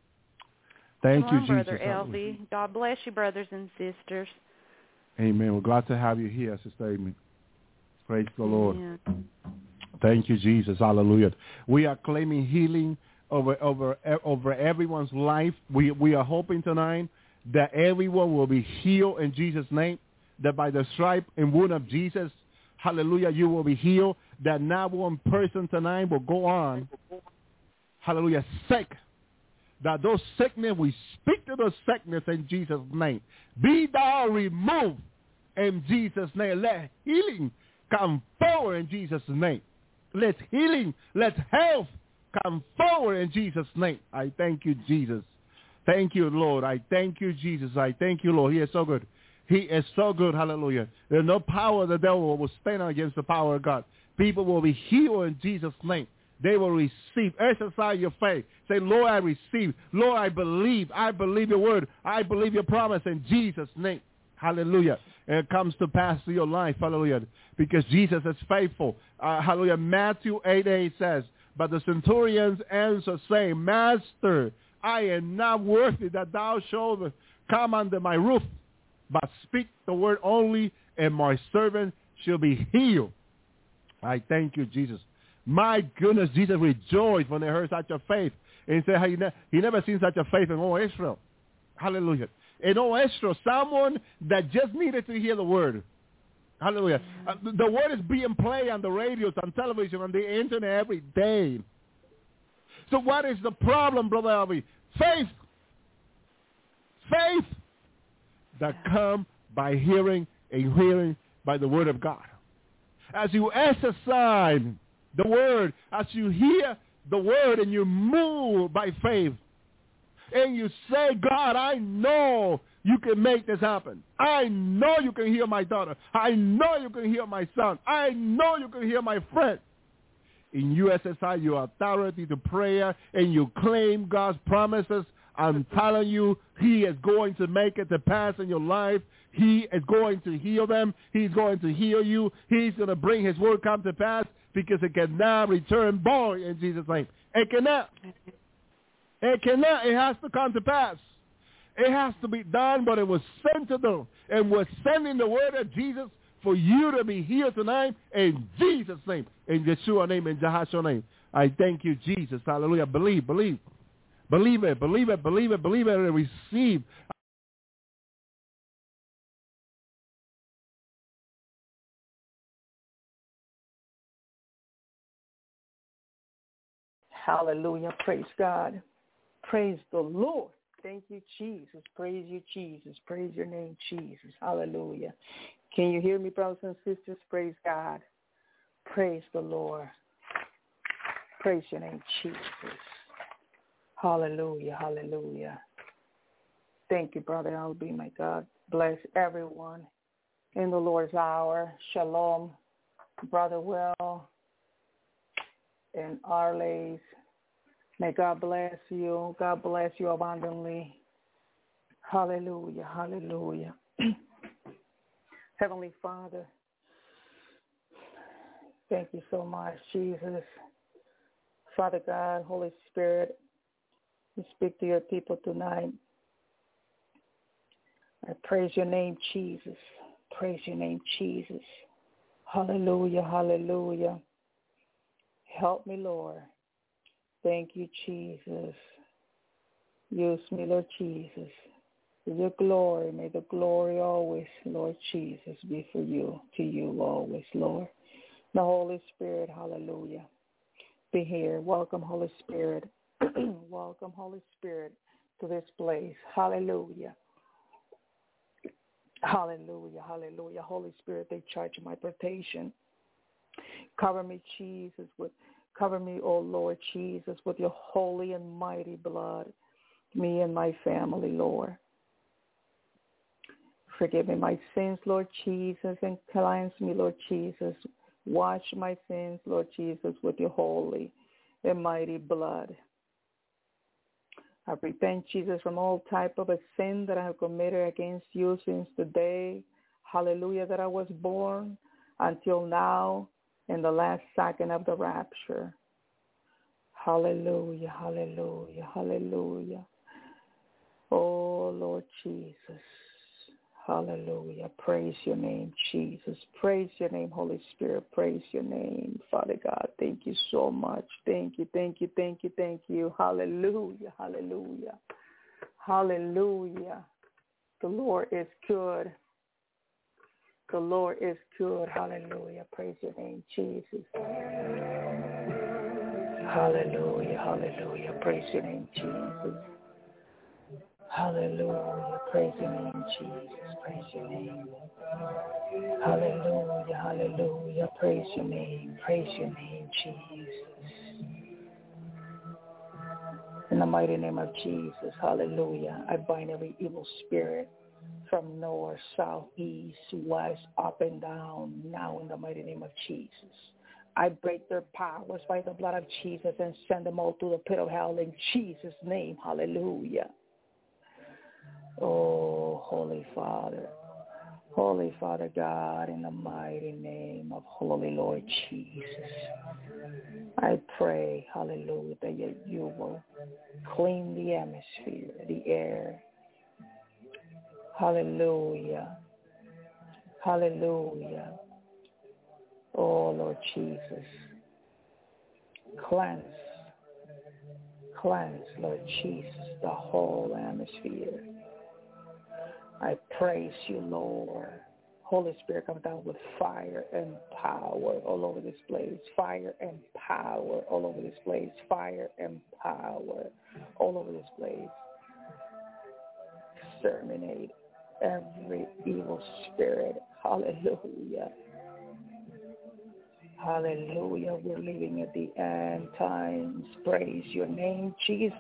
[SPEAKER 3] Thank
[SPEAKER 4] shalom,
[SPEAKER 3] you, Jesus.
[SPEAKER 4] Brother Elvie. God bless you, brothers and sisters.
[SPEAKER 3] Amen. We're glad to have you here, Sister Amy. Praise the Lord.
[SPEAKER 4] Yeah.
[SPEAKER 3] Thank you, Jesus. Hallelujah. We are claiming healing over over over everyone's life. We we are hoping tonight that everyone will be healed in Jesus' name, that by the stripe and wound of Jesus, hallelujah, you will be healed, that not one person tonight will go on, hallelujah, sick, that those sickness, we speak to those sickness in Jesus' name. Be thou removed in Jesus' name. Let healing come forward in Jesus' name. Let healing, let health come forward in Jesus' name. I thank you, Jesus. Thank you, Lord. I thank you, Jesus. I thank you, Lord. He is so good. He is so good. Hallelujah. There's no power of the devil will stand against the power of God. People will be healed in Jesus' name. They will receive. Exercise your faith. Say, Lord, I receive. Lord, I believe. I believe your word. I believe your promise in Jesus' name. Hallelujah. And it comes to pass to your life. Hallelujah. Because Jesus is faithful. Uh, hallelujah. Matthew eight eight says, but the centurions answer, saying, Master, I am not worthy that thou shouldest come under my roof, but speak the word only, and my servant shall be healed. I thank you, Jesus. My goodness, Jesus rejoiced when they heard such a faith. And he said, hey, he, ne- he never seen such a faith in all Israel. Hallelujah. In all Israel, someone that just needed to hear the word. Hallelujah. Uh, the word is being played on the radios, on television, on the internet every day. So what is the problem, Brother Elvie? Faith. Faith that come by hearing and hearing by the word of God. As you exercise the word, as you hear the word and you move by faith, and you say, God, I know you can make this happen. I know you can heal my daughter. I know you can heal my son. I know you can heal my friend. In U S S I, your authority to prayer, and you claim God's promises. I'm telling you, he is going to make it to pass in your life. He is going to heal them. He's going to heal you. He's going to bring his word come to pass, because it cannot return void in Jesus' name. It cannot. It cannot. It has to come to pass. It has to be done, but it was sent to do. And we're sending the word of Jesus for you to be here tonight in Jesus' name, in Yeshua's name, in Jahashua's name. I thank you, Jesus. Hallelujah. Believe, believe. Believe it, believe it, believe it, believe it, and receive.
[SPEAKER 5] Hallelujah. Praise God. Praise the Lord. Thank you, Jesus. Praise you, Jesus. Praise your name, Jesus. Hallelujah. Can you hear me, brothers and sisters? Praise God. Praise the Lord. Praise your name, Jesus. Hallelujah. Hallelujah. Thank you, Brother L B. My God bless everyone in the Lord's hour. Shalom, Brother Will and Arles. May God bless you. God bless you abundantly. Hallelujah. Hallelujah. Heavenly Father, thank you so much, Jesus. Father God, Holy Spirit, we speak to your people tonight. I praise your name, Jesus. Praise your name, Jesus. Hallelujah, hallelujah. Help me, Lord. Thank you, Jesus. Use me, Lord Jesus. For your glory, may the glory always, Lord Jesus, be for you, to you always, Lord. The Holy Spirit, hallelujah, be here. Welcome, Holy Spirit. Welcome, Holy Spirit, to this place. Hallelujah. Hallelujah, hallelujah. Holy Spirit, take charge of my protection. Cover me, Jesus, with cover me, oh Lord Jesus, with your holy and mighty blood, me and my family, Lord. Forgive me my sins, Lord Jesus, and cleanse me, Lord Jesus. Wash my sins, Lord Jesus, with your holy and mighty blood. I repent, Jesus, from all type of a sin that I have committed against you since the day, hallelujah, that I was born until now, in the last second of the rapture. Hallelujah, hallelujah, hallelujah. Oh, Lord Jesus. Hallelujah. Praise your name, Jesus. Praise your name, Holy Spirit. Praise your name, Father God. Thank you so much. Thank you, thank you, thank you, thank you. Hallelujah, hallelujah, hallelujah. The Lord is good. The Lord is good. Hallelujah. Praise your name, Jesus. Hallelujah, hallelujah. Praise your name, Jesus. Hallelujah. Praise your name, Jesus. Praise your name. Hallelujah. Hallelujah. Praise your name. Praise your name, Jesus. In the mighty name of Jesus. Hallelujah. I bind every evil spirit from north, south, east, west, up and down, now in the mighty name of Jesus. I break their powers by the blood of Jesus and send them all to the pit of hell in Jesus' name. Hallelujah. Oh, Holy Father, Holy Father God, in the mighty name of Holy Lord Jesus, I pray, hallelujah, that you will clean the atmosphere, the air. Hallelujah, hallelujah. Oh, Lord Jesus, cleanse, cleanse, Lord Jesus, the whole atmosphere. I praise you, Lord. Holy Spirit, come down with fire and power all over this place. Fire and power all over this place. Fire and power all over this place. Exterminate every evil spirit. Hallelujah. Hallelujah. We're living at the end times. Praise your name, Jesus.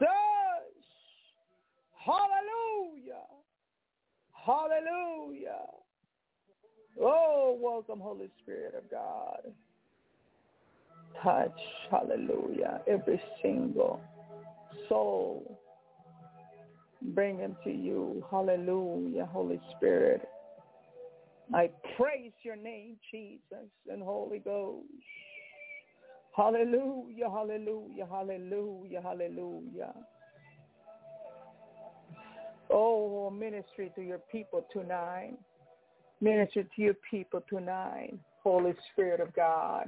[SPEAKER 5] Hallelujah. Hallelujah. Oh, welcome, Holy Spirit of God. Touch, hallelujah, every single soul. Bring them to you. Hallelujah, Holy Spirit. I praise your name, Jesus and Holy Ghost. Hallelujah, hallelujah, hallelujah, hallelujah. Oh, ministry to your people tonight. Minister to your people tonight, Holy Spirit of God.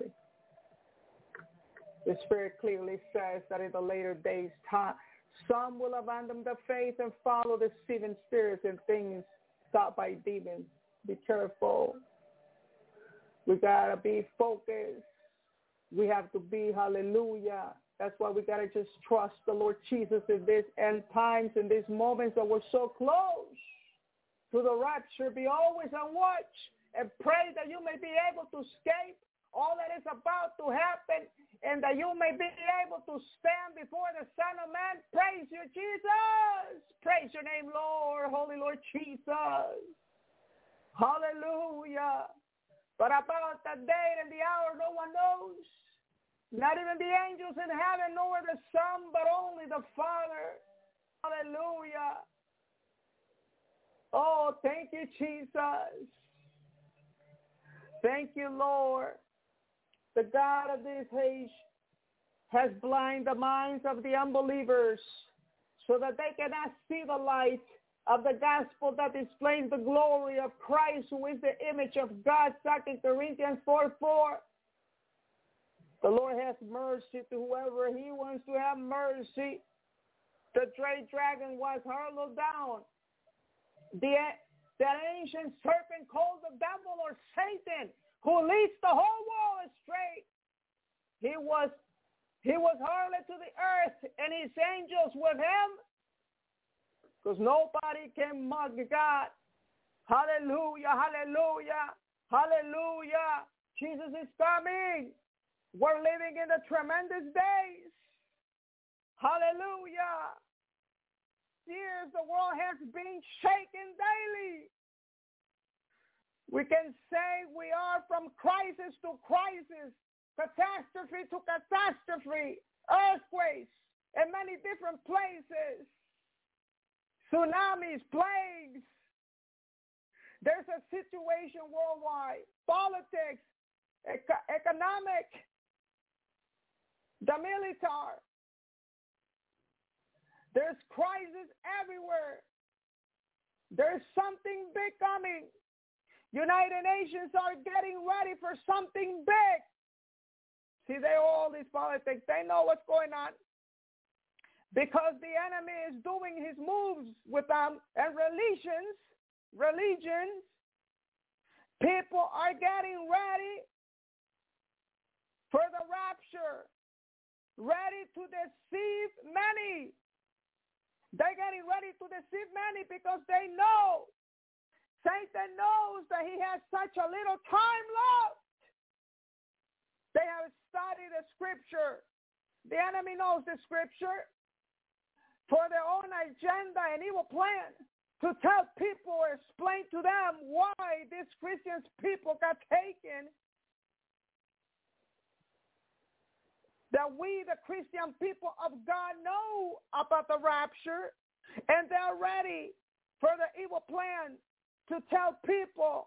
[SPEAKER 5] The Spirit clearly says that in the later days, time, some will abandon the faith and follow deceiving spirits and things taught by demons. Be careful. We got to be focused. We have to be, hallelujah. That's why we got to just trust the Lord Jesus in this end times, in these moments that we're so close to the rapture. Be always on watch and pray that you may be able to escape all that is about to happen and that you may be able to stand before the Son of Man. Praise you, Jesus. Praise your name, Lord, Holy Lord Jesus. Hallelujah. But about the day and the hour, no one knows. Not even the angels in heaven, nor the Son, but only the Father. Hallelujah. Oh, thank you, Jesus. Thank you, Lord. The God of this age has blinded the minds of the unbelievers so that they cannot see the light of the gospel that displays the glory of Christ, who is the image of God, Second Corinthians four four. The Lord has mercy to whoever he wants to have mercy. The great dragon was hurled down. The, that ancient serpent called the devil or Satan, who leads the whole world astray. He was, he was hurled to the earth and his angels with him, because nobody can mock God. Hallelujah, hallelujah, hallelujah. Jesus is coming. We're living in the tremendous days. Hallelujah. Years the world has been shaken daily. We can say we are from crisis to crisis, catastrophe to catastrophe, earthquakes in many different places, tsunamis, plagues. There's a situation worldwide, politics, eco- economic, the military. There's crisis everywhere. There's something big coming. United Nations are getting ready for something big. See, they all these politics, they know what's going on. Because the enemy is doing his moves with them, and religions, religions, people are getting ready for the rapture, ready to deceive many. They're getting ready to deceive many because they know, Satan knows that he has such a little time left. They have studied the scripture. The enemy knows the scripture for their own agenda and evil plan to tell people or explain to them why these Christian people got taken. That we, the Christian people of God, know about the rapture, and they're ready for the evil plan to tell people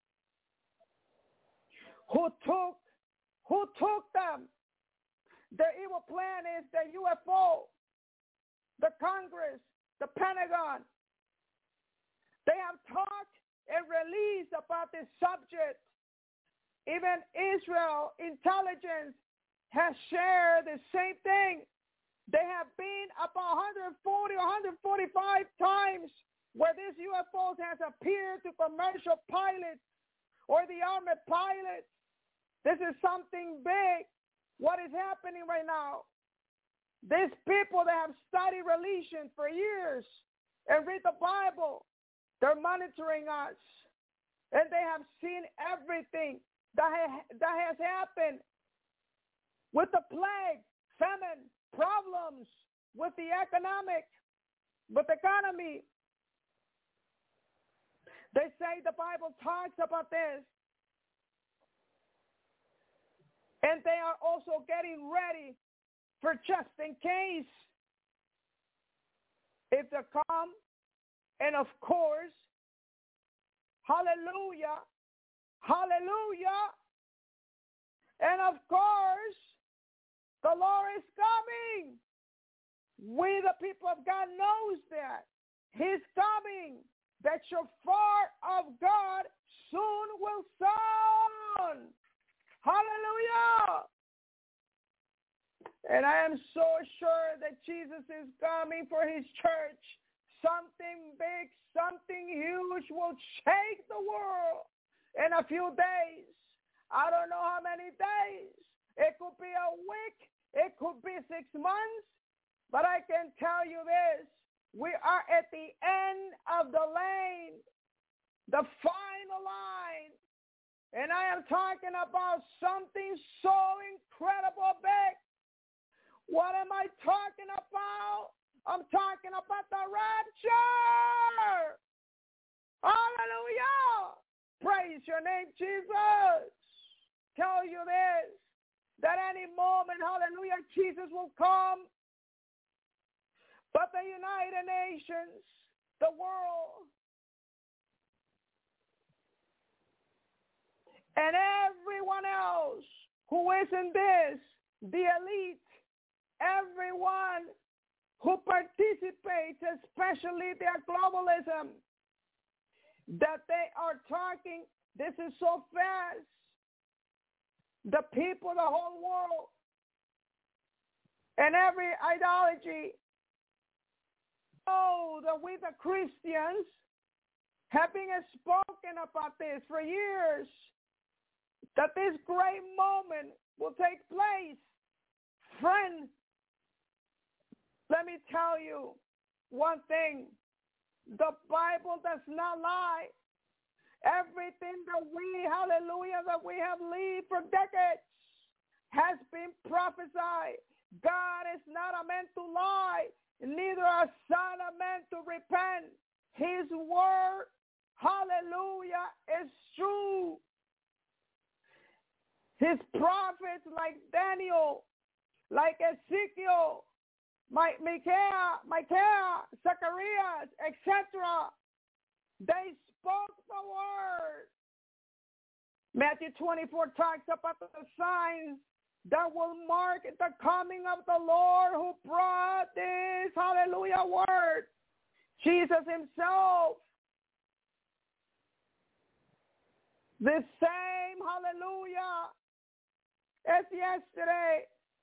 [SPEAKER 5] who took, who took them. The evil plan is the U F O, the Congress, the Pentagon. They have talked and released about this subject. Even Israel intelligence has shared the same thing. They have been about one hundred forty or one hundred forty-five times where these U F Os has appeared to commercial pilots or the army pilots. This is something big. What is happening right now? These people that have studied religion for years and read the Bible, they're monitoring us. And they have seen everything. that, ha- that has happened with the plague, famine, problems with the economic, with the economy. They say the Bible talks about this. And they are also getting ready for just in case if they come. And of course, hallelujah, hallelujah. And of course, the Lord is coming. We, the people of God, knows that. He's coming. That shofar of God soon will sound. Hallelujah. And I am so sure that Jesus is coming for his church. Something big, something huge will shake the world in a few days. I don't know how many days. It could be a week. It could be six months. But I can tell you this. We are at the end of the lane, the final line. And I am talking about something so incredible big. What am I talking about? I'm talking about the rapture. Hallelujah. Praise your name, Jesus. Tell you this, that any moment, hallelujah, Jesus will come. But the United Nations, the world, and everyone else who is in this, the elite, everyone who participates, especially their globalism, that they are talking, this is so fast. The people, the whole world, and every ideology, know that we, the Christians, have been spoken about this for years, that this great moment will take place. Friend, let me tell you one thing. The Bible does not lie. Everything that we, hallelujah, that we have lived for decades has been prophesied. God is not a man to lie, neither a son of man to repent. His word, hallelujah, is true. His prophets like Daniel, like Ezekiel, Micaiah, Micaiah, Zacharias, et cetera, they spoke the word. Matthew twenty-four talks about the signs that will mark the coming of the Lord who brought this, hallelujah, word. Jesus himself. The same, hallelujah, as yesterday.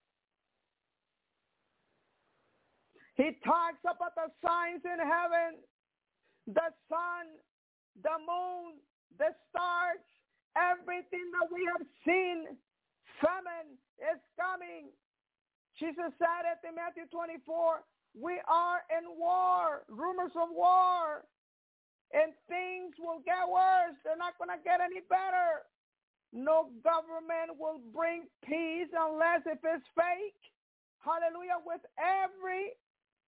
[SPEAKER 5] He talks about the signs in heaven, the sun, the moon, the stars, everything that we have seen. Famine is coming. Jesus said it in Matthew twenty-four, we are in war, rumors of war, and things will get worse. They're not going to get any better. No government will bring peace unless if it's fake. Hallelujah, with every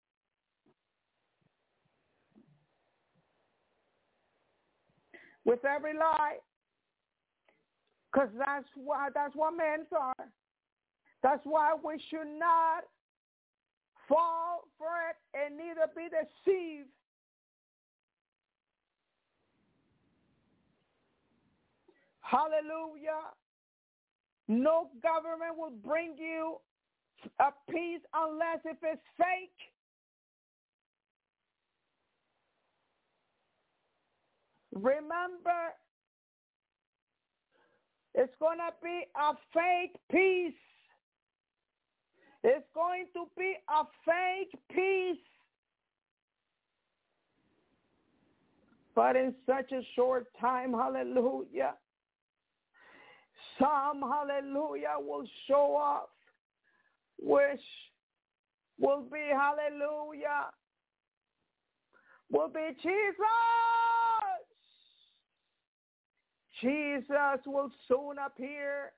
[SPEAKER 5] with every lie. Because that's why that's what men are. That's why we should not fall for it and neither be deceived. Hallelujah. No government will bring you a peace unless if it's fake. Remember, it's going to be a fake peace. It's going to be a fake peace. But in such a short time, hallelujah, some, hallelujah, will show up, which will be, hallelujah, will be Jesus. Jesus will soon appear.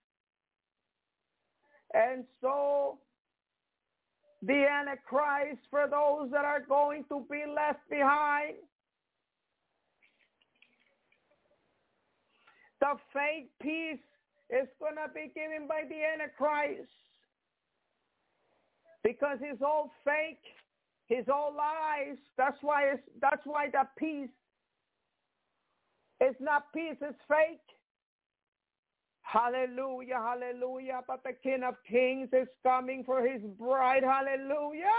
[SPEAKER 5] And so the Antichrist, for those that are going to be left behind, the fake peace is going to be given by the Antichrist, because he's all fake, he's all lies. That's why it's, that's why the peace is not peace, it's fake. Hallelujah, hallelujah. But the King of Kings is coming for his bride. Hallelujah.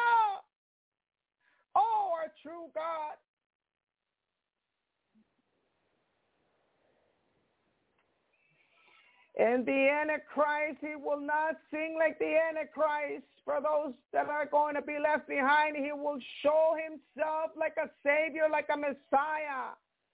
[SPEAKER 5] Oh, our true God. And the Antichrist, he will not sing like the Antichrist. For those that are going to be left behind, he will show himself like a Savior, like a Messiah.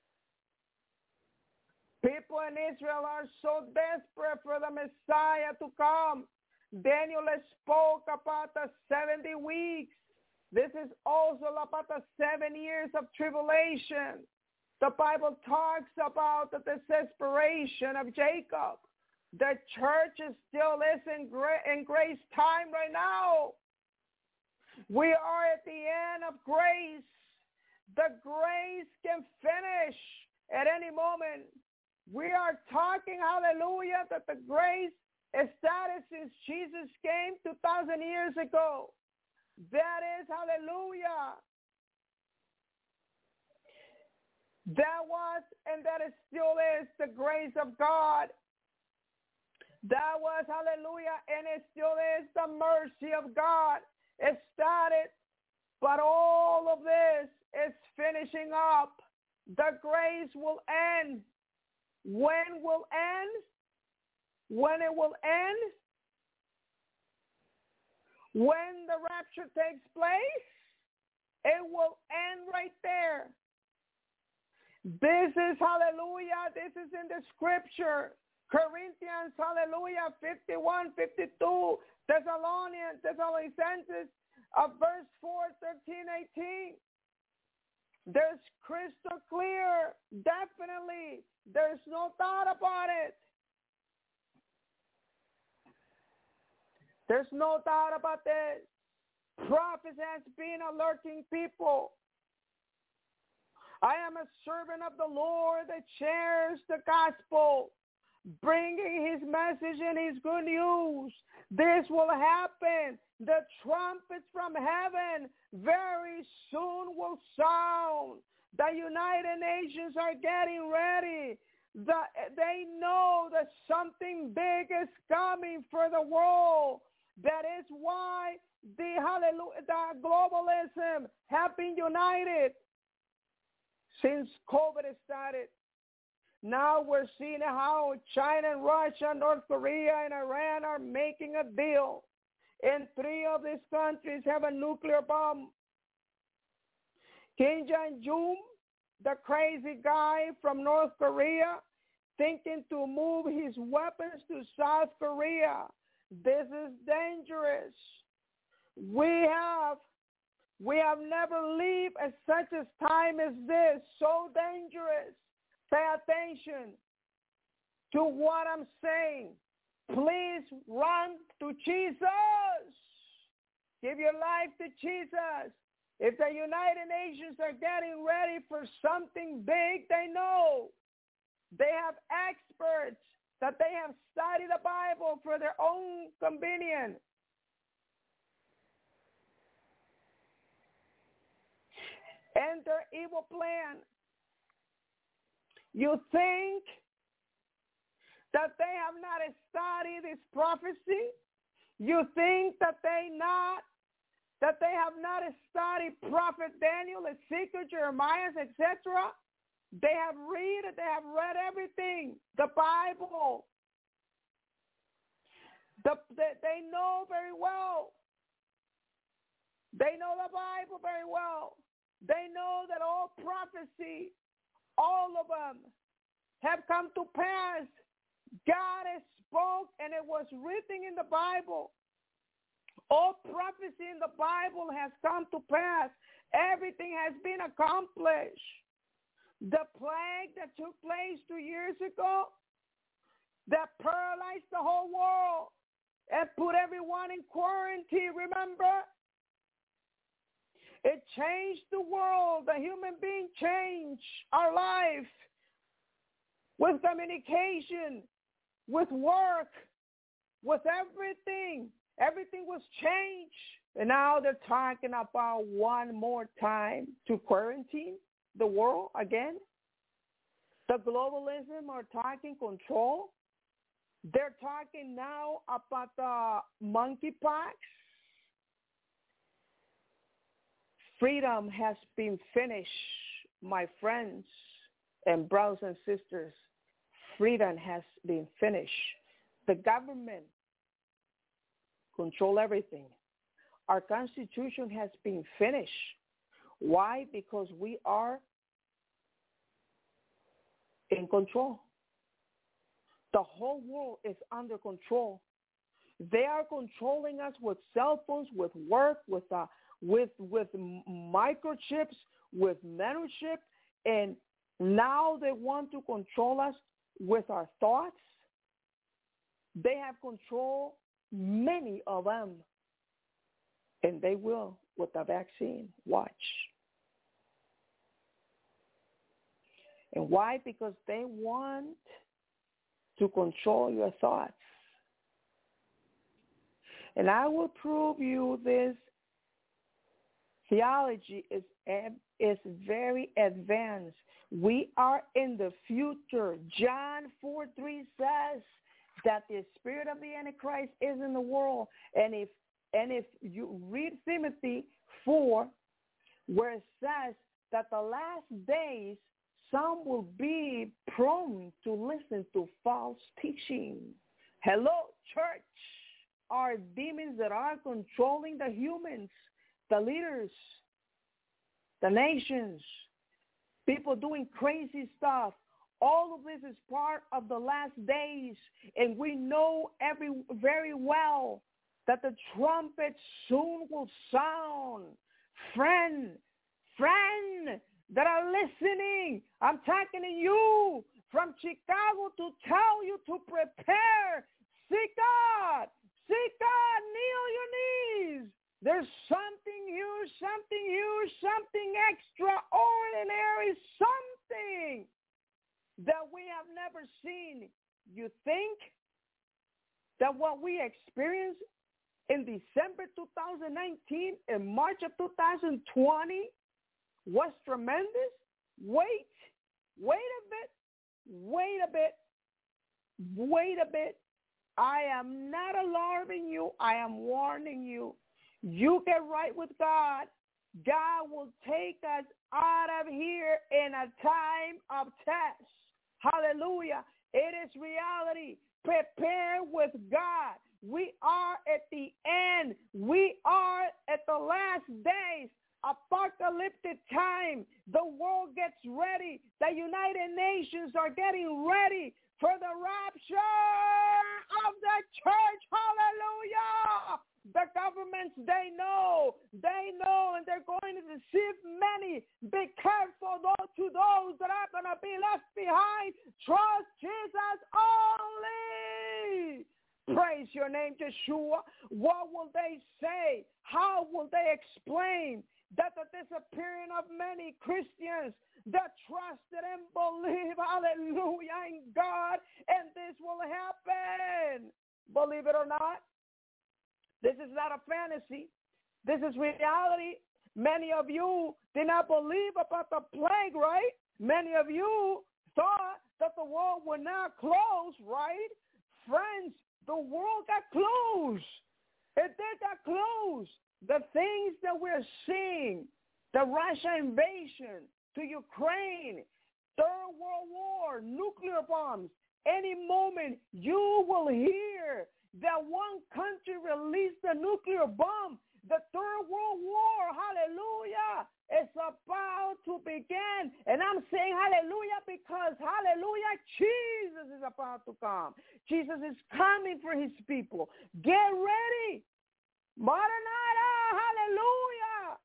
[SPEAKER 5] People in Israel are so desperate for the Messiah to come. Daniel spoke about the seventy weeks. This is also about the seven years of tribulation. The Bible talks about the desperation of Jacob. The church is still is in, gra- in grace time right now. We are at the end of grace. The grace can finish at any moment. We are talking, hallelujah, that the grace is started since Jesus came two thousand years ago. That is, hallelujah. That was and that it still is the grace of God. That was, hallelujah, and it still is the mercy of God. It started, but all of this is finishing up. The grace will end. When will end? When it will end? When the rapture takes place, it will end right there. This is, hallelujah, this is in the scripture. Corinthians, hallelujah, fifty-one, fifty-two, Thessalonians, Thessalonians, uh, verse four, thirteen, eighteen. There's crystal clear, definitely. There's no doubt about it. There's no doubt about this. Prophets has been alerting people. I am a servant of the Lord that shares the gospel, bringing his message and his good news. This will happen. The trumpets from heaven very soon will sound. The United Nations are getting ready. The, they know that something big is coming for the world. That is why the, hallelujah, the globalism have been united since COVID started. Now we're seeing how China and Russia, North Korea and Iran are making a deal. And three of these countries have a nuclear bomb. Kim Jong-un, the crazy guy from North Korea, thinking to move his weapons to South Korea. This is dangerous. We have, we have never lived at such a time as this. So dangerous. Pay attention to what I'm saying. Please run to Jesus. Give your life to Jesus. If the United Nations are getting ready for something big, they know. They have experts that they have studied the Bible for their own convenience. And their evil plan. You think that they have not studied this prophecy? You think that they not that they have not studied Prophet Daniel, Ezekiel, Jeremiah, et cetera? They have read, they have read everything, the Bible. The, they, they know very well. They know the Bible very well. They know that all prophecy, all of them, have come to pass. God has spoke, and it was written in the Bible. All prophecy in the Bible has come to pass. Everything has been accomplished. The plague that took place two years ago, that paralyzed the whole world and put everyone in quarantine, remember? It changed the world. The human being changed our life with communication, with work, with everything. Everything was changed. And now they're talking about one more time to quarantine the world again. The globalism are talking control. They're talking now about the monkeypox. Freedom has been finished, my friends and brothers and sisters. Freedom has been finished. The government control everything. Our Constitution has been finished. Why? Because we are in control. The whole world is under control. They are controlling us with cell phones, with work, with uh, with with microchips, with nanochip, and now they want to control us with our thoughts. They have control, many of them, and they will with the vaccine. Watch. And why? Because they want to control your thoughts. And I will prove you this theology is is very advanced. We are in the future. John four three says that the spirit of the Antichrist is in the world. And if and if you read Timothy four, where it says that the last days some will be prone to listen to false teaching. Hello, church. Are demons that are controlling the humans, the leaders, the nations, people doing crazy stuff. All of this is part of the last days, and we know every very well that the trumpet soon will sound. Friend, friend that are listening, I'm talking to you from Chicago to tell you to prepare. Seek God. Seek God. Kneel your knees. There's something huge, something huge, something extraordinary, something that we have never seen. You think that what we experienced in December two thousand nineteen and March of two thousand twenty was tremendous? Wait, wait a bit, wait a bit, wait a bit. I am not alarming you. I am warning you. You get right with God. God will take us out of here in a time of test. Hallelujah. It is reality. Prepare with God. We are at the end. We are at the last days. Apocalyptic time. The world gets ready. The United Nations are getting ready for the rapture of the church. Hallelujah. The governments, they know. They know, and they're going to deceive many. Be careful, though, to those that are going to be left behind. Trust Jesus only. Praise your name, Yeshua. What will they say? How will they explain that the disappearing of many Christians that trusted and believe, hallelujah, in God, and this will happen? Believe it or not, this is not a fantasy. This is reality. Many of you did not believe about the plague, right? Many of you thought that the world would not close, right? Friends, the world got closed. It did got closed. The things that we're seeing, the Russia invasion to Ukraine, Third World War, nuclear bombs, any moment you will hear that one country released a nuclear bomb. The Third World War, hallelujah, is about to begin. And I'm saying hallelujah because, hallelujah, Jesus is about to come. Jesus is coming for his people. Get ready. Maranatha, hallelujah.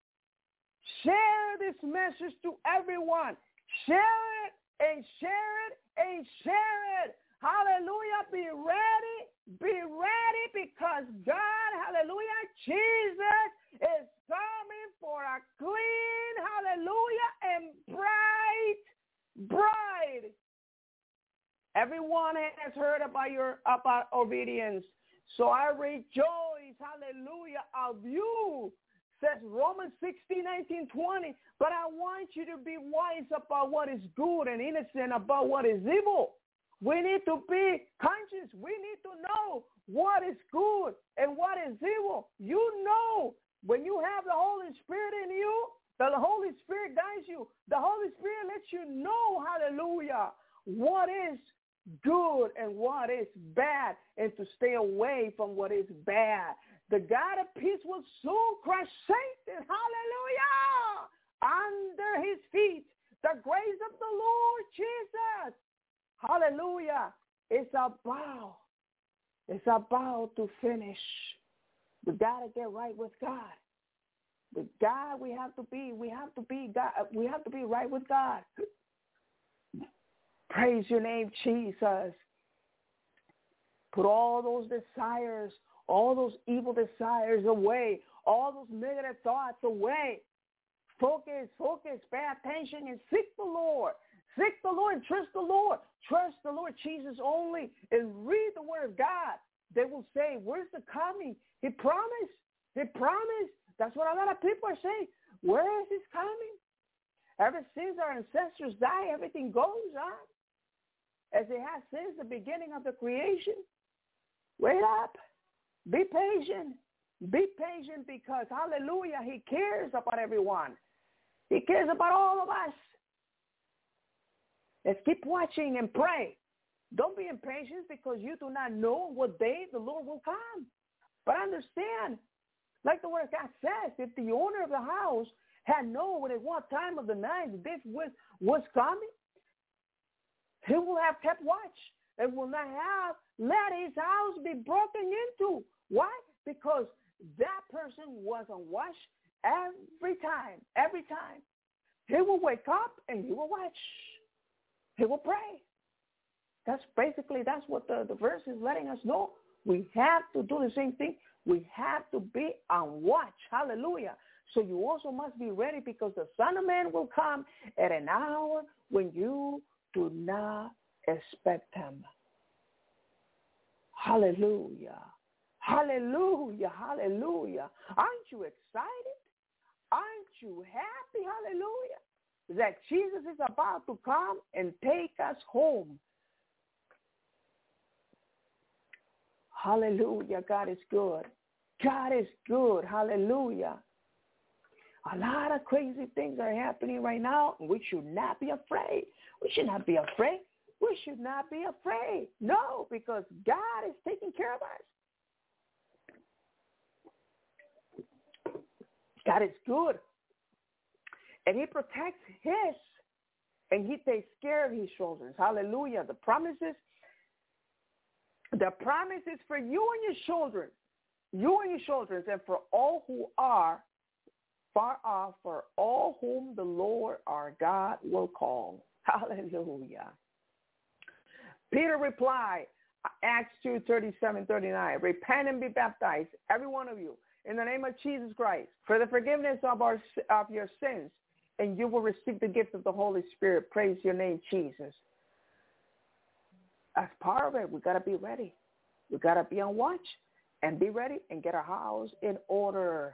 [SPEAKER 5] Share this message to everyone. Share it and share it and share it. hallelujah, be ready, be ready because God, hallelujah, Jesus is coming for a clean, hallelujah, and bright bride. Everyone has heard about your about obedience. So I rejoice, hallelujah, of you, says Romans sixteen, nineteen, twenty. But I want you to be wise about what is good and innocent about what is evil. We need to be conscious. We need to know what is good and what is evil. You know, when you have the Holy Spirit in you, the Holy Spirit guides you. The Holy Spirit lets you know, hallelujah, what is good and what is bad, and to stay away from what is bad. The God of peace will soon crush Satan, hallelujah, under his feet. The grace of the Lord Jesus, hallelujah, is about, it's about to finish. We got to get right with God. With God, we have to be, we have to be God, we have to be right with God. Praise your name, Jesus. Put all those desires, all those evil desires away, all those negative thoughts away. Focus, focus, pay attention, and seek the Lord. Seek the Lord and trust the Lord. Trust the Lord Jesus only and read the word of God. They will say, where's the coming? He promised. He promised. That's what a lot of people are saying. Where is his coming? Ever since our ancestors died, everything goes on as it has since the beginning of the creation. Wait up. Be patient. Be patient because, hallelujah, he cares about everyone. He cares about all of us. Let's keep watching and pray. Don't be impatient because you do not know what day the Lord will come. But understand, like the word of God says, if the owner of the house had known at what time of the night this was, was coming, he will have kept watch and will not have let his house be broken into. Why? Because that person was on watch every time, every time. He will wake up and he will watch. He will pray. That's basically, that's what the, the verse is letting us know. We have to do the same thing. We have to be on watch. Hallelujah. So you also must be ready because the Son of Man will come at an hour when you do not expect him. Hallelujah. Hallelujah. Hallelujah. Aren't you excited? Aren't you happy? Hallelujah. That Jesus is about to come and take us home. Hallelujah. God is good. God is good. Hallelujah. A lot of crazy things are happening right now, and we should not be afraid. We should not be afraid. We should not be afraid. No, because God is taking care of us. God is good. And he protects his, and he takes care of his children. Hallelujah. The promises, the promises for you and your children, you and your children, and for all who are far off, for all whom the Lord our God will call. Hallelujah. Peter replied, Acts two, thirty-seven, thirty-nine, repent and be baptized, every one of you, in the name of Jesus Christ, for the forgiveness of our of your sins, and you will receive the gift of the Holy Spirit. Praise your name, Jesus. As part of it, we got to be ready. We got to be on watch and be ready and get our house in order.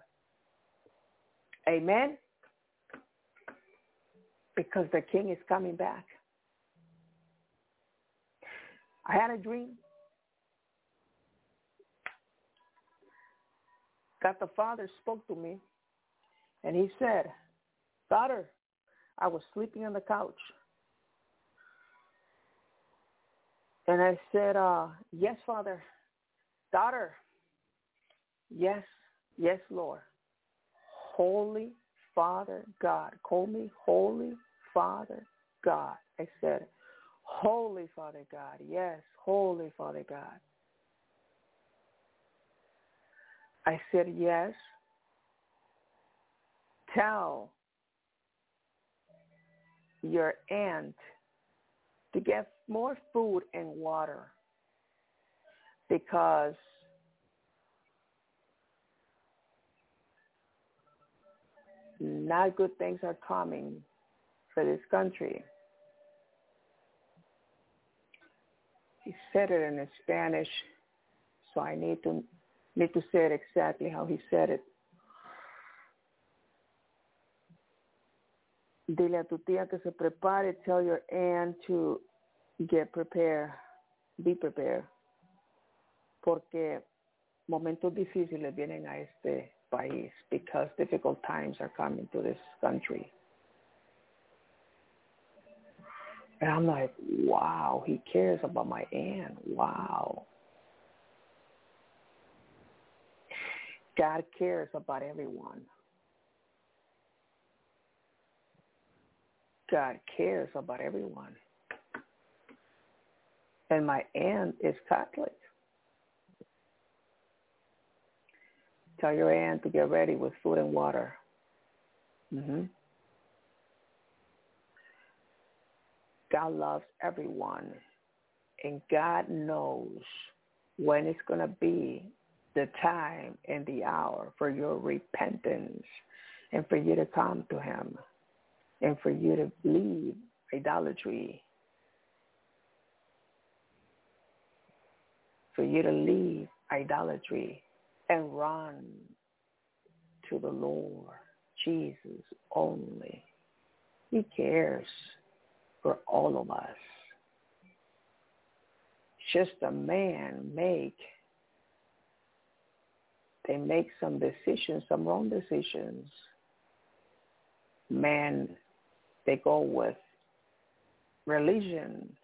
[SPEAKER 5] Amen. Because the King is coming back. I had a dream. God the Father spoke to me, and he said, daughter, I was sleeping on the couch. And I said, uh, yes, Father. Daughter, yes, yes, Lord. Holy Father God. Call me Holy Father God. I said, Holy Father God. Yes, Holy Father God. I said, yes. Tell your aunt to get more food and water, because not good things are coming for this country. He said it in Spanish, so I need to need to say it exactly how he said it. Dile a tu tía que se prepare. Tell your aunt to get prepared. Be prepared. Porque momentos difíciles vienen a este país, because difficult times are coming to this country. And I'm like, wow, he cares about my aunt. Wow. God cares about everyone. God cares about everyone. And my aunt is Catholic. Tell your aunt to get ready with food and water. Mm-hmm. God loves everyone, and God knows when it's going to be the time and the hour for your repentance, and for you to come to him, and for you to leave idolatry, for you to leave idolatry and run to the Lord Jesus only. He cares for all of us. Just a man make, they make some decisions, some wrong decisions. Man, they go with religion.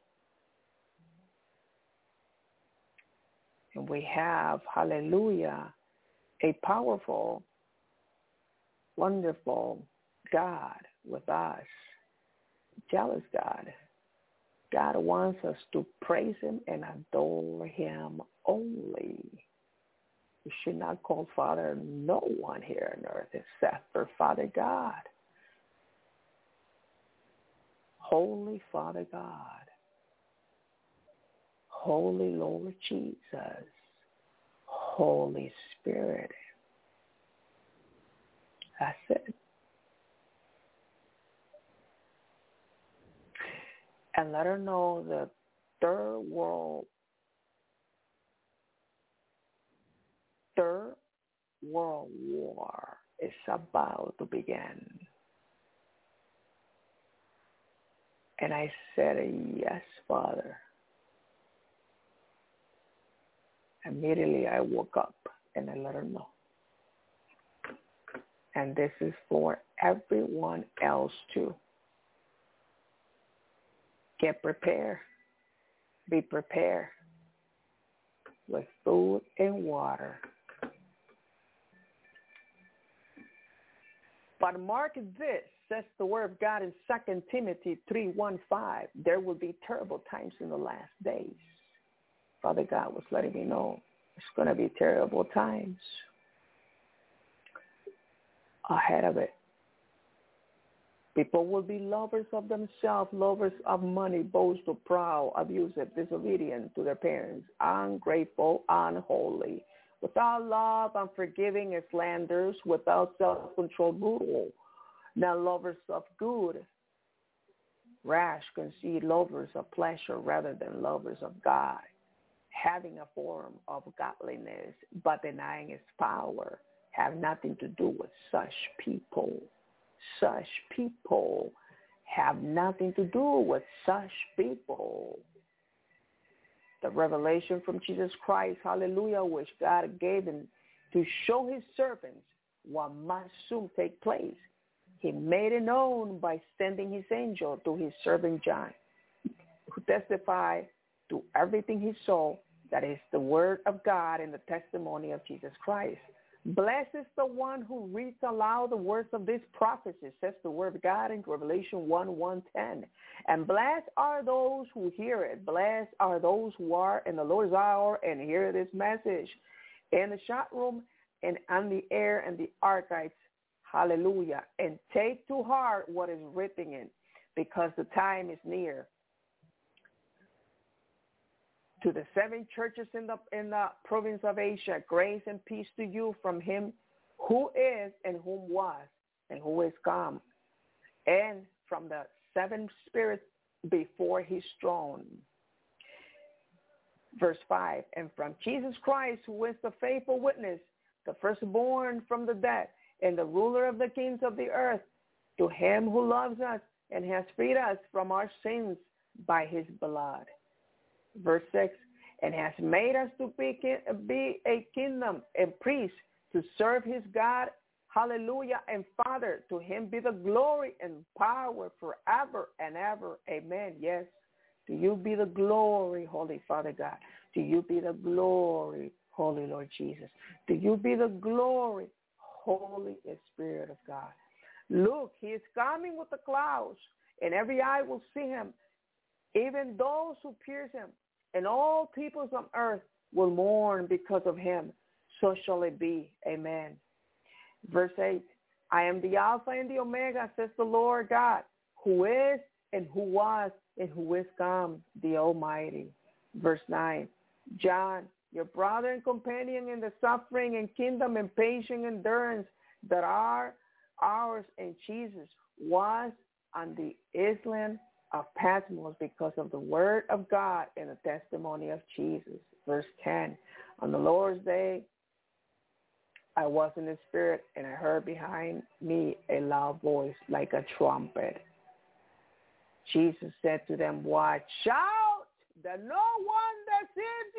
[SPEAKER 5] And we have, hallelujah, a powerful, wonderful God with us. Jealous God. God wants us to praise him and adore him only. We should not call Father no one here on earth except for Father God. Holy Father God. Holy Lord Jesus. Holy Spirit. That's it. And let her know the third world, third world war is about to begin. And I said, yes, Father. Immediately I woke up and I let her know. And this is for everyone else too. Get prepared. Be prepared with food and water. But mark this, says the word of God in Second Timothy three, one, five. There will be terrible times in the last days. Father God was letting me know it's going to be terrible times ahead of it. People will be lovers of themselves, lovers of money, boastful, proud, abusive, disobedient to their parents, ungrateful, unholy, without love, unforgiving, and slanders, without self-control, brutal, not lovers of good, rash, conceit, lovers of pleasure rather than lovers of God, having a form of godliness but denying its power, have nothing to do with such people. Such people have nothing to do with such people. The revelation from Jesus Christ, hallelujah, which God gave him to show his servants what must soon take place. He made it known by sending his angel to his servant John, who testified to everything he saw, that is the word of God and the testimony of Jesus Christ. Blessed is the one who reads aloud the words of this prophecy, says the word of God in Revelation one, one, ten. And blessed are those who hear it. Blessed are those who are in the Lord's hour and hear this message in the chat room and on the air and the archives. Hallelujah. And take to heart what is written in, because the time is near.
[SPEAKER 6] To the seven churches in the in the province of Asia, grace and peace to you from him who is and whom was and who is come, and from the seven spirits before his throne. Verse five, and from Jesus Christ, who is the faithful witness, the firstborn from the dead, and the ruler of the kings of the earth, to him who loves us and has freed us from our sins by his blood. Verse six, and has made us to be, be a kingdom and priests to serve his God, hallelujah, and Father. To him be the glory and power forever and ever. Amen. Yes. To you be the glory, Holy Father God. To you be the glory, Holy Lord Jesus. To you be the glory, Holy Spirit of God. Look, he is coming with the clouds, and every eye will see him, even those who pierce him, and all peoples on earth will mourn because of him. So shall it be. Amen. Verse eight, I am the Alpha and the Omega, says the Lord God, who is and who was and who is come, the Almighty. Verse nine, John, your brother and companion in the suffering and kingdom and patient endurance that are ours in Jesus, was on the island of Patmos because of the word of God and the testimony of Jesus. Verse ten, on the Lord's day, I was in the spirit, and I heard behind me a loud voice like a trumpet. Jesus said to them, watch out that no one deceives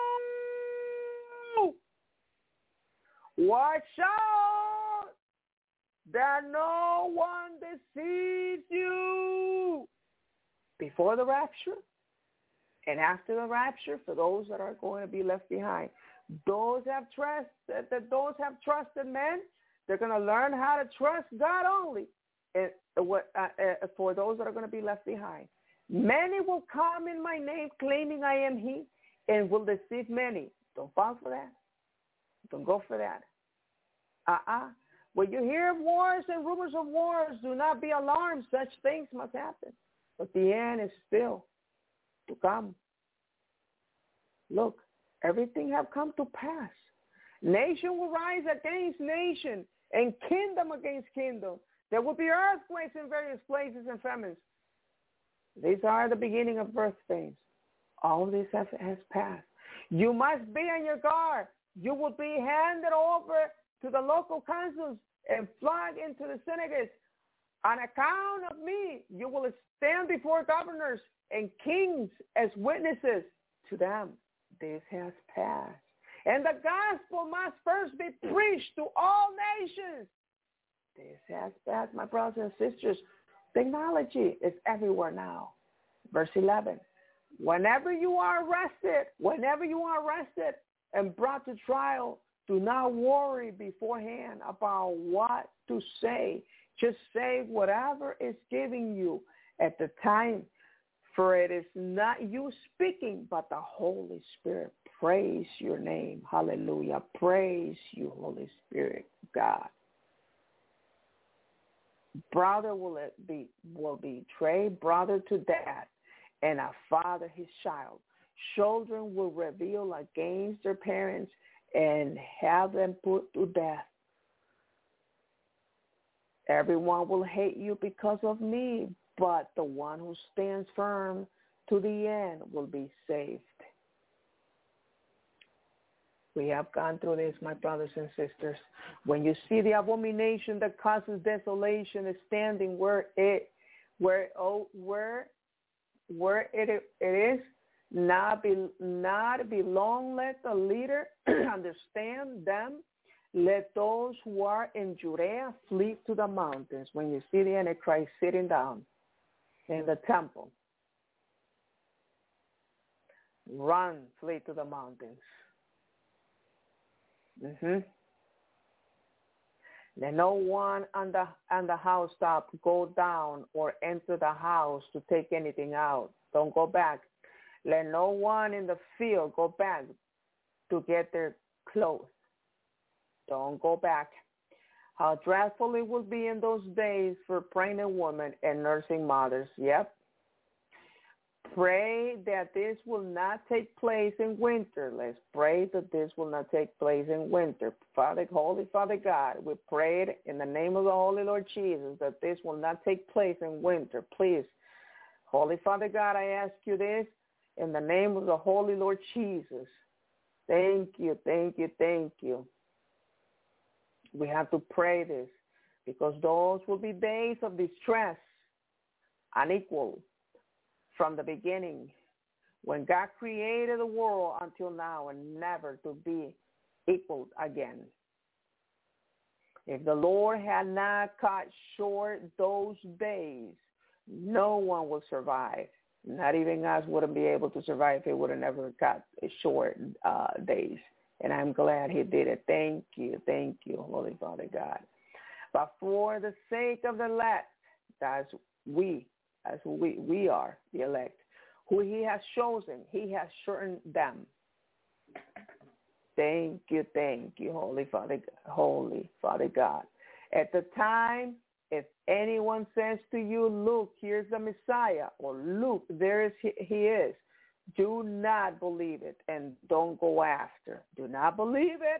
[SPEAKER 6] you. Watch out that no one deceives you. Before the rapture and after the rapture, for those that are going to be left behind, those have trust that, that those have trusted men, they're going to learn how to trust God only. And what uh, uh, for those that are going to be left behind, many will come in my name, claiming I am He, and will deceive many. Don't fall for that. Don't go for that. Uh-uh. When you hear of wars and rumors of wars, do not be alarmed. Such things must happen, but the end is still to come. Look, everything have come to pass. Nation will rise against nation, and kingdom against kingdom. There will be earthquakes in various places and famines. These are the beginning of birth pains. All this has, has passed. You must be on your guard. You will be handed over to the local councils and flogged into the synagogues. On account of me, you will stand before governors and kings as witnesses to them. This has passed. And the gospel must first be preached to all nations. This has passed, my brothers and sisters. Technology is everywhere now. Verse eleven, whenever you are arrested, whenever you are arrested and brought to trial, do not worry beforehand about what to say. Just say whatever is given you at the time, for it is not you speaking, but the Holy Spirit. Praise your name. Hallelujah. Praise you, Holy Spirit, God. Brother will be will betray brother to death, and a father his child. Children will rebel against their parents and have them put to death. Everyone will hate you because of me, but the one who stands firm to the end will be saved. We have gone through this, my brothers and sisters. When you see the abomination that causes desolation is standing where it, where oh, where, where it it is, not be not be long. Let the leader understand them. Let those who are in Judea flee to the mountains. When you see the Antichrist sitting down in the temple, run, flee to the mountains. Mm-hmm. Let no one on the on the housetop go down or enter the house to take anything out. Don't go back. Let no one in the field go back to get their clothes. Don't go back. How dreadful it will be in those days for pregnant women and nursing mothers. Yep. pray that this will not take place in winter. Let's pray that this will not take place in winter. Father, Holy Father God, we prayed in the name of the Holy Lord Jesus that this will not take place in winter. Please, Holy Father God, I ask you this in the name of the Holy Lord Jesus. Thank you, thank you, thank you. We have to pray this because those will be days of distress, unequal, from the beginning, when God created the world until now, and never to be equaled again. If the Lord had not cut short those days, no one will survive. Not even us wouldn't be able to survive if he would have never cut short uh, days. And I'm glad he did it. Thank you, thank you, Holy Father God. But for the sake of the elect, that's we, as we, we are the elect, who he has chosen, he has shortened them. Thank you, thank you, Holy Father, Holy Father God. At the time, if anyone says to you, look, here's the Messiah, or look, there is he, he is, do not believe it and don't go after. Do not believe it.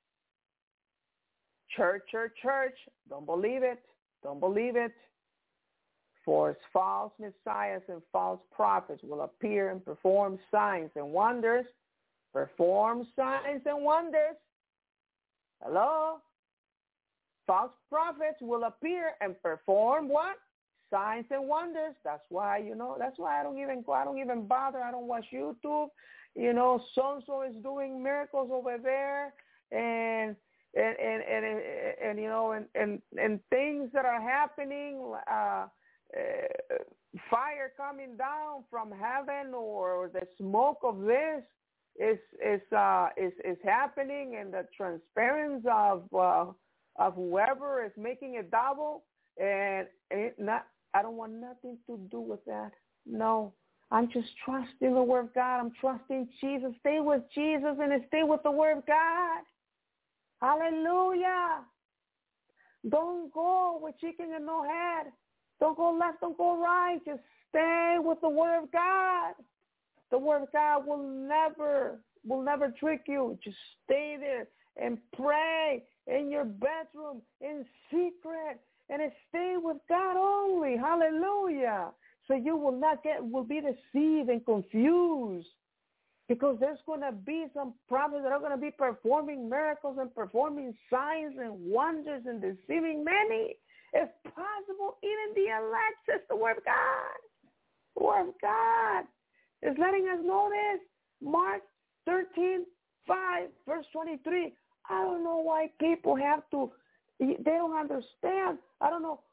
[SPEAKER 6] Church, church, church, don't believe it. Don't believe it. For false messiahs and false prophets will appear and perform signs and wonders. Perform signs and wonders. Hello? False prophets will appear and perform what? Signs and wonders. That's why, you know, that's why I don't even go, I don't even bother. I don't watch YouTube. You know, so-and-so is doing miracles over there and and and, and, and, and you know, and, and, and things that are happening, uh, Uh, fire coming down from heaven, or the smoke of this is is uh, is is happening, and the transparency of uh, of whoever is making a double, and it not. I don't want nothing to do with that. No, I'm just trusting the Word of God. I'm trusting Jesus. Stay with Jesus and stay with the Word of God. Hallelujah! Don't go with chicken and no head. Don't go left, don't go right. Just stay with the Word of God. The Word of God will never, will never trick you. Just stay there and pray in your bedroom in secret and stay with God only. Hallelujah. So you will not get, will be deceived and confused, because there's going to be some prophets that are going to be performing miracles and performing signs and wonders and deceiving many. If possible, even the elect, says the Word of God. The Word of God is letting us know this. Mark thirteen, five, verse twenty-three. I don't know why people have to, they don't understand. I don't know.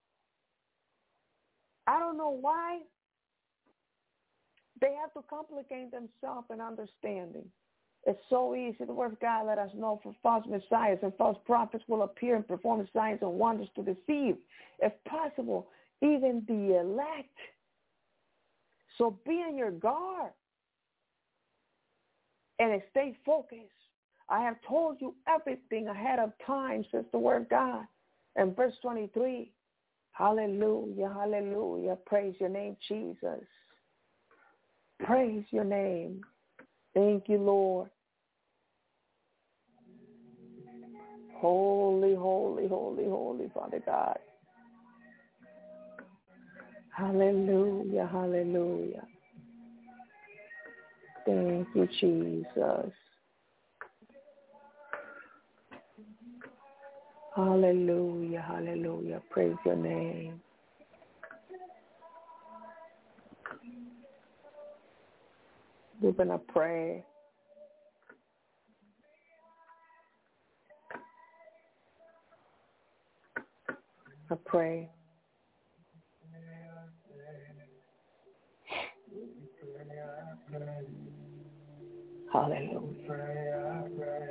[SPEAKER 6] I don't know why they have to complicate themselves in understanding. It's so easy. The Word of God let us know, for false messiahs and false prophets will appear and perform signs and wonders to deceive, if possible, even the elect. So be on your guard and stay focused. I have told you everything ahead of time, says the Word of God. And verse twenty-three, hallelujah, hallelujah. Praise your name, Jesus. Praise your name. Thank you, Lord. Holy, holy, holy, holy, Father God. Hallelujah, hallelujah. Thank you, Jesus. Hallelujah, hallelujah. Praise your name. We're going to pray. I pray. Hallelujah.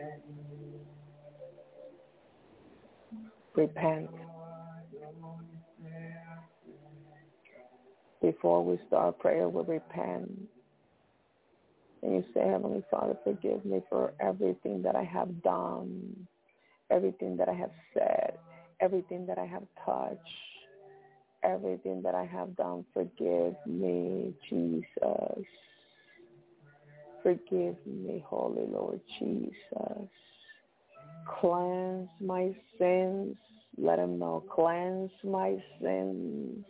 [SPEAKER 6] Repent. Before we start prayer, we repent. And you say, Heavenly Father, forgive me for everything that I have done, everything that I have said, everything that I have touched,
[SPEAKER 5] everything that I have done. Forgive me, Jesus. Forgive me, Holy Lord Jesus. Cleanse my sins. Let him know. Cleanse my sins.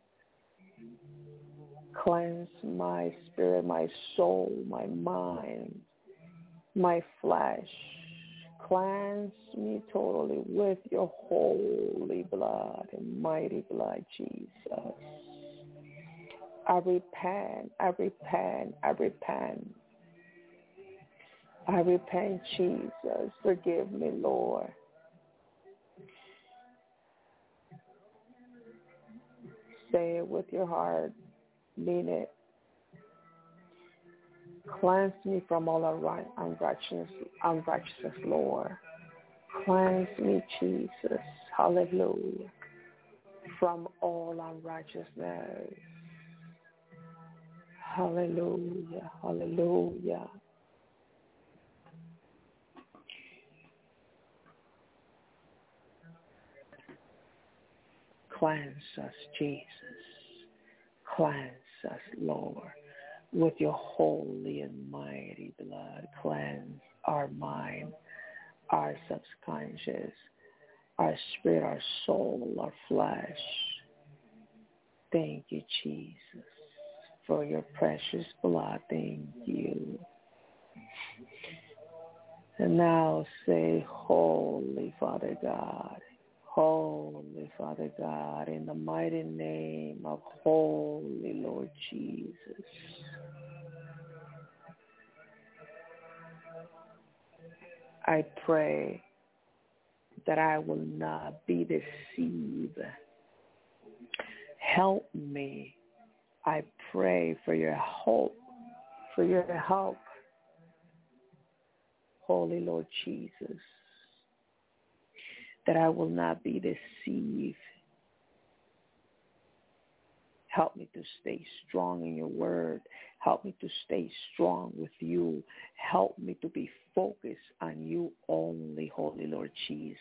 [SPEAKER 5] Cleanse my spirit, my soul, my mind, my flesh. Cleanse me totally with your holy blood and mighty blood, Jesus. I repent, I repent, I repent. I repent, Jesus. Forgive me, Lord. Say it with your heart. Mean it. Cleanse me from all unrighteousness, unrighteousness, Lord. Cleanse me, Jesus. Hallelujah. From all unrighteousness. Hallelujah. Hallelujah. Cleanse us, Jesus. Cleanse us, Lord, with your holy and mighty blood. Cleanse our mind, our subconscious, our spirit, our soul, our flesh. Thank you, Jesus, for your precious blood. Thank you. And now say, Holy Father God, Holy Father God, in the mighty name of Holy Lord Jesus. I pray that I will not be deceived. Help me. I pray for your help, for your help, Holy Lord Jesus, that I will not be deceived. Help me to stay strong in your word. Help me to stay strong with you. Help me to be focused on you only, Holy Lord Jesus.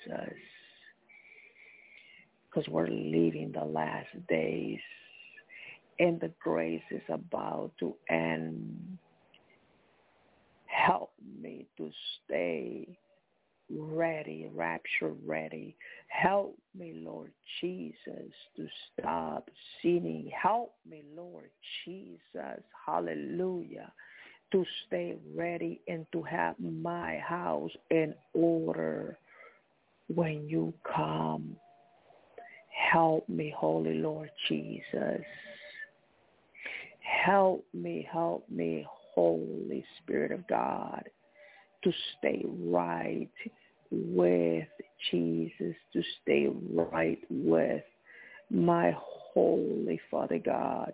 [SPEAKER 5] Because we're living the last days and the grace is about to end. Help me to stay ready, rapture ready. Help me, Lord Jesus, to stop sinning. Help me, Lord Jesus, hallelujah, to stay ready and to have my house in order when you come. Help me, Holy Lord Jesus. Help me, help me, Holy Spirit of God, to stay right with Jesus, to stay right with my Holy Father God.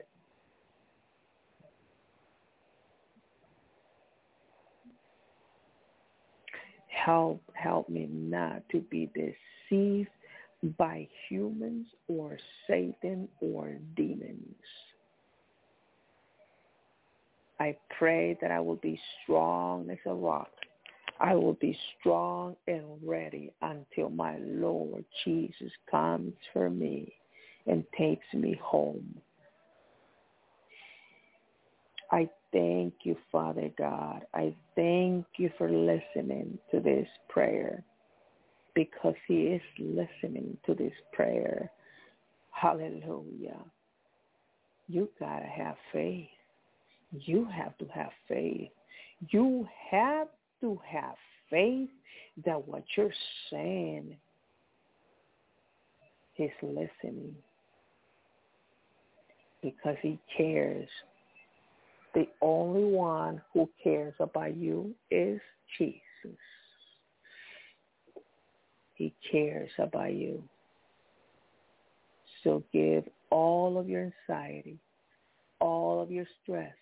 [SPEAKER 5] Help, help me not to be deceived by humans or Satan or demons. I pray that I will be strong as a rock. I will be strong and ready until my Lord Jesus comes for me and takes me home. I thank you, Father God. I thank you for listening to this prayer, because he is listening to this prayer. Hallelujah. You got to have faith. You have to have faith. You have to have faith that what you're saying is listening, because he cares. The only one who cares about you is Jesus. He cares about you. So give all of your anxiety, all of your stress,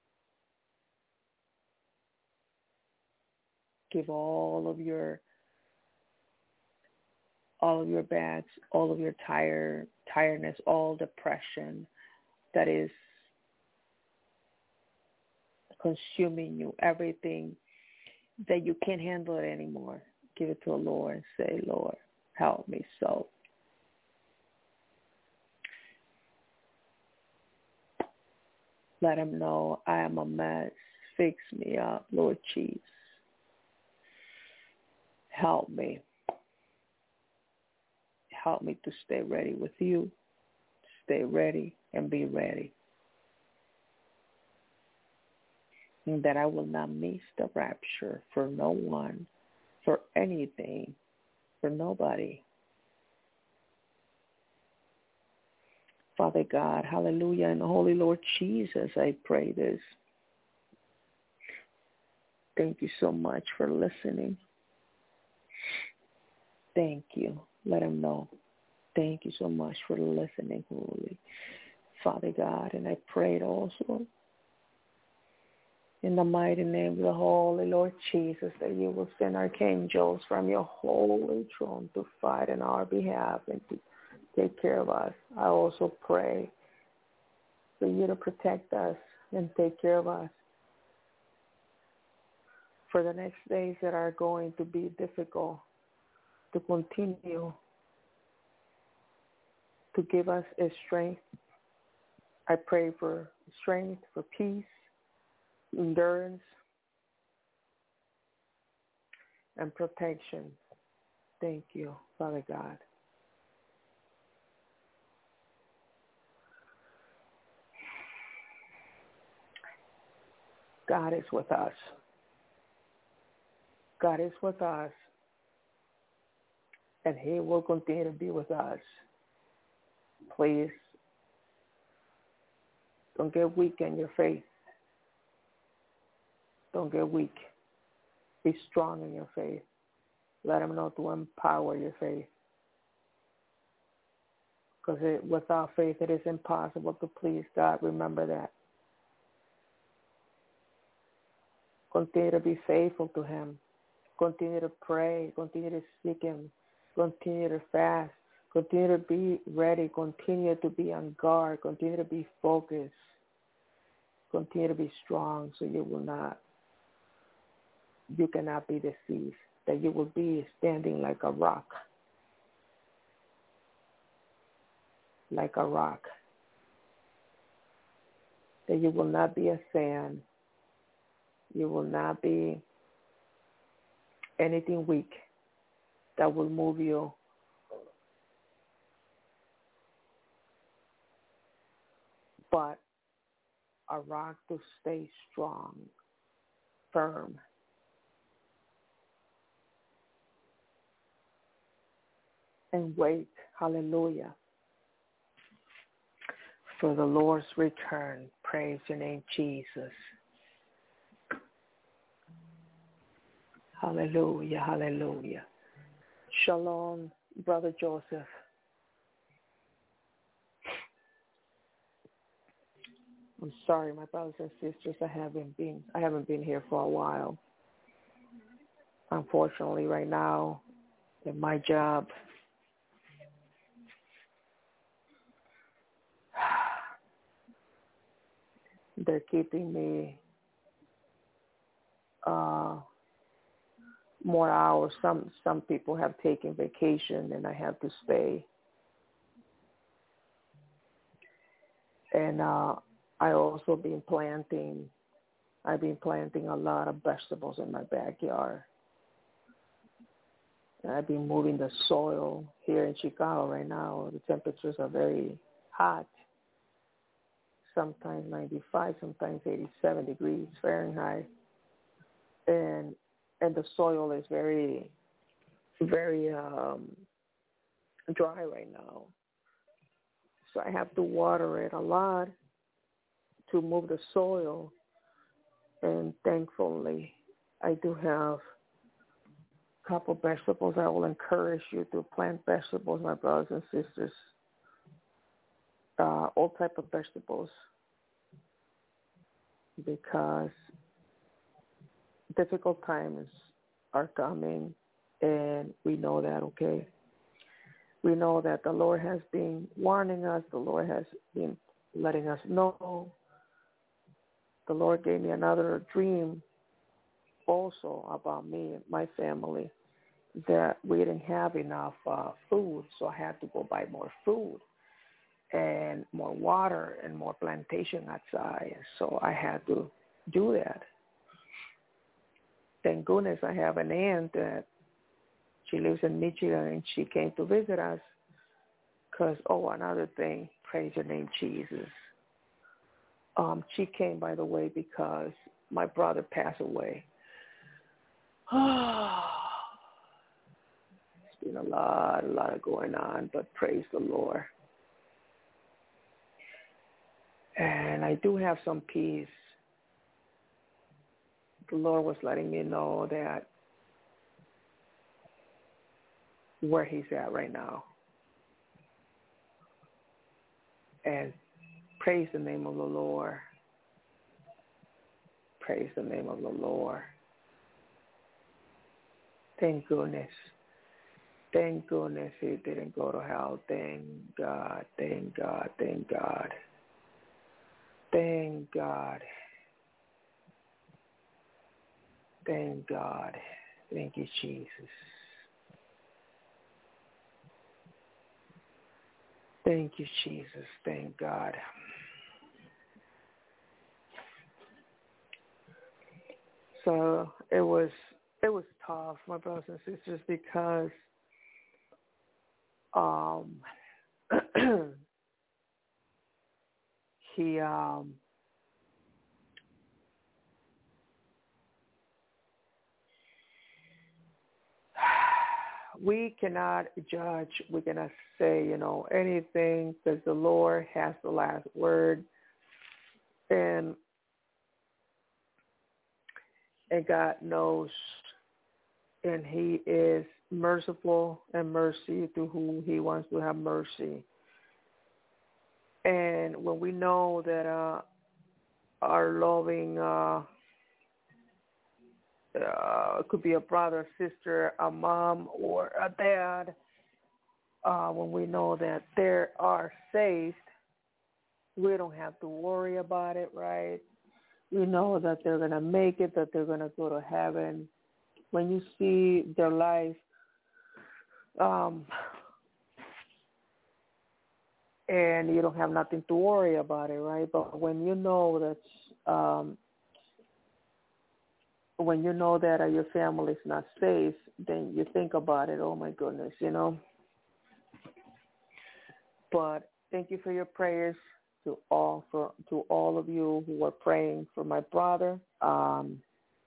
[SPEAKER 5] give all of your all of your bads, all of your tire, tiredness, all depression that is consuming you, everything that you can't handle it anymore. Give it to the Lord and say, Lord, help me so. Let him know I am a mess. Fix me up, Lord Jesus. Help me. Help me to stay ready with you. Stay ready and be ready. And that I will not miss the rapture for no one, for anything, for nobody. Father God, hallelujah, and Holy Lord Jesus, I pray this. Thank you so much for listening. Thank you. Let him know. Thank you so much for listening, Holy Father God. And I prayed also in the mighty name of the Holy Lord Jesus that you will send archangels from your holy throne to fight on our behalf and to take care of us. I also pray for you to protect us and take care of us for the next days that are going to be difficult, to continue to give us a strength. I pray for strength, for peace, endurance, and protection. Thank you, Father God. God is with us. God is with us, and he will continue to be with us. Please don't get weak in your faith. Don't get weak. Be strong in your faith. Let him know to empower your faith. Because without faith, it is impossible to please God. Remember that. Continue to be faithful to him. Continue to pray. Continue to seek him. Continue to fast. Continue to be ready. Continue to be on guard. Continue to be focused. Continue to be strong so you will not, you cannot be deceived. That you will be standing like a rock. Like a rock. That you will not be a sand. You will not be anything weak that will move you. But a rock to stay strong, firm. And wait, hallelujah, for the Lord's return. Praise your name, Jesus. Hallelujah, hallelujah. Shalom, Brother Joseph. I'm sorry, my brothers and sisters, I haven't been I haven't been here for a while. Unfortunately, right now, in my job, they're keeping me uh, more hours. Some some people have taken vacation, and I have to stay. And uh, I also been planting. I've been planting a lot of vegetables in my backyard. And I've been moving the soil here in Chicago right now. The temperatures are very hot. Sometimes ninety-five, sometimes eighty-seven degrees Fahrenheit. And and the soil is very, very um, dry right now. So I have to water it a lot to move the soil. And thankfully, I do have a couple vegetables. I will encourage you to plant vegetables, my brothers and sisters. Uh, all type of vegetables, because difficult times are coming, and we know that, okay? We know that the Lord has been warning us. The Lord has been letting us know. The Lord gave me another dream also about me and my family, that we didn't have enough uh, food, so I had to go buy more food.
[SPEAKER 6] and more water and more plantation outside. So I had to do that. Thank goodness I have an aunt that she lives in Michigan, and she came to visit us because, oh, another thing, praise your name, Jesus. Um, she came, by the way, because my brother passed away. It's been a lot, a lot of going on, but praise the Lord. And I do have some peace. The Lord was letting me know that where he's at right now. And praise the name of the Lord. Praise the name of the Lord. Thank goodness. Thank goodness he didn't go to hell. Thank God. Thank God. Thank God. Thank God. Thank God. Thank you, Jesus. Thank you, Jesus. Thank God. So it was it was tough, my brothers and sisters, because um he um we cannot judge, we cannot say, you know, anything, because the Lord has the last word. And and God knows, and he is merciful and mercy to whom he wants to have mercy. And when we know that uh, our loving, uh, uh, it could be a brother, sister, a mom, or a dad, uh, when we know that they are saved, we don't have to worry about it, right? We know that they're going to make it, that they're going to go to heaven. When you see their life, um, and you don't have nothing to worry about it, right? But when you know that, um, when you know that uh, your family is not safe, then you think about it. Oh my goodness, you know. But thank you for your prayers. To all for to all of you who are praying for my brother. Um,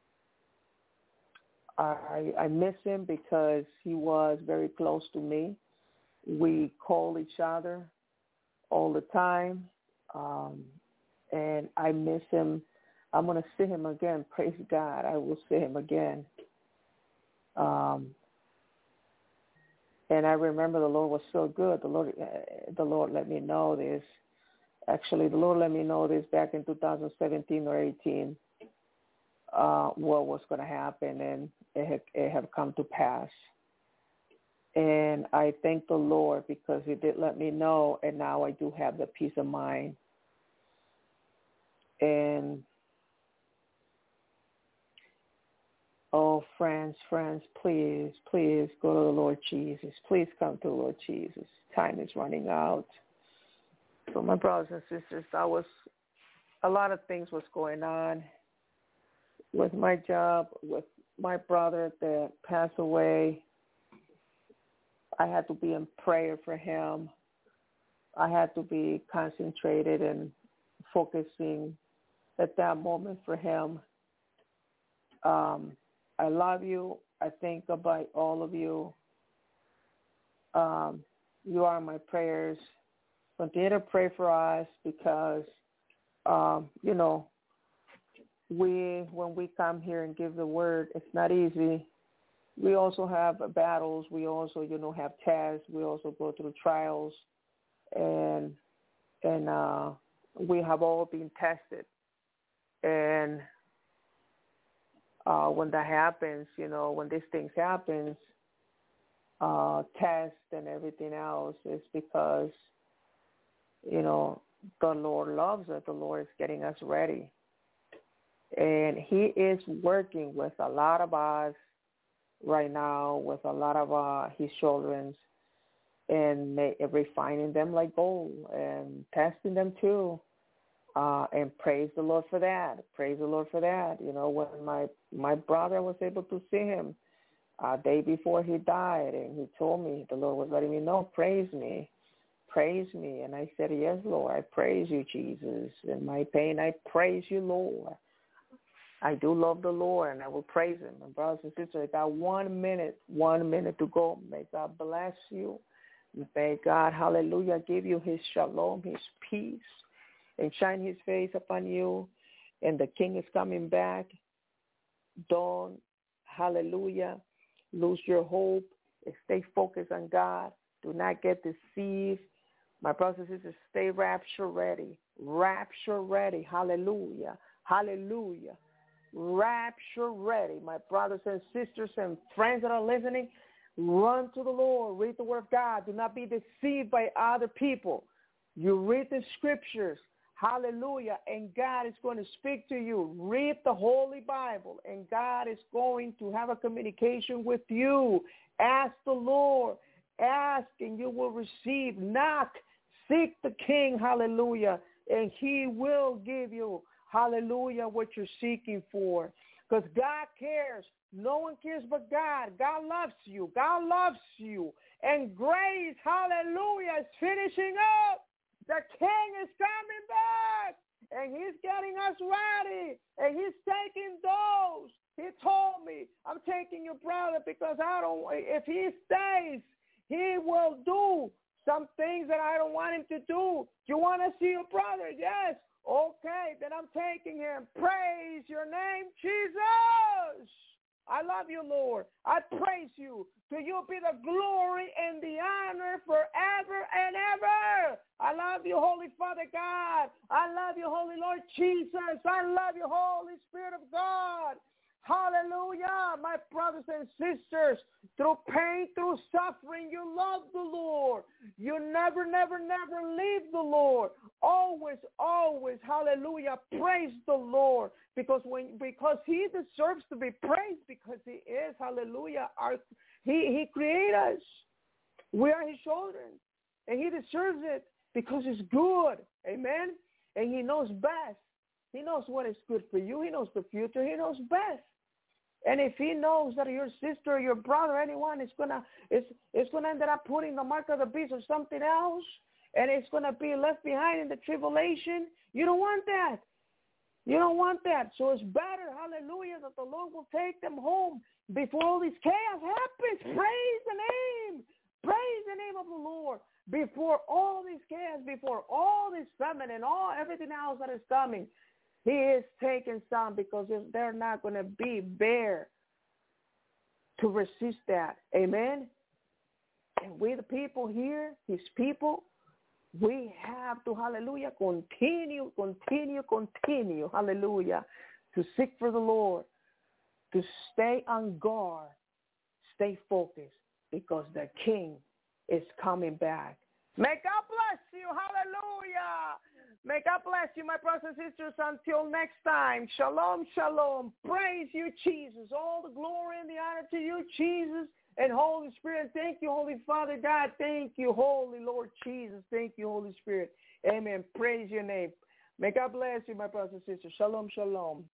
[SPEAKER 6] I I miss him because he was very close to me. We call each other all the time, um, and I miss him. I'm going to see him again. Praise God, I will see him again. Um, and I remember the Lord was so good. The Lord, uh, the Lord let me know this. Actually, the Lord let me know this back in two thousand seventeen or eighteen, uh, what was going to happen, and it had, it had come to pass. And I thank the Lord because he did let me know, and now I do have the peace of mind. And, oh, friends, friends, please, please go to the Lord Jesus. Please come to the Lord Jesus. Time is running out. So my brothers and sisters, I was, a lot of things was going on with my job, with my brother that passed away. I had to be in prayer for him. I had to be concentrated and focusing at that moment for him. Um, I love you. I think about all of you. Um, you are my prayers. Continue to pray for us because, um, you know, we when we come here and give the word, it's not easy. We also have battles. We also, you know, have tests. We also go through trials, and and uh, we have all been tested. And uh, when that happens, you know, when these things happens, uh, tests and everything else, is because, you know, the Lord loves us. The Lord is getting us ready. And he is working with a lot of us right now, with a lot of uh, his children. and ma- refining them like gold and testing them too. Uh, and praise the Lord for that. Praise the Lord for that. You know, when my, my brother was able to see him a day before he died, and he told me, the Lord was letting me know, praise me, praise me. And I said, yes, Lord, I praise you, Jesus. In my pain, I praise you, Lord. I do love the Lord, and I will praise him. And brothers and sisters, I got one minute, one minute to go. May God bless you. May God, hallelujah, give you his shalom, his peace, and shine his face upon you. And the King is coming back. Don't, hallelujah, lose your hope. Stay focused on God. Do not get deceived. My brothers and sisters, stay rapture ready. Rapture ready. Hallelujah. Hallelujah. Rapture ready. My brothers and sisters and friends that are listening, run to the Lord. Read the word of God. Do not be deceived by other people. You read the scriptures. Hallelujah. And God is going to speak to you. Read the Holy Bible, and God is going to have a communication with you. Ask the Lord. Ask, and you will receive. Knock. Seek the King. Hallelujah. And he will give you, hallelujah, what you're seeking for. Because God cares. No one cares but God. God loves you. God loves you. And grace, hallelujah, is finishing up. The King is coming back, and he's getting us ready, and he's taking those. He told me, I'm taking your brother because I don't, if he stays, he will do some things that I don't want him to do. You want to see your brother? Yes. Okay, then I'm taking him. Praise your name, Jesus. I love you, Lord. I praise you. To you be the glory and the honor forever and ever. I love you, Holy Father God. I love you, Holy Lord Jesus. I love you, Holy Spirit of God. Hallelujah, my brothers and sisters. Through pain, through suffering, you love the Lord. You never, never, never leave the Lord. Always, always, hallelujah, praise the Lord. Because when because he deserves to be praised, because he is, hallelujah, our, he, he created us. We are his children. And he deserves it because it's good. Amen? And he knows best. He knows what is good for you. He knows the future. He knows best. And if he knows that your sister or your brother, anyone is gonna is is gonna end up putting the mark of the beast or something else, and it's gonna be left behind in the tribulation, you don't want that. You don't want that. So it's better, hallelujah, that the Lord will take them home before all this chaos happens. Praise the name. Praise the name of the Lord. Before all this chaos, before all this famine and all everything else that is coming, he is taking some because they're not going to be there to resist that. Amen? And we, the people here, his people, we have to, hallelujah, continue, continue, continue, hallelujah, to seek for the Lord, to stay on guard, stay focused, because the King is coming back. May God bless you. Hallelujah. May God bless you, my brothers and sisters. Until next time. Shalom, shalom. Praise you, Jesus. All the glory and the honor to you, Jesus, and Holy Spirit. Thank you, Holy Father God. Thank you, Holy Lord Jesus. Thank you, Holy Spirit. Amen. Praise your name. May God bless you, my brothers and sisters. Shalom, shalom.